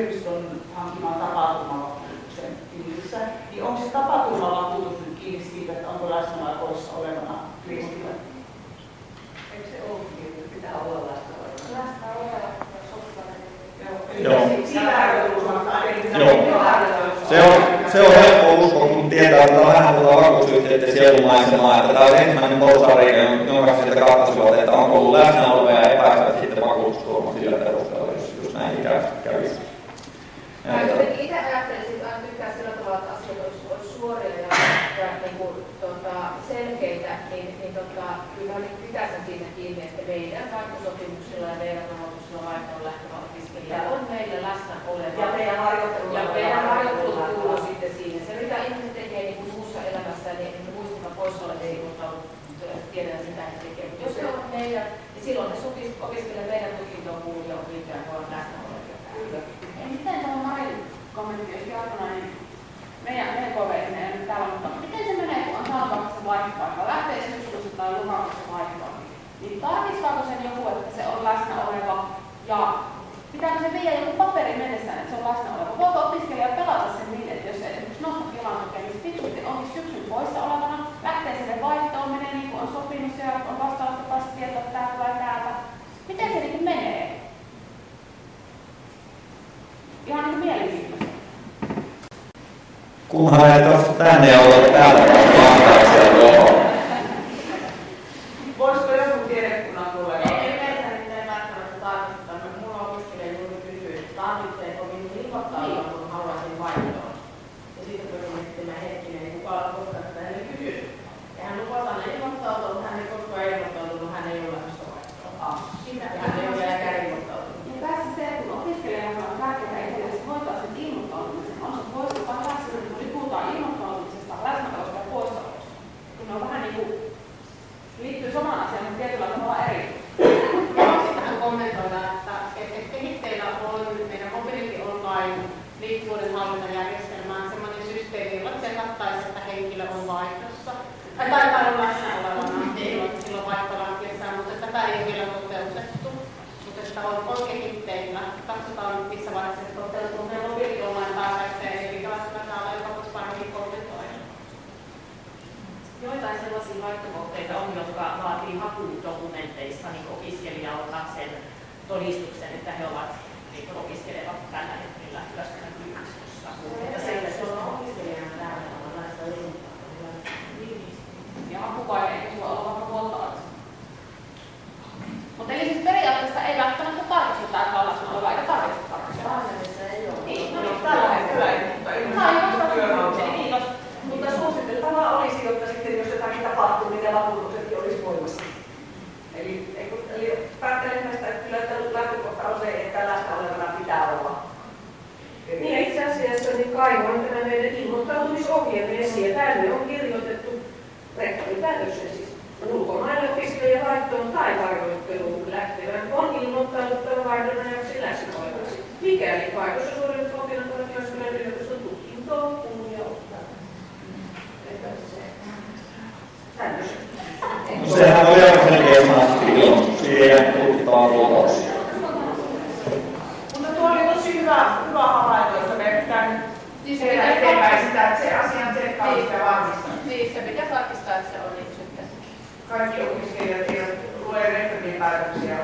yliopiston hankimaan tapaturmavakuutuksen piirissä, niin onko se tapaturmavakuutus nyt kiinni siitä, että onko läsnä vai poissa olevana listillä? Eikö se ole kiinni? Pitää olla läsnä olevana. Läsnä oleva ja sopivainen. Joo. Joo. Se on, se on helppo uskoa, kun tietää, että on vähän tuota vakuutusyhtiöiden sielumaisemaa, että tämä on ensimmäinen porsareikä, jonka sitten katsovat, että onko ollut läsnä oleva ja epäisivät sitten vakuutusturma sillä perusteella, jos, jos näin kävisi. Mä jotenkin itse ajattelisin, että aina tykkää sillä tavalla, että asiat olisi, olisi suoria ja, ja niin kuin, tota, selkeitä, niin, niin tota, kyllä pitäisin siinä kiinni, että meidän vaihtosopimuksilla ja meidän rahoituksilla vaihtoon lähtevä opiskelija on meillä läsnä oleva. Ja meidän harjoittelulla. Ja meidän harjoittelulla kuuluu sitten siihen. Se, mitä ihmiset tekee niin kuin muussa elämässä, niin en muisteta poissa olevia, mutta tiedän sitä, että tekee. Mutta jos se on meidän, niin silloin ne opiskelee meidän tutkintoon kuuluu ja opintoja, kun on läsnä olevia. Kyllä. Miten tämä Marin kommentti olisi aikana, niin meidän meidän koveille ei nyt täällä, mutta miten se menee, kun on saanut se vaihtopaikka, lähtee syksyllä tai lokakuussa vaihtoon, niin tarkistaako sen joku, että se on läsnä oleva ja pitääkö se viedä joku paperi mennessään, että se on läsnä oleva? Voiko opiskelija pelata sen niin, että jos se esimerkiksi nostaa Kelan hakemista fiksusti onkin syksyn poissa olevana, lähtee sinne vaihtoon, menee niin kuin on sopinut, ja on vastaavasti päästä tietoa, että täältä vai täältä. Miten se niin menee? Ihan niin mielenkiintoista. Kunhan ei tuossa tänne ole täällä vastauksia tuohon. Voisiko joku tiedekunnan tulee? Ei yleensä niitä ei välttämättä tarvitse. Mulla opiskelija juuri kysyy, että tarvitseeko minun ilmoittautua, kun haluaisin vaihtoon. Ja siitä pyrin miettimään hetkinen, kuka on koskaan sitä hänelle kysynyt. Ja hän lupasi aina ilmoittautua, mutta hän ei koskaan ilmoittautunut, hän ei ole lähdössä vaihtoon. Ah, sitä. Ja hän ei ole vieläkään ilmoittautunut. Ja tässä se, kun opiskelijalla on tärkeää itsellesi hoitaa sen ilmoittautumisen, on se poissa vai läsnä, kun nyt puhutaan ilmoittautumisesta, läsnäolosta ja poissaolosta. Kun ne on vähän niin kuin, liittyy samaan asiaan, mutta tietyllä tavalla eri. Ja voisin tähän kommentoida, että, että kehitteillä on meidän Mobility Online liikkuvuuden hallintajärjestelmään sellainen systeemi, jolla se kattaisi, että henkilö on vaihdossa. Tai tai on läsnä olevana silloin vaihtolantiessaan, mutta että tämä ei vielä toteutettu. Mutta että on, on kehitteillä. Katsotaan, missä vaiheessa se toteutuu. Meidän Mobility Online pääsee, eli minkälaista täällä joka voisi paremmin kommentoida. Joitain sellaisia vaihtokohteita on, jotka vaatii hakudokumenteissa niin opiskelija ottaakseen todistuksen, että he ovat niin opiskelevat tällä hetkellä Jyväskylän yliopistossa. Se on opiskelijana täällä on näistä ilmoittaa. Ja hakuvaihe, eikö sulla ole vaikka vuotta aikaisemmin? Mutta eli siis periaatteessa ei välttämättä tarkisteta, että on läsnä oleva, eikä tarkisteta tarkisteta. Pääasiassa ei ole. Niin, no niin, tällä hetkellä ei, mutta ilman Mutta suositeltavaa olisi, jotta sitten jos jotakin tapahtuu, niin ne vakuutuksetkin olisi voimassa. Eli, eli päättelen näistä, että kyllä että lähtökohta on se, että läsnä olevana pitää olla. Niin itse asiassa niin kaivoin tämä meidän ilmoittautumisohjelma esiin, ja tänne on kirjoitettu rehtorin päätöksen siis ulkomaille opiskelijan vaihtoon tai harjoitteluun lähtevän on ilmoittauduttava vaihdon ajaksi läsnä olevaksi. Mikäli vaihdossa suoritettu opinnot ovat Jyväskylän yliopiston tutkintoon, kuuluu ja ottaa. No sehän oli aika selkeä sanasta ilmoitus siihen tutkittavaan tuloksiin. Mutta tuo oli tosi hyvä, hyvä havainto, että me pitää nyt tehdä eteenpäin sitä, että se asian tsekkaamista ja varmistaa. Niin, se pitää tarkistaa, että se on niin sitten. Kaikki opiskelijat eivät lue rehtorien päätöksiä.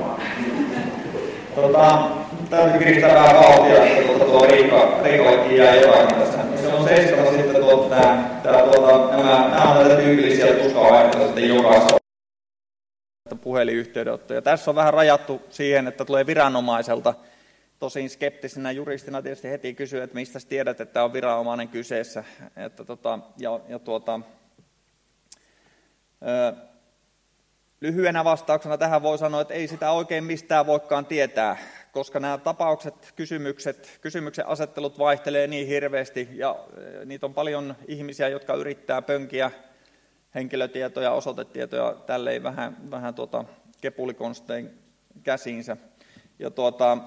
Tota, täytyy kiristävää vauhtia, että tuota, tuo Riikka, Riikollekin jää jotain tässä. Se on seiskata sitten tuota, tää, tää, tuota, nämä, nämä on näitä tyypillisiä tuskavaihtoja sitten jokaisella puhelinyhteydenottoja. Tässä on vähän rajattu siihen, että tulee viranomaiselta. Tosin skeptisenä juristina tietysti heti kysyy, että mistä tiedät, että on viranomainen kyseessä. Että, tota, ja, ja, tuota, ö, lyhyenä vastauksena tähän voi sanoa, että ei sitä oikein mistään voikaan tietää, koska nämä tapaukset, kysymykset, kysymyksen asettelut vaihtelee niin hirveästi ja niitä on paljon ihmisiä, jotka yrittää pönkiä henkilötietoja, osoitetietoja tälleen vähän, vähän tuota kepulikonstein käsiinsä. Ja tuota,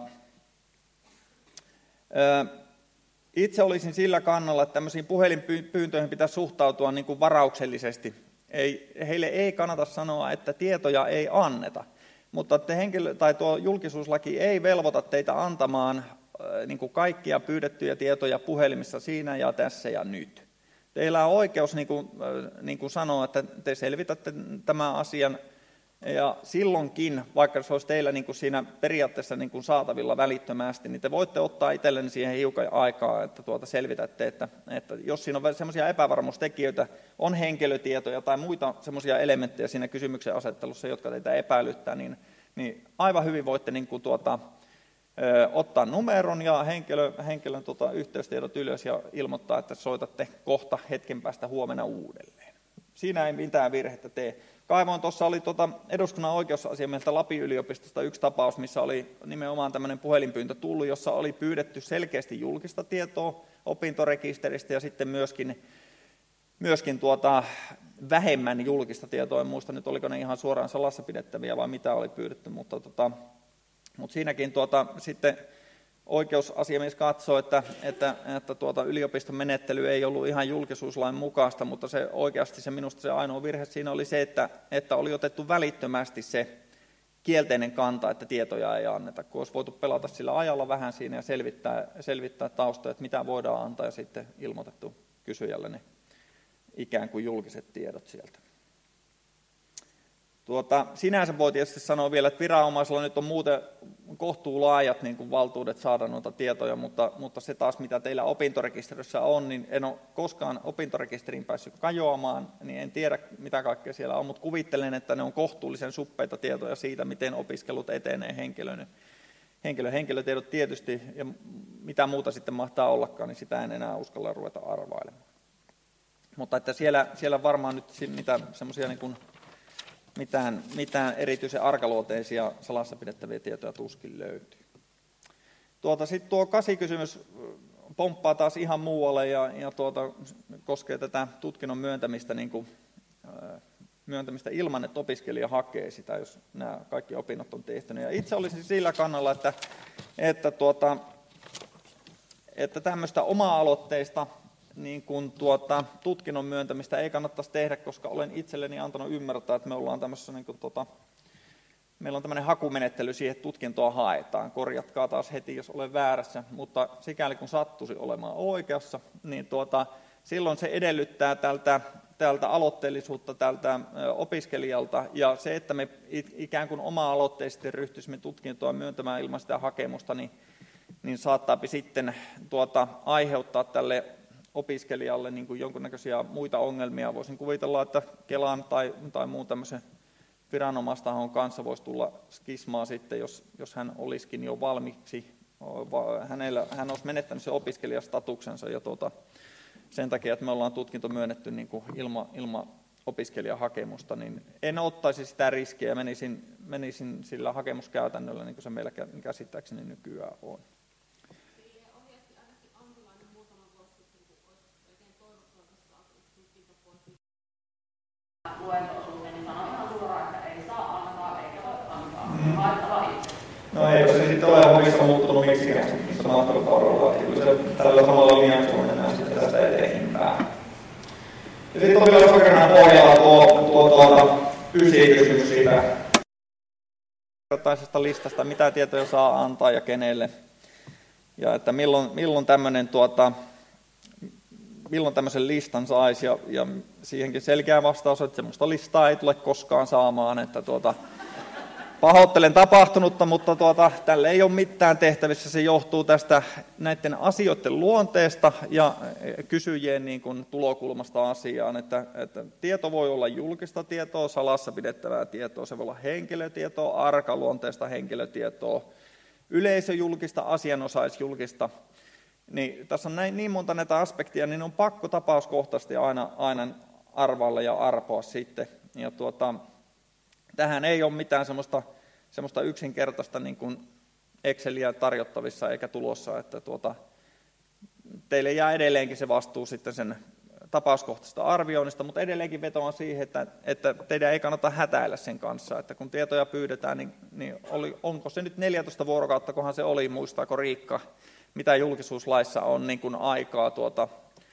itse olisin sillä kannalla, että tämmöisiin puhelinpyyntöihin pitäisi suhtautua niin kuin varauksellisesti. Ei, heille ei kannata sanoa, että tietoja ei anneta, mutta te henkilö, tai tuo julkisuuslaki ei velvoita teitä antamaan niin kuin kaikkia pyydettyjä tietoja puhelimissa siinä ja tässä ja nyt. Teillä on oikeus niin kuin, niin kuin sanoa, että te selvitätte tämän asian, ja silloinkin, vaikka se olisi teillä niin kuin siinä periaatteessa niin kuin saatavilla välittömästi, niin te voitte ottaa itselleni siihen hiukan aikaa, että tuota selvitätte, että, että jos siinä on sellaisia epävarmuustekijöitä, on henkilötietoja tai muita sellaisia elementtejä siinä kysymyksen asettelussa, jotka teitä epäilyttää, niin, niin aivan hyvin voitte niin kuin tuota, ö, ottaa numeron ja henkilö, henkilön tuota, yhteystiedot ylös ja ilmoittaa, että soitatte kohta hetken päästä huomenna uudelleen. Siinä ei mitään virhettä tee. Kaivoin tuossa oli tuota eduskunnan oikeusasiamieheltä Lapin yliopistosta yksi tapaus, missä oli nimenomaan tämmöinen puhelinpyyntö tullut, jossa oli pyydetty selkeästi julkista tietoa opintorekisteristä ja sitten myöskin, myöskin tuota vähemmän julkista tietoa. En muista nyt, oliko ne ihan suoraan salassa pidettäviä vai mitä oli pyydetty, mutta, tota, mutta siinäkin tuota, sitten oikeusasiamies katsoi, että, että, että tuota, yliopiston menettely ei ollut ihan julkisuuslain mukaista, mutta se oikeasti se minusta se ainoa virhe siinä oli se, että, että oli otettu välittömästi se kielteinen kanta, että tietoja ei anneta, kun olisi voitu pelata sillä ajalla vähän siinä ja selvittää, selvittää taustoja, että mitä voidaan antaa ja sitten ilmoitettu kysyjälle ne ikään kuin julkiset tiedot sieltä. Tuota, sinänsä voi tietysti sanoa vielä, että viranomaisilla nyt on muuten kohtuu laajat niin kuin valtuudet saada noita tietoja, mutta, mutta se taas mitä teillä opintorekisterissä on, niin en ole koskaan opintorekisteriin päässyt kajoamaan, niin en tiedä mitä kaikkea siellä on, mutta kuvittelen, että ne on kohtuullisen suppeita tietoja siitä, miten opiskelut etenee henkilön. Henkilö, henkilötiedot tietysti, ja mitä muuta sitten mahtaa ollakaan, niin sitä en enää uskalla ruveta arvailemaan. Mutta että siellä, siellä varmaan nyt mitä semmoisia niin kuin Mitään, mitään erityisen arkaluonteisia salassa pidettäviä tietoja tuskin löytyy. Tuota, sitten tuo kasikysymys pomppaa taas ihan muualle ja, ja tuota, koskee tätä tutkinnon myöntämistä, niin kuin, äh, myöntämistä ilman, että opiskelija hakee sitä, jos nämä kaikki opinnot on tehty. Ja itse olisin sillä kannalla, että, että, tuota, että tämmöistä oma-aloitteista niin kun tuota, tutkinnon myöntämistä ei kannattaisi tehdä, koska olen itselleni antanut ymmärtää, että me ollaan tämmöisessä, niin kun, tuota, meillä on tämmöinen hakumenettely siihen, että tutkintoa haetaan. Korjatkaa taas heti, jos olen väärässä, mutta sikäli kun sattuisi olemaan oikeassa, niin tuota, silloin se edellyttää tältä, tältä aloitteellisuutta tältä opiskelijalta, ja se, että me ikään kuin oma-aloitteisesti ryhtyisimme tutkintoa myöntämään ilman sitä hakemusta, niin, niin saattaapi sitten tuota, aiheuttaa tälle opiskelijalle niin kuin jonkunnäköisiä muita ongelmia. Voisin kuvitella, että Kelan tai, tai muun tämmöisen viranomaistahon kanssa voisi tulla skismaa sitten, jos, jos hän olisikin jo valmiiksi. Hänellä, hän olisi menettänyt sen opiskelijastatuksensa ja tuota, sen takia, että me ollaan tutkinto myönnetty niin kuin ilma, ilma opiskelijahakemusta, niin en ottaisi sitä riskiä ja menisin, menisin sillä hakemuskäytännöllä, niin kuin se meillä käsittääkseni nykyään on. Luento-osuuteen, niin sanoo ihan suoraan, että ei saa antaa eikä voi antaa. Laittava itse. No eikö se sitten ole omissa muuttunut miksikään, missä matkakaudella, että kyllä se tällä samalla linjauksella mennään sitten tästä eteenpäin. Ja sitten on vielä sokerina pohjalla tuo, tuo tuota, ysi-kysymys siitä vertaisesta listasta, mitä tietoja saa antaa ja kenelle. Ja että milloin, milloin tämmöinen tuota, milloin tämmöisen listan saisi, ja, ja siihenkin selkeä vastaus, että semmoista listaa ei tule koskaan saamaan, että tuota, pahoittelen tapahtunutta, mutta tuota, tälle ei ole mitään tehtävissä, se johtuu tästä näiden asioiden luonteesta ja kysyjien niin kuin tulokulmasta asiaan, että, että tieto voi olla julkista tietoa, salassa pidettävää tietoa, se voi olla henkilötietoa, arkaluonteista henkilötietoa, yleisöjulkista, asianosaisjulkista. Niin, tässä on näin, niin monta näitä aspektia, niin on pakko tapauskohtaisesti aina, aina arvailla ja arpoa sitten. Ja tuota, tähän ei ole mitään semmoista, semmoista yksinkertaista niin kuin Exceliä tarjottavissa eikä tulossa, että tuota, teille jää edelleenkin se vastuu sitten sen tapauskohtaisesta arvioinnista, mutta edelleenkin vetoan siihen, että, että teidän ei kannata hätäillä sen kanssa, että kun tietoja pyydetään, niin, niin oli, onko se nyt neljätoista vuorokautta, kohan se oli, muistaako Riikka, mitä julkisuuslaissa on niin kuin aikaa tuota,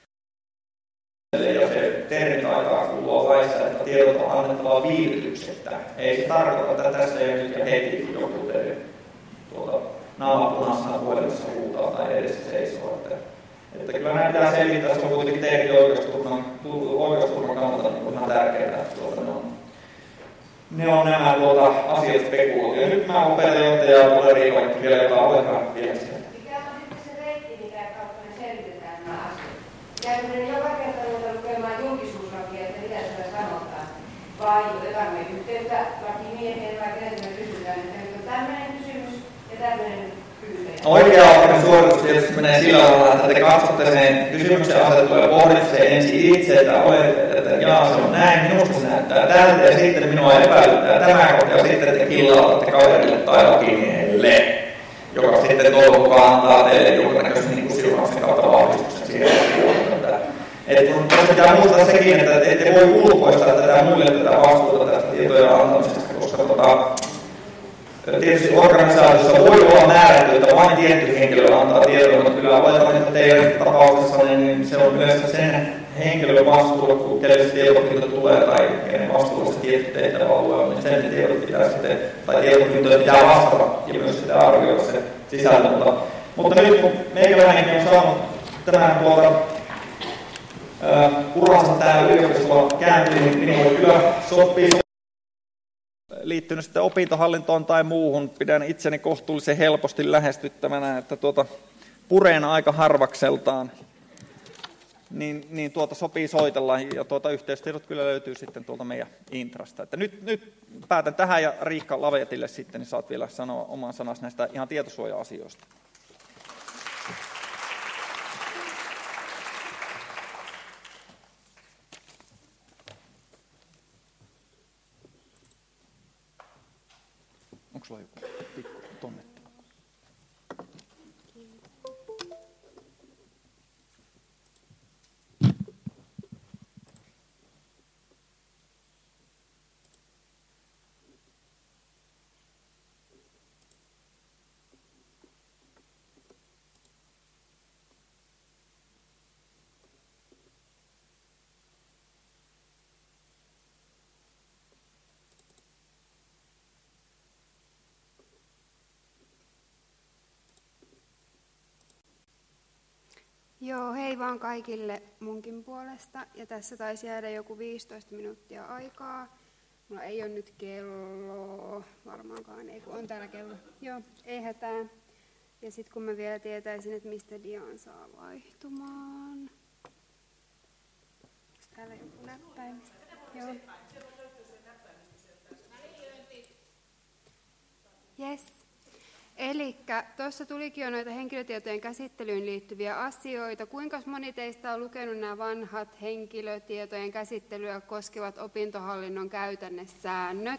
ja se termiaikaa kuuluu laissa, että tiedot on annettava viivytyksettä. Ei se tarkoita, että tässä ei nyt heti joku teille tuota, naama punaisena puhelimessa huutaa tai edessä seisoo. Että, että kyllä näin pitää selvittää, se on kuitenkin teidänkin oikeusturvan, oikeusturvan kannalta niin ihan tärkeää. Tuota, ne, on, ne on nämä tuota, asiat spekuloitu. Ja nyt mä opettajanjohtaja ja tulee Riikolle vielä jotain ollenkaan vielä siellä. Mikä on sitten se reitti, mikä kautta me selvitetään nämä asiat? Käykö ne joka kerta joutua lukemaan julkisuuslakia, että mitä sitä sanotaan? Vai otamme yhteyttä lakimieheen vai keneltä me kysytään, että nyt on tämmöinen kysymys ja tämmöinen kysymys. Oikea-aikainen suoritus tietysti menee sillä tavalla, että te katsotte sen kysymyksen asettelun ja pohditte sen ensin itse, että, että jaa, se on näin, minusta se näyttää tältä ja sitten minua epäilyttää tämä kohta ja sitten te killautatte kaverille tai lakimiehelle, joka sitten toivon mukaan antaa teille jonkinnäköisen niin kuin siunauksen kautta vahvistuksen siihen. Että kun pitää muistaa sekin, että te ette voi ulkoistaa tätä muille tätä vastuuta tästä tietojen antamisesta, koska tota, tietysti organisaatiossa voi olla määrätty, että vain tietty henkilö antaa tietoja, mutta kyllä oletan, että teidän tapauksessa niin se on yleensä sen henkilön vastuulla, kelle se tietopinto tulee tai kenen vastuulla se tietty tehtävä alueella, niin sen tiedot pitää sitten, tai tietopintoja pitää vastata ja myös sitä arvioida se sisältö. Mutta, mutta nyt kun meikäläinenkin on saanut tämän tuolta Uh, uransa täällä yliopistolla käyntiin, niin minulle kyllä sopii. Liittynyt sitten opintohallintoon tai muuhun, pidän itseni kohtuullisen helposti lähestyttävänä, että tuota, pureen aika harvakseltaan, niin, niin tuota sopii soitella ja tuota yhteystiedot kyllä löytyy sitten tuolta meidän intrasta. Että nyt, nyt päätän tähän ja Riikka Lavetille sitten, niin saat vielä sanoa oman sanasi näistä ihan tietosuoja-asioista. Onko sulla joku pikku tonnetta? Joo, hei vaan kaikille munkin puolesta. Ja tässä taisi jäädä joku viisitoista minuuttia aikaa. Mulla ei ole nyt kello, varmaankaan ei, kun on täällä kello. Joo, ei hätää. Ja sitten kun mä vielä tietäisin, että mistä diaan saa vaihtumaan. Onko täällä joku näppäimistä? Joo. Yes. Elikkä tuossa tulikin jo noita henkilötietojen käsittelyyn liittyviä asioita. Kuinka moni teistä on lukenut nämä vanhat henkilötietojen käsittelyä koskevat opintohallinnon käytännössäännöt?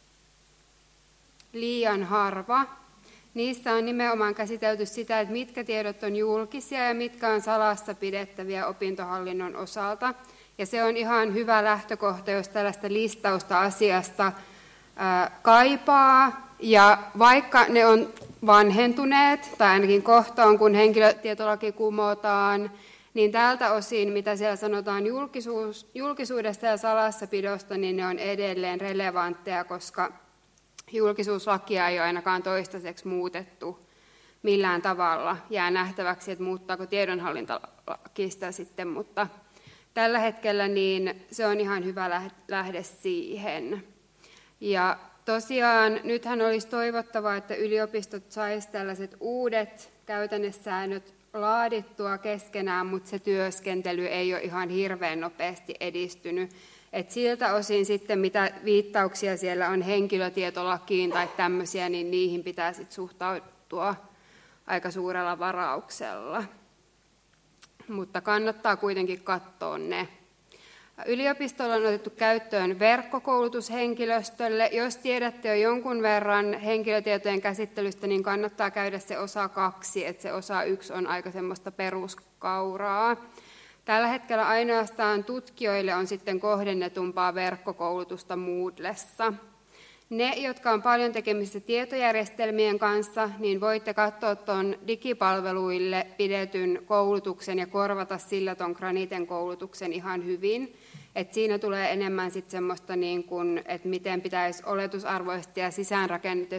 Liian harva. Niissä on nimenomaan käsitelty sitä, että mitkä tiedot on julkisia ja mitkä on salassa pidettäviä opintohallinnon osalta. Ja se on ihan hyvä lähtökohta, jos tällaista listausta asiasta ää, kaipaa. Ja vaikka ne on vanhentuneet, tai ainakin kohta on, kun henkilötietolaki kumotaan, niin tältä osin, mitä siellä sanotaan julkisuus, julkisuudesta ja salassapidosta, niin ne on edelleen relevantteja, koska julkisuuslakia ei ole ainakaan toistaiseksi muutettu millään tavalla. Jää nähtäväksi, että muuttaako tiedonhallintalaki sitä sitten, mutta tällä hetkellä niin se on ihan hyvä lähde siihen. Ja tosiaan nythän olisi toivottavaa, että yliopistot saisivat tällaiset uudet käytännössäännöt laadittua keskenään, mutta se työskentely ei ole ihan hirveän nopeasti edistynyt. Et siltä osin sitten, mitä viittauksia siellä on henkilötietolakiin tai tämmöisiä, niin niihin pitää sitten suhtautua aika suurella varauksella. Mutta kannattaa kuitenkin katsoa ne. Yliopistolla on otettu käyttöön verkkokoulutus henkilöstölle. Jos tiedätte jo jonkun verran henkilötietojen käsittelystä, niin kannattaa käydä se osa kaksi, että se osa yksi on aika semmoista peruskauraa. Tällä hetkellä ainoastaan tutkijoille on sitten kohdennetumpaa verkkokoulutusta Moodlessa. Ne, jotka on paljon tekemisissä tietojärjestelmien kanssa, niin voitte katsoa tuon digipalveluille pidetyn koulutuksen ja korvata sillä tuon Graniten koulutuksen ihan hyvin. Et siinä tulee enemmän sitten semmoista, niin kun, että miten pitäisi oletusarvoisesti ja sisäänrakennetusti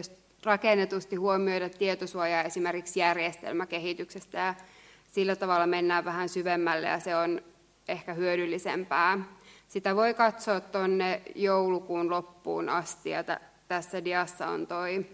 rakennetusti huomioida tietosuojaa esimerkiksi järjestelmäkehityksestä ja sillä tavalla mennään vähän syvemmälle ja se on ehkä hyödyllisempää. Sitä voi katsoa tuonne joulukuun loppuun asti ja t- tässä diassa on toi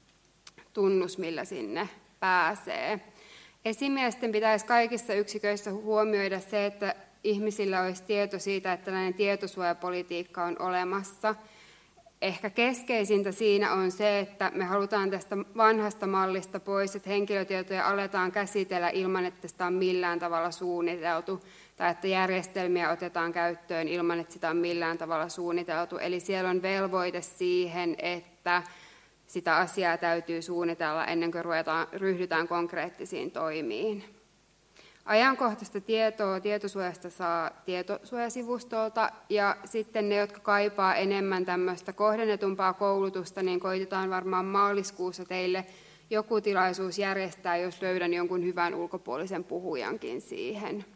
tunnus, millä sinne pääsee. Esimiesten pitäisi kaikissa yksiköissä huomioida se, että ihmisillä olisi tieto siitä, että tällainen tietosuojapolitiikka on olemassa. Ehkä keskeisintä siinä on se, että me halutaan tästä vanhasta mallista pois, että henkilötietoja aletaan käsitellä ilman, että sitä on millään tavalla suunniteltu, tai että järjestelmiä otetaan käyttöön ilman, että sitä on millään tavalla suunniteltu. Eli siellä on velvoite siihen, että sitä asiaa täytyy suunnitella ennen kuin ruvetaan, ryhdytään konkreettisiin toimiin. Ajankohtaista tietoa tietosuojasta saa tietosuojasivustolta ja sitten ne, jotka kaipaa enemmän tämmöistä kohdennetumpaa koulutusta, niin koitetaan varmaan maaliskuussa teille joku tilaisuus järjestää, jos löydän jonkun hyvän ulkopuolisen puhujankin siihen.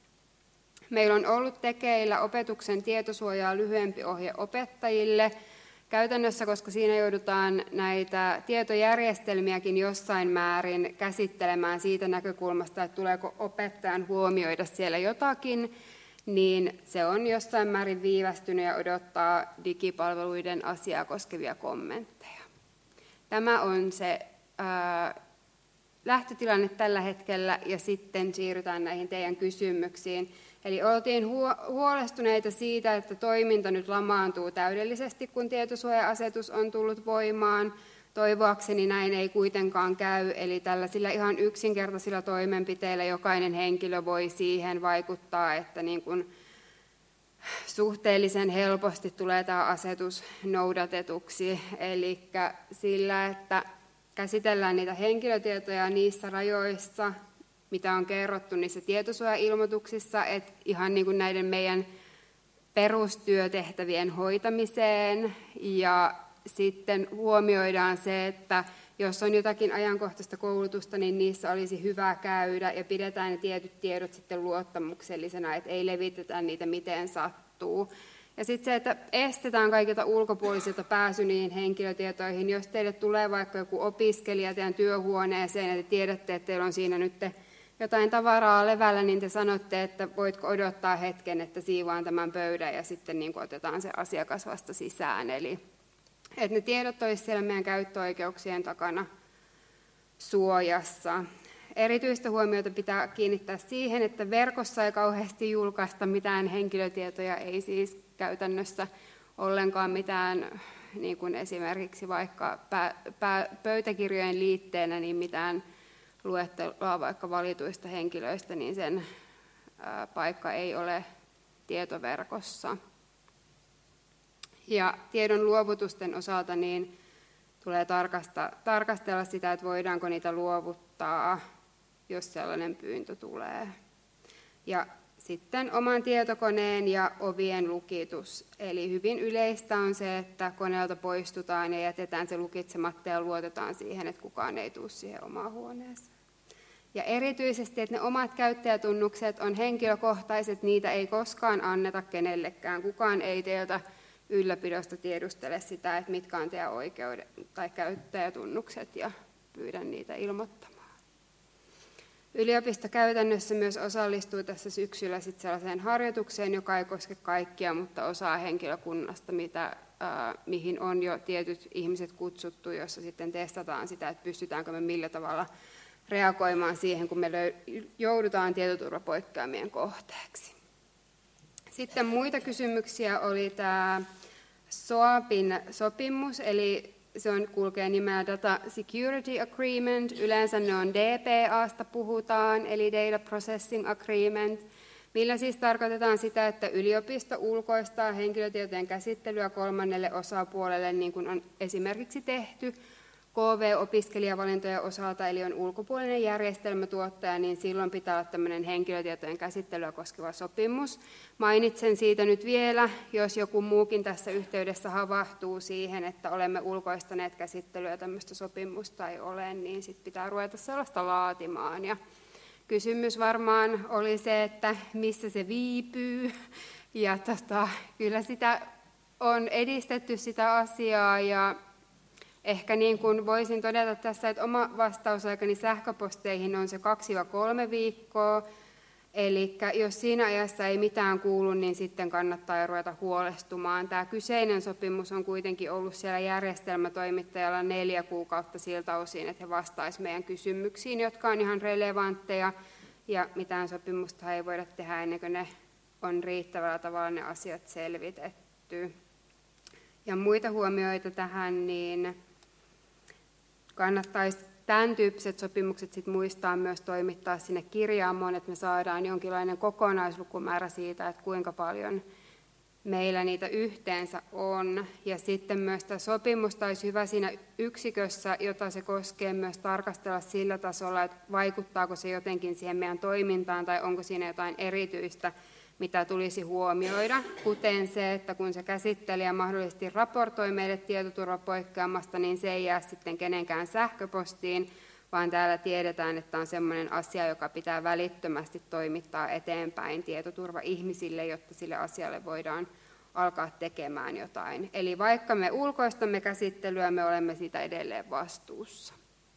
Meillä on ollut tekeillä opetuksen tietosuojaa lyhyempi ohje opettajille. Käytännössä, koska siinä joudutaan näitä tietojärjestelmiäkin jossain määrin käsittelemään siitä näkökulmasta, että tuleeko opettajan huomioida siellä jotakin, niin se on jossain määrin viivästynyt ja odottaa digipalveluiden asiaa koskevia kommentteja. Tämä on se ää, lähtötilanne tällä hetkellä ja sitten siirrytään näihin teidän kysymyksiin. Eli oltiin huolestuneita siitä, että toiminta nyt lamaantuu täydellisesti, kun tietosuoja-asetus on tullut voimaan. Toivoakseni näin ei kuitenkaan käy, eli tällaisilla ihan yksinkertaisilla toimenpiteillä jokainen henkilö voi siihen vaikuttaa, että niin kuin suhteellisen helposti tulee tämä asetus noudatetuksi. Eli sillä, että käsitellään niitä henkilötietoja niissä rajoissa, mitä on kerrottu niissä tietosuojailmoituksissa, että ihan niin kuin näiden meidän perustyötehtävien hoitamiseen ja sitten huomioidaan se, että jos on jotakin ajankohtaista koulutusta, niin niissä olisi hyvä käydä ja pidetään ne tietyt tiedot sitten luottamuksellisena, että ei levitetä niitä miten sattuu. Ja sitten se, että estetään kaikilta ulkopuolisilta pääsy niihin henkilötietoihin. Jos teille tulee vaikka joku opiskelija teidän työhuoneeseen ja te tiedätte, että teillä on siinä nyt jotain tavaraa levällä, niin te sanotte, että voitko odottaa hetken, että siivoan tämän pöydän ja sitten niin otetaan se asiakas vasta sisään. Eli että ne tiedot olisivat siellä meidän käyttöoikeuksien takana suojassa. Erityistä huomiota pitää kiinnittää siihen, että verkossa ei kauheasti julkaista mitään henkilötietoja, ei siis käytännössä ollenkaan mitään, niin kuin esimerkiksi vaikka pää, pää, pöytäkirjojen liitteenä, niin mitään luettelua vaikka valituista henkilöistä, niin sen ää, paikka ei ole tietoverkossa. Ja tiedon luovutusten osalta niin tulee tarkasta, tarkastella sitä, että voidaanko niitä luovuttaa, jos sellainen pyyntö tulee. Ja sitten oman tietokoneen ja ovien lukitus. Eli hyvin yleistä on se, että koneelta poistutaan ja jätetään se lukitsematta ja luotetaan siihen, että kukaan ei tule siihen omaan huoneeseen. Ja erityisesti, että ne omat käyttäjätunnukset on henkilökohtaiset, niitä ei koskaan anneta kenellekään. Kukaan ei teiltä ylläpidosta tiedustele sitä, että mitkä on teidän oikeudet tai käyttäjätunnukset ja pyydän niitä ilmoittamaan. Yliopisto käytännössä myös osallistuu tässä syksyllä sit sellaiseen harjoitukseen, joka ei koske kaikkia, mutta osaa henkilökunnasta, mitä, ää, mihin on jo tietyt ihmiset kutsuttu, jossa sitten testataan sitä, että pystytäänkö me millä tavalla reagoimaan siihen, kun me löy- joudutaan tietoturvapoikkeamien kohteeksi. Sitten muita kysymyksiä oli tämä S O A Pin sopimus, eli se on, kulkee nimeä Data Security Agreement. Yleensä ne on D P A:sta puhutaan, eli Data Processing Agreement, millä siis tarkoitetaan sitä, että yliopisto ulkoistaa henkilötietojen käsittelyä kolmannelle osapuolelle, niin kuin on esimerkiksi tehty K V-opiskelijavalintojen osalta, eli on ulkopuolinen järjestelmätuottaja, niin silloin pitää olla tämmöinen henkilötietojen käsittelyä koskeva sopimus. Mainitsen siitä nyt vielä, jos joku muukin tässä yhteydessä havahtuu siihen, että olemme ulkoistaneet käsittelyä tämmöistä sopimusta ei ole, niin sitten pitää ruveta sellaista laatimaan. Ja kysymys varmaan oli se, että missä se viipyy, ja tota, kyllä sitä on edistetty sitä asiaa, ja Ehkä niin kuin voisin todeta tässä, että oma vastausaikani sähköposteihin on se kaksi kolme viikkoa. Eli jos siinä ajassa ei mitään kuulu, niin sitten kannattaa ruveta huolestumaan. Tämä kyseinen sopimus on kuitenkin ollut siellä järjestelmätoimittajalla neljä kuukautta siltä osin, että he vastaisivat meidän kysymyksiin, jotka on ihan relevantteja, ja mitään sopimusta ei voida tehdä ennen kuin ne on riittävällä tavalla ne asiat selvitetty. Ja muita huomioita tähän, niin kannattaisi tämän tyyppiset sopimukset sit muistaa myös toimittaa sinne kirjaamoon, että me saadaan jonkinlainen kokonaislukumäärä siitä, että kuinka paljon meillä niitä yhteensä on. Ja sitten myös tämä sopimus olisi hyvä siinä yksikössä, jota se koskee, myös tarkastella sillä tasolla, että vaikuttaako se jotenkin siihen meidän toimintaan tai onko siinä jotain erityistä, mitä tulisi huomioida, kuten se, että kun se käsittelijä mahdollisesti raportoi meille tietoturvapoikkeamasta, niin se ei jää sitten kenenkään sähköpostiin, vaan täällä tiedetään, että on sellainen asia, joka pitää välittömästi toimittaa eteenpäin tietoturva-ihmisille, jotta sille asialle voidaan alkaa tekemään jotain. Eli vaikka me ulkoistamme käsittelyä, me olemme siitä edelleen vastuussa.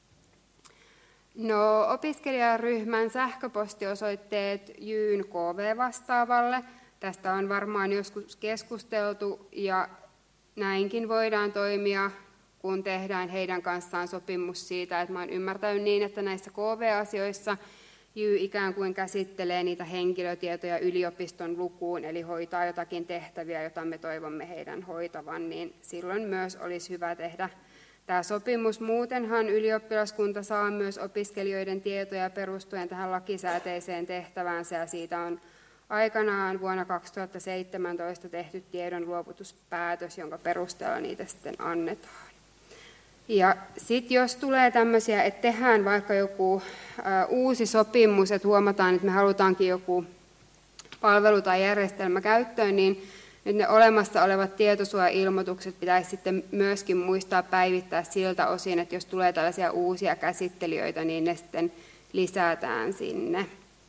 No, opiskelijaryhmän sähköpostiosoitteet Jyn K V-vastaavalle. Tästä on varmaan joskus keskusteltu ja näinkin voidaan toimia, kun tehdään heidän kanssaan sopimus siitä, että mä oon ymmärtänyt niin, että näissä K V-asioissa Jy ikään kuin käsittelee niitä henkilötietoja yliopiston lukuun, eli hoitaa jotakin tehtäviä, jota me toivomme heidän hoitavan, niin silloin myös olisi hyvä tehdä tämä sopimus. Muutenhan ylioppilaskunta saa myös opiskelijoiden tietoja perustuen tähän lakisääteiseen tehtäväänsä, ja siitä on aikanaan vuonna kaksituhattaseitsemäntoista tehty tiedonluovutuspäätös, jonka perusteella niitä sitten annetaan. Ja sitten jos tulee tämmöisiä, että tehdään vaikka joku ä, uusi sopimus, että huomataan, että me halutaankin joku palvelu tai järjestelmä käyttöön, niin nyt ne olemassa olevat tietosuoja-ilmoitukset pitäisi sitten myöskin muistaa päivittää siltä osin, että jos tulee tällaisia uusia käsittelijöitä, niin ne sitten lisätään sinne.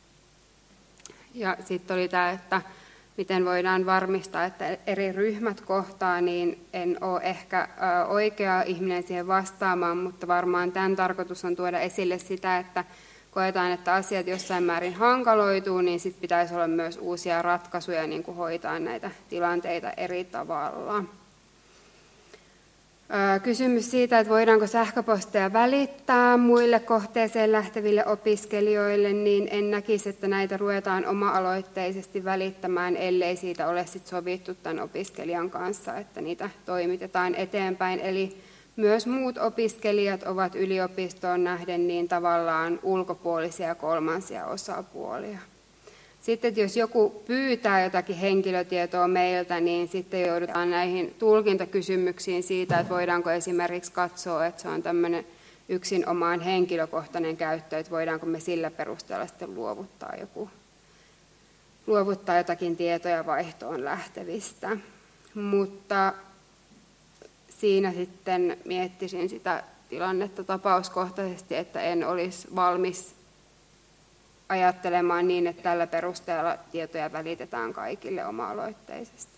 Ja sitten oli tämä, että miten voidaan varmistaa, että eri ryhmät kohtaa, niin en ole ehkä oikea ihminen siihen vastaamaan, mutta varmaan tämän tarkoitus on tuoda esille sitä, että koetaan, että asiat jossain määrin hankaloituu, niin sitten pitäisi olla myös uusia ratkaisuja niin kuin hoitaa näitä tilanteita eri tavalla. Kysymys siitä, että voidaanko sähköposteja välittää muille kohteeseen lähteville opiskelijoille, niin en näkisi, että näitä ruvetaan oma-aloitteisesti välittämään, ellei siitä ole sit sovittu tämän opiskelijan kanssa, että niitä toimitetaan eteenpäin. Eli myös muut opiskelijat ovat yliopistoon nähden niin tavallaan ulkopuolisia kolmansia osapuolia. Sitten jos joku pyytää jotakin henkilötietoa meiltä, niin sitten joudutaan näihin tulkintakysymyksiin siitä, että voidaanko esimerkiksi katsoa, että se on tämmöinen yksin omaan henkilökohtainen käyttö, että voidaanko me sillä perusteella sitten luovuttaa, joku, luovuttaa jotakin tietoja vaihtoon lähtevistä. Mutta siinä sitten miettisin sitä tilannetta tapauskohtaisesti, että en olisi valmis ajattelemaan niin, että tällä perusteella tietoja välitetään kaikille oma-aloitteisesti.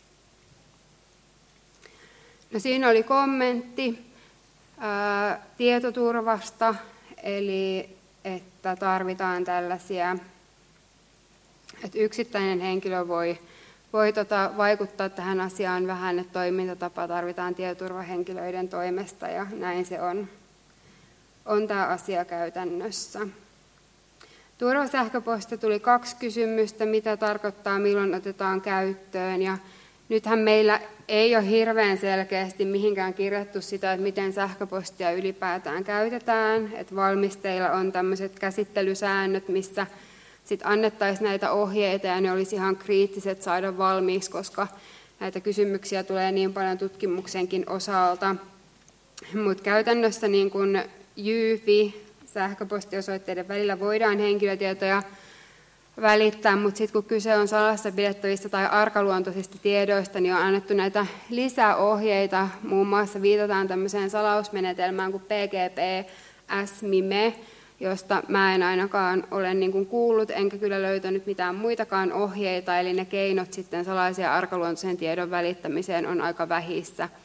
No, siinä oli kommentti ää, tietoturvasta, eli että tarvitaan tällaisia, että yksittäinen henkilö voi, voi tota, vaikuttaa tähän asiaan vähän, että toimintatapa tarvitaan tietoturvahenkilöiden toimesta, ja näin se on, on tämä asia käytännössä. Turvasähköposta tuli kaksi kysymystä, mitä tarkoittaa, milloin otetaan käyttöön. Ja nythän meillä ei ole hirveän selkeästi mihinkään kirjattu sitä, että miten sähköpostia ylipäätään käytetään. Että valmisteilla on tämmöiset käsittelysäännöt, missä sit annettaisiin näitä ohjeita, ja ne olisi ihan kriittiset saada valmiiksi, koska näitä kysymyksiä tulee niin paljon tutkimuksenkin osalta. Mutta käytännössä niin kun Jyfi, sähköpostiosoitteiden välillä voidaan henkilötietoja välittää, mutta sitten kun kyse on salassa pidettävistä tai arkaluontoisista tiedoista, niin on annettu näitä lisäohjeita. Muun muassa viitataan tämmöiseen salausmenetelmään kuin P G P S M I M E, josta mä en ainakaan ole niin kuin kuullut, enkä kyllä löytänyt mitään muitakaan ohjeita, eli ne keinot sitten salaisen ja arkaluontoisen tiedon välittämiseen on aika vähissä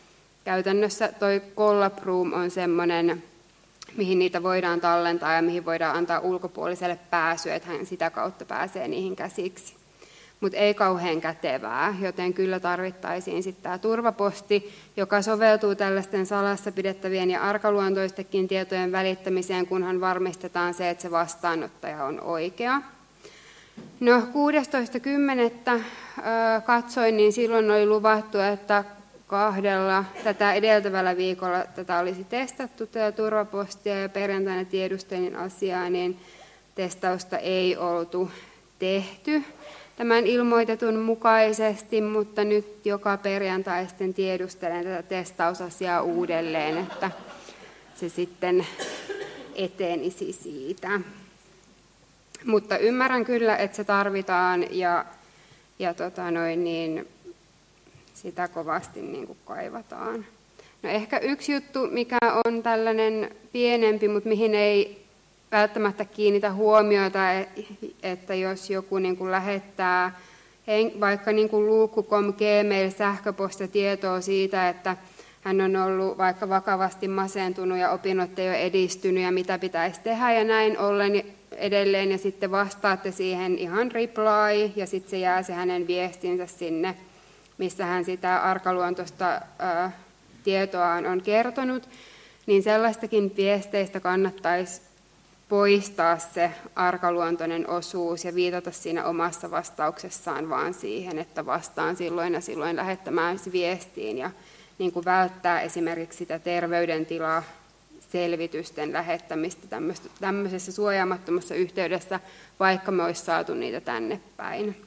käytännössä toi Collab Room on semmoinen, mihin niitä voidaan tallentaa ja mihin voidaan antaa ulkopuoliselle pääsyä, että hän sitä kautta pääsee niihin käsiksi. Mutta ei kauhean kätevää, joten kyllä tarvittaisiin sitten tämä turvaposti, joka soveltuu tällaisten salassa pidettävien ja arkaluontoistenkin tietojen välittämiseen, kunhan varmistetaan se, että se vastaanottaja on oikea. No kuudestoista kymmenettä katsoin, niin silloin oli luvattu, että kahdella tätä edeltävällä viikolla tätä olisi testattu, tätä turvapostia, ja perjantaina tiedustelin asiaa, niin testausta ei oltu tehty tämän ilmoitetun mukaisesti, mutta nyt joka perjantai sitten tiedustelen tätä testausasiaa uudelleen, että se sitten etenisi siitä. Mutta ymmärrän kyllä, että se tarvitaan ja, ja tota noin, niin sitä kovasti niin kuin kaivataan. No ehkä yksi juttu, mikä on tällainen pienempi, mutta mihin ei välttämättä kiinnitä huomiota, että jos joku niin kuin lähettää vaikka niin kuin luukku piste com, Gmail, sähköposta tietoa siitä, että hän on ollut vaikka vakavasti masentunut ja opinnot ei ole edistynyt ja mitä pitäisi tehdä ja näin ollen edelleen, ja sitten vastaatte siihen ihan reply ja sitten se jää se hänen viestinsä sinne, missä hän sitä arkaluontoista ää, tietoaan on kertonut, niin sellaistakin viesteistä kannattaisi poistaa se arkaluontoinen osuus ja viitata siinä omassa vastauksessaan vaan siihen, että vastaan silloin ja silloin lähettämään viestiin ja niin kuin välttää esimerkiksi sitä terveydentilaa selvitysten lähettämistä tämmöisessä suojaamattomassa yhteydessä, vaikka me olisi saatu niitä tänne päin.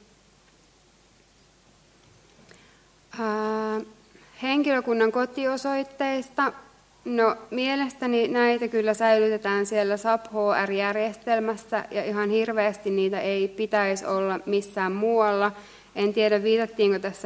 Ää, henkilökunnan kotiosoitteista. No, mielestäni näitä kyllä säilytetään siellä S A P H R-järjestelmässä ja ihan hirveästi niitä ei pitäisi olla missään muualla. En tiedä, viitattiinko tässä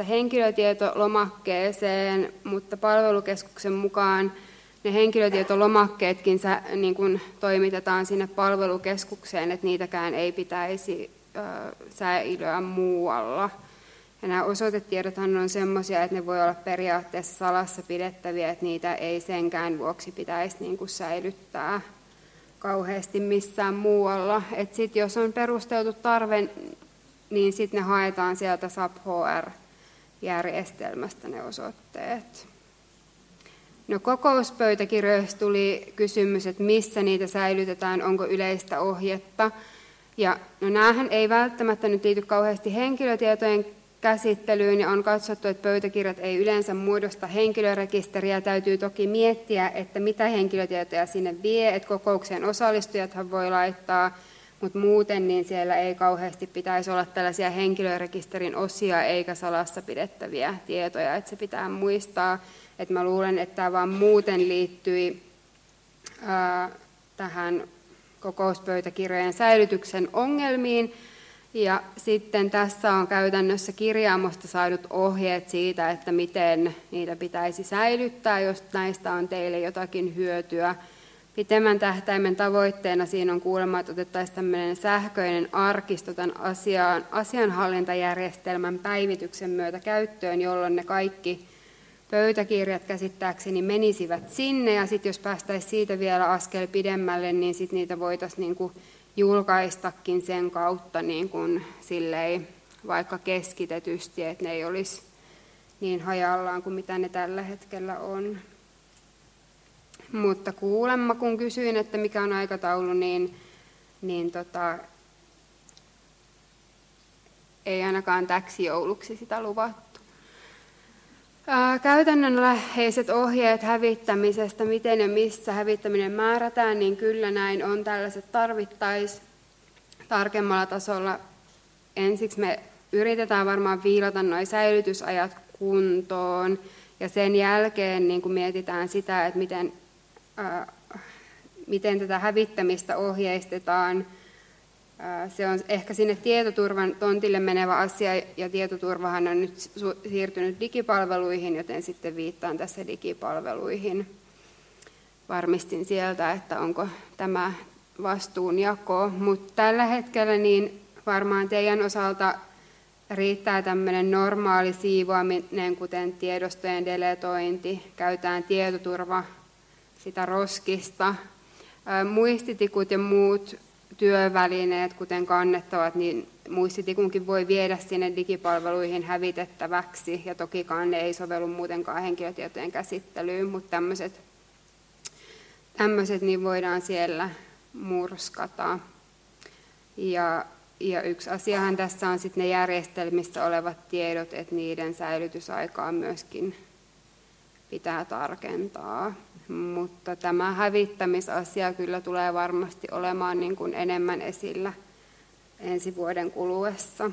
henkilötietolomakkeeseen, mutta palvelukeskuksen mukaan ne henkilötietolomakkeetkin niin kuin toimitetaan sinne palvelukeskukseen, että niitäkään ei pitäisi ö, säilyä muualla. Ja nämä osoitetiedothan on sellaisia, että ne voi olla periaatteessa salassa pidettäviä, että niitä ei senkään vuoksi pitäisi niin kuin säilyttää kauheasti missään muualla. Et sit, jos on perusteltu tarve, niin sitten ne haetaan sieltä S A P H R-järjestelmästä ne osoitteet. No, kokouspöytäkirjoista tuli kysymys, että missä niitä säilytetään, onko yleistä ohjetta. Ja no, näähän ei välttämättä nyt liity kauheasti henkilötietojen käsittelyyn, ja on katsottu, että pöytäkirjat ei yleensä muodosta henkilörekisteriä. Täytyy toki miettiä, että mitä henkilötietoja sinne vie, että kokoukseen osallistujathan voi laittaa, mutta muuten niin siellä ei kauheasti pitäisi olla tällaisia henkilörekisterin osia eikä salassa pidettäviä tietoja, että se pitää muistaa. Että mä luulen, että tämä vaan muuten liittyi ää, tähän kokouspöytäkirjojen säilytyksen ongelmiin. Ja sitten tässä on käytännössä kirjaamosta saadut ohjeet siitä, että miten niitä pitäisi säilyttää, jos näistä on teille jotakin hyötyä. Pitemmän tähtäimen tavoitteena siinä on kuulemma, että otettaisiin tämmöinen sähköinen arkisto tämän asian, asianhallintajärjestelmän päivityksen myötä käyttöön, jolloin ne kaikki pöytäkirjat käsittääkseni menisivät sinne, ja sitten jos päästäisiin siitä vielä askel pidemmälle, niin sitten niitä voitaisiin niin kuin julkaistakin sen kautta niin kuin silleen, vaikka keskitetysti, että ne ei olisi niin hajallaan kuin mitä ne tällä hetkellä on. Mutta kuulemma, kun kysyin, että mikä on aikataulu, niin, niin tota, ei ainakaan täksi jouluksi sitä luvattu. Käytännönläheiset ohjeet hävittämisestä, miten ja missä hävittäminen määrätään, niin kyllä näin on. Tällaiset tarvittaisiin tarkemmalla tasolla. Ensiksi me yritetään varmaan viilata nuo säilytysajat kuntoon, ja sen jälkeen niin kun mietitään sitä, että miten, ää, miten tätä hävittämistä ohjeistetaan. Se on ehkä sinne tietoturvan tontille menevä asia, ja tietoturvahan on nyt siirtynyt digipalveluihin, joten sitten viittaan tässä digipalveluihin. Varmistin sieltä, että onko tämä vastuunjako, mutta tällä hetkellä niin varmaan teidän osalta riittää tämmöinen normaali siivoaminen, kuten tiedostojen deletointi, käytetään tietoturva sitä roskista. Muistitikut ja muut työvälineet, kuten kannettavat, niin muistitikunkin voi viedä sinne digipalveluihin hävitettäväksi, ja toki kanne ei sovellu muutenkaan henkilötietojen käsittelyyn, mutta tämmöiset, tämmöiset niin voidaan siellä murskata. Ja, ja yksi asiahan tässä on sitten ne järjestelmissä olevat tiedot, että niiden säilytysaikaa myöskin pitää tarkentaa. Mutta tämä hävittämisasia kyllä tulee varmasti olemaan niin kuin enemmän esillä ensi vuoden kuluessa.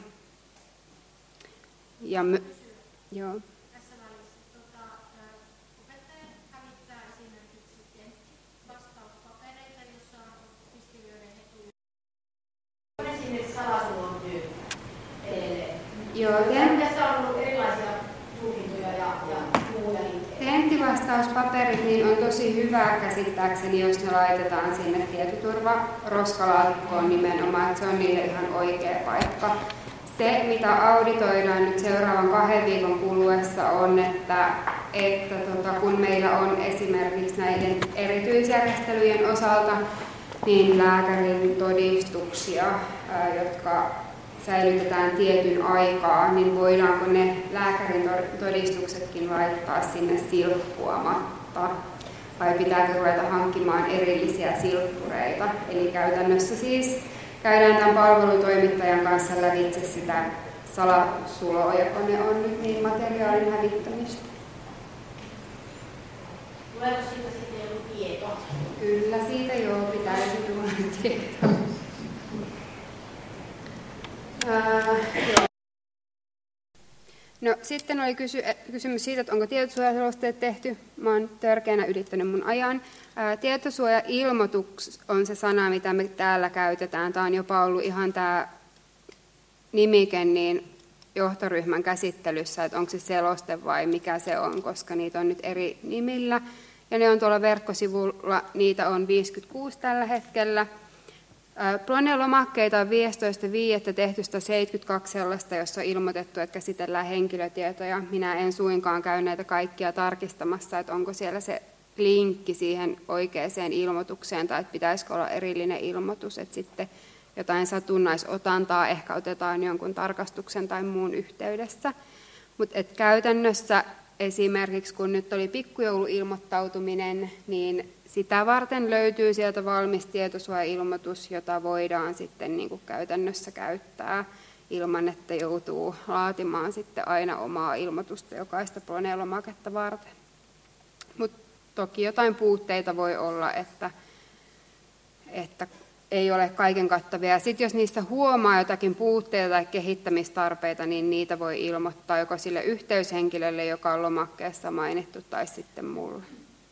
Ja my- joo. Tässä välissä tuota, opettaja hävittää esimerkiksi tenttivastauskapereita, jossa on opiskelijoiden etuja. Esimerkiksi salasulon työ edelleen. Joo, tässä on ollut erilaisia tulkintoja ja, ja muuja. Tenttivastauspaperit niin on tosi hyvä käsittääkseni, jos ne laitetaan sinne tietoturva-roskalaatikkoon nimenomaan, että se on niille ihan oikea paikka. Se, mitä auditoidaan nyt seuraavan kahden viikon kuluessa on, että, että tota, kun meillä on esimerkiksi näiden erityisjärjestelyjen osalta niin lääkärin todistuksia, ää, jotka säilytetään tietyn aikaa, niin voidaanko ne lääkärin todistuksetkin laittaa sinne silppuamatta, vai pitääkö ruveta hankkimaan erillisiä silppureita. Eli käytännössä siis käydään tämän palvelutoimittajan kanssa lävitse sitä salasuloa, joka ne on nyt niin materiaalin hävittämistä. Tuleeko siitä sitten joku tieto? Kyllä, siitä joo, pitäisi tulla tieto. Uh, no, sitten oli kysy- kysymys siitä, että onko tietosuojaselosteet tehty. Mä oon törkeänä ylittänyt mun ajan. Uh, tietosuojailmoitus on se sana, mitä me täällä käytetään. Tämä on jopa ollut ihan tämä nimike niin johtoryhmän käsittelyssä, että onko se seloste vai mikä se on, koska niitä on nyt eri nimillä. Ja ne on tuolla verkkosivulla, niitä on viisikymmentäkuusi tällä hetkellä. Plone-lomakkeita on viidestoista viidettä tehty sitä seitsemänkymmentäkaksi sellaista, jossa on ilmoitettu, että käsitellään henkilötietoja. Minä en suinkaan käy näitä kaikkia tarkistamassa, että onko siellä se linkki siihen oikeaan ilmoitukseen tai että pitäisikö olla erillinen ilmoitus, että sitten jotain satunnaisotantaa ehkä otetaan jonkun tarkastuksen tai muun yhteydessä. Mutta käytännössä esimerkiksi kun nyt oli pikkujouluilmoittautuminen, niin sitä varten löytyy sieltä valmis tietosuojailmoitus, jota voidaan sitten niin kuin käytännössä käyttää ilman, että joutuu laatimaan sitten aina omaa ilmoitusta jokaista Plone-lomaketta varten. Mutta toki jotain puutteita voi olla, että, että ei ole kaiken kattavia. Sitten jos niistä huomaa jotakin puutteita tai kehittämistarpeita, niin niitä voi ilmoittaa joko sille yhteyshenkilölle, joka on lomakkeessa mainittu, tai sitten mulle.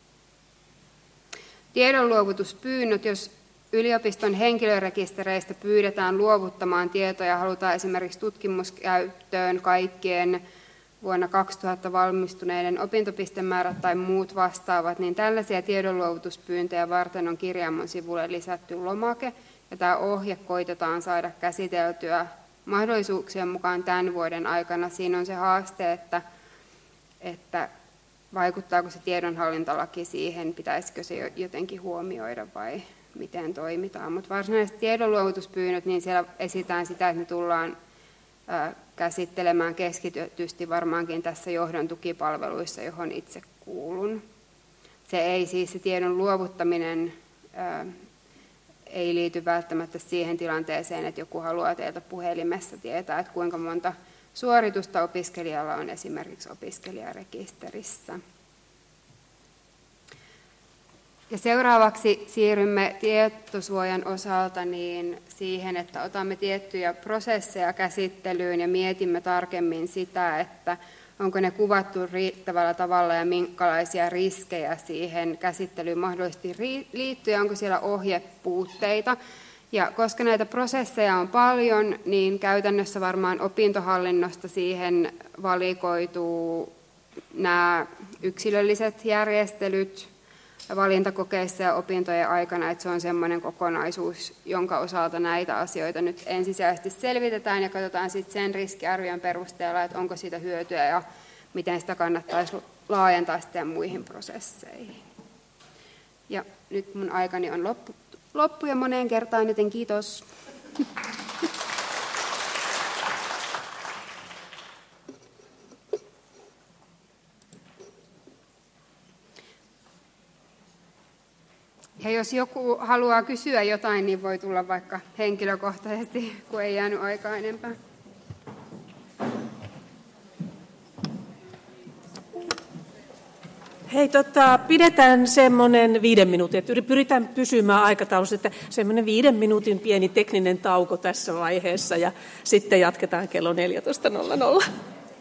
Tiedonluovutuspyynnöt, jos yliopiston henkilörekistereistä pyydetään luovuttamaan tietoja, halutaan esimerkiksi tutkimuskäyttöön kaikkien vuonna kaksituhatta valmistuneiden opintopistemäärät tai muut vastaavat, niin tällaisia tiedonluovutuspyyntöjä varten on kirjaimon sivulle lisätty lomake, ja tämä ohje koitetaan saada käsiteltyä mahdollisuuksien mukaan tämän vuoden aikana. Siinä on se haaste, että, että vaikuttaako se tiedonhallintalaki siihen, pitäisikö se jotenkin huomioida vai miten toimitaan. Mutta varsinaiset tiedonluovutuspyynnöt, niin siellä esitään sitä, että ne tullaan käsittelemään keskitysti varmaankin tässä johdon tukipalveluissa, johon itse kuulun. Se ei siis se tiedon luovuttaminen ää, ei liity välttämättä siihen tilanteeseen, että joku haluaa teiltä puhelimessa tietää, että kuinka monta suoritusta opiskelijalla on esimerkiksi opiskelijarekisterissä. Ja seuraavaksi siirrymme tietosuojan osalta niin siihen, että otamme tiettyjä prosesseja käsittelyyn ja mietimme tarkemmin sitä, että onko ne kuvattu riittävällä tavalla ja minkälaisia riskejä siihen käsittelyyn mahdollisesti liittyy ja onko siellä ohjepuutteita. Ja koska näitä prosesseja on paljon, niin käytännössä varmaan opintohallinnosta siihen valikoituu nämä yksilölliset järjestelyt, valintakokeissa ja opintojen aikana, että se on semmoinen kokonaisuus, jonka osalta näitä asioita nyt ensisijaisesti selvitetään ja katsotaan sitten sen riskiarvion perusteella, että onko siitä hyötyä ja miten sitä kannattaisi laajentaa sitten muihin prosesseihin. Ja nyt mun aikani on loppu, loppu ja moneen kertaan, joten kiitos. Ja jos joku haluaa kysyä jotain, niin voi tulla vaikka henkilökohtaisesti, kun ei jäänyt aikaa enempää. Hei, tota, pidetään semmoinen viiden minuutin, että pyritään pysymään aikataulussa, että semmoinen viiden minuutin pieni tekninen tauko tässä vaiheessa ja sitten jatketaan kello neljätoista nolla nolla.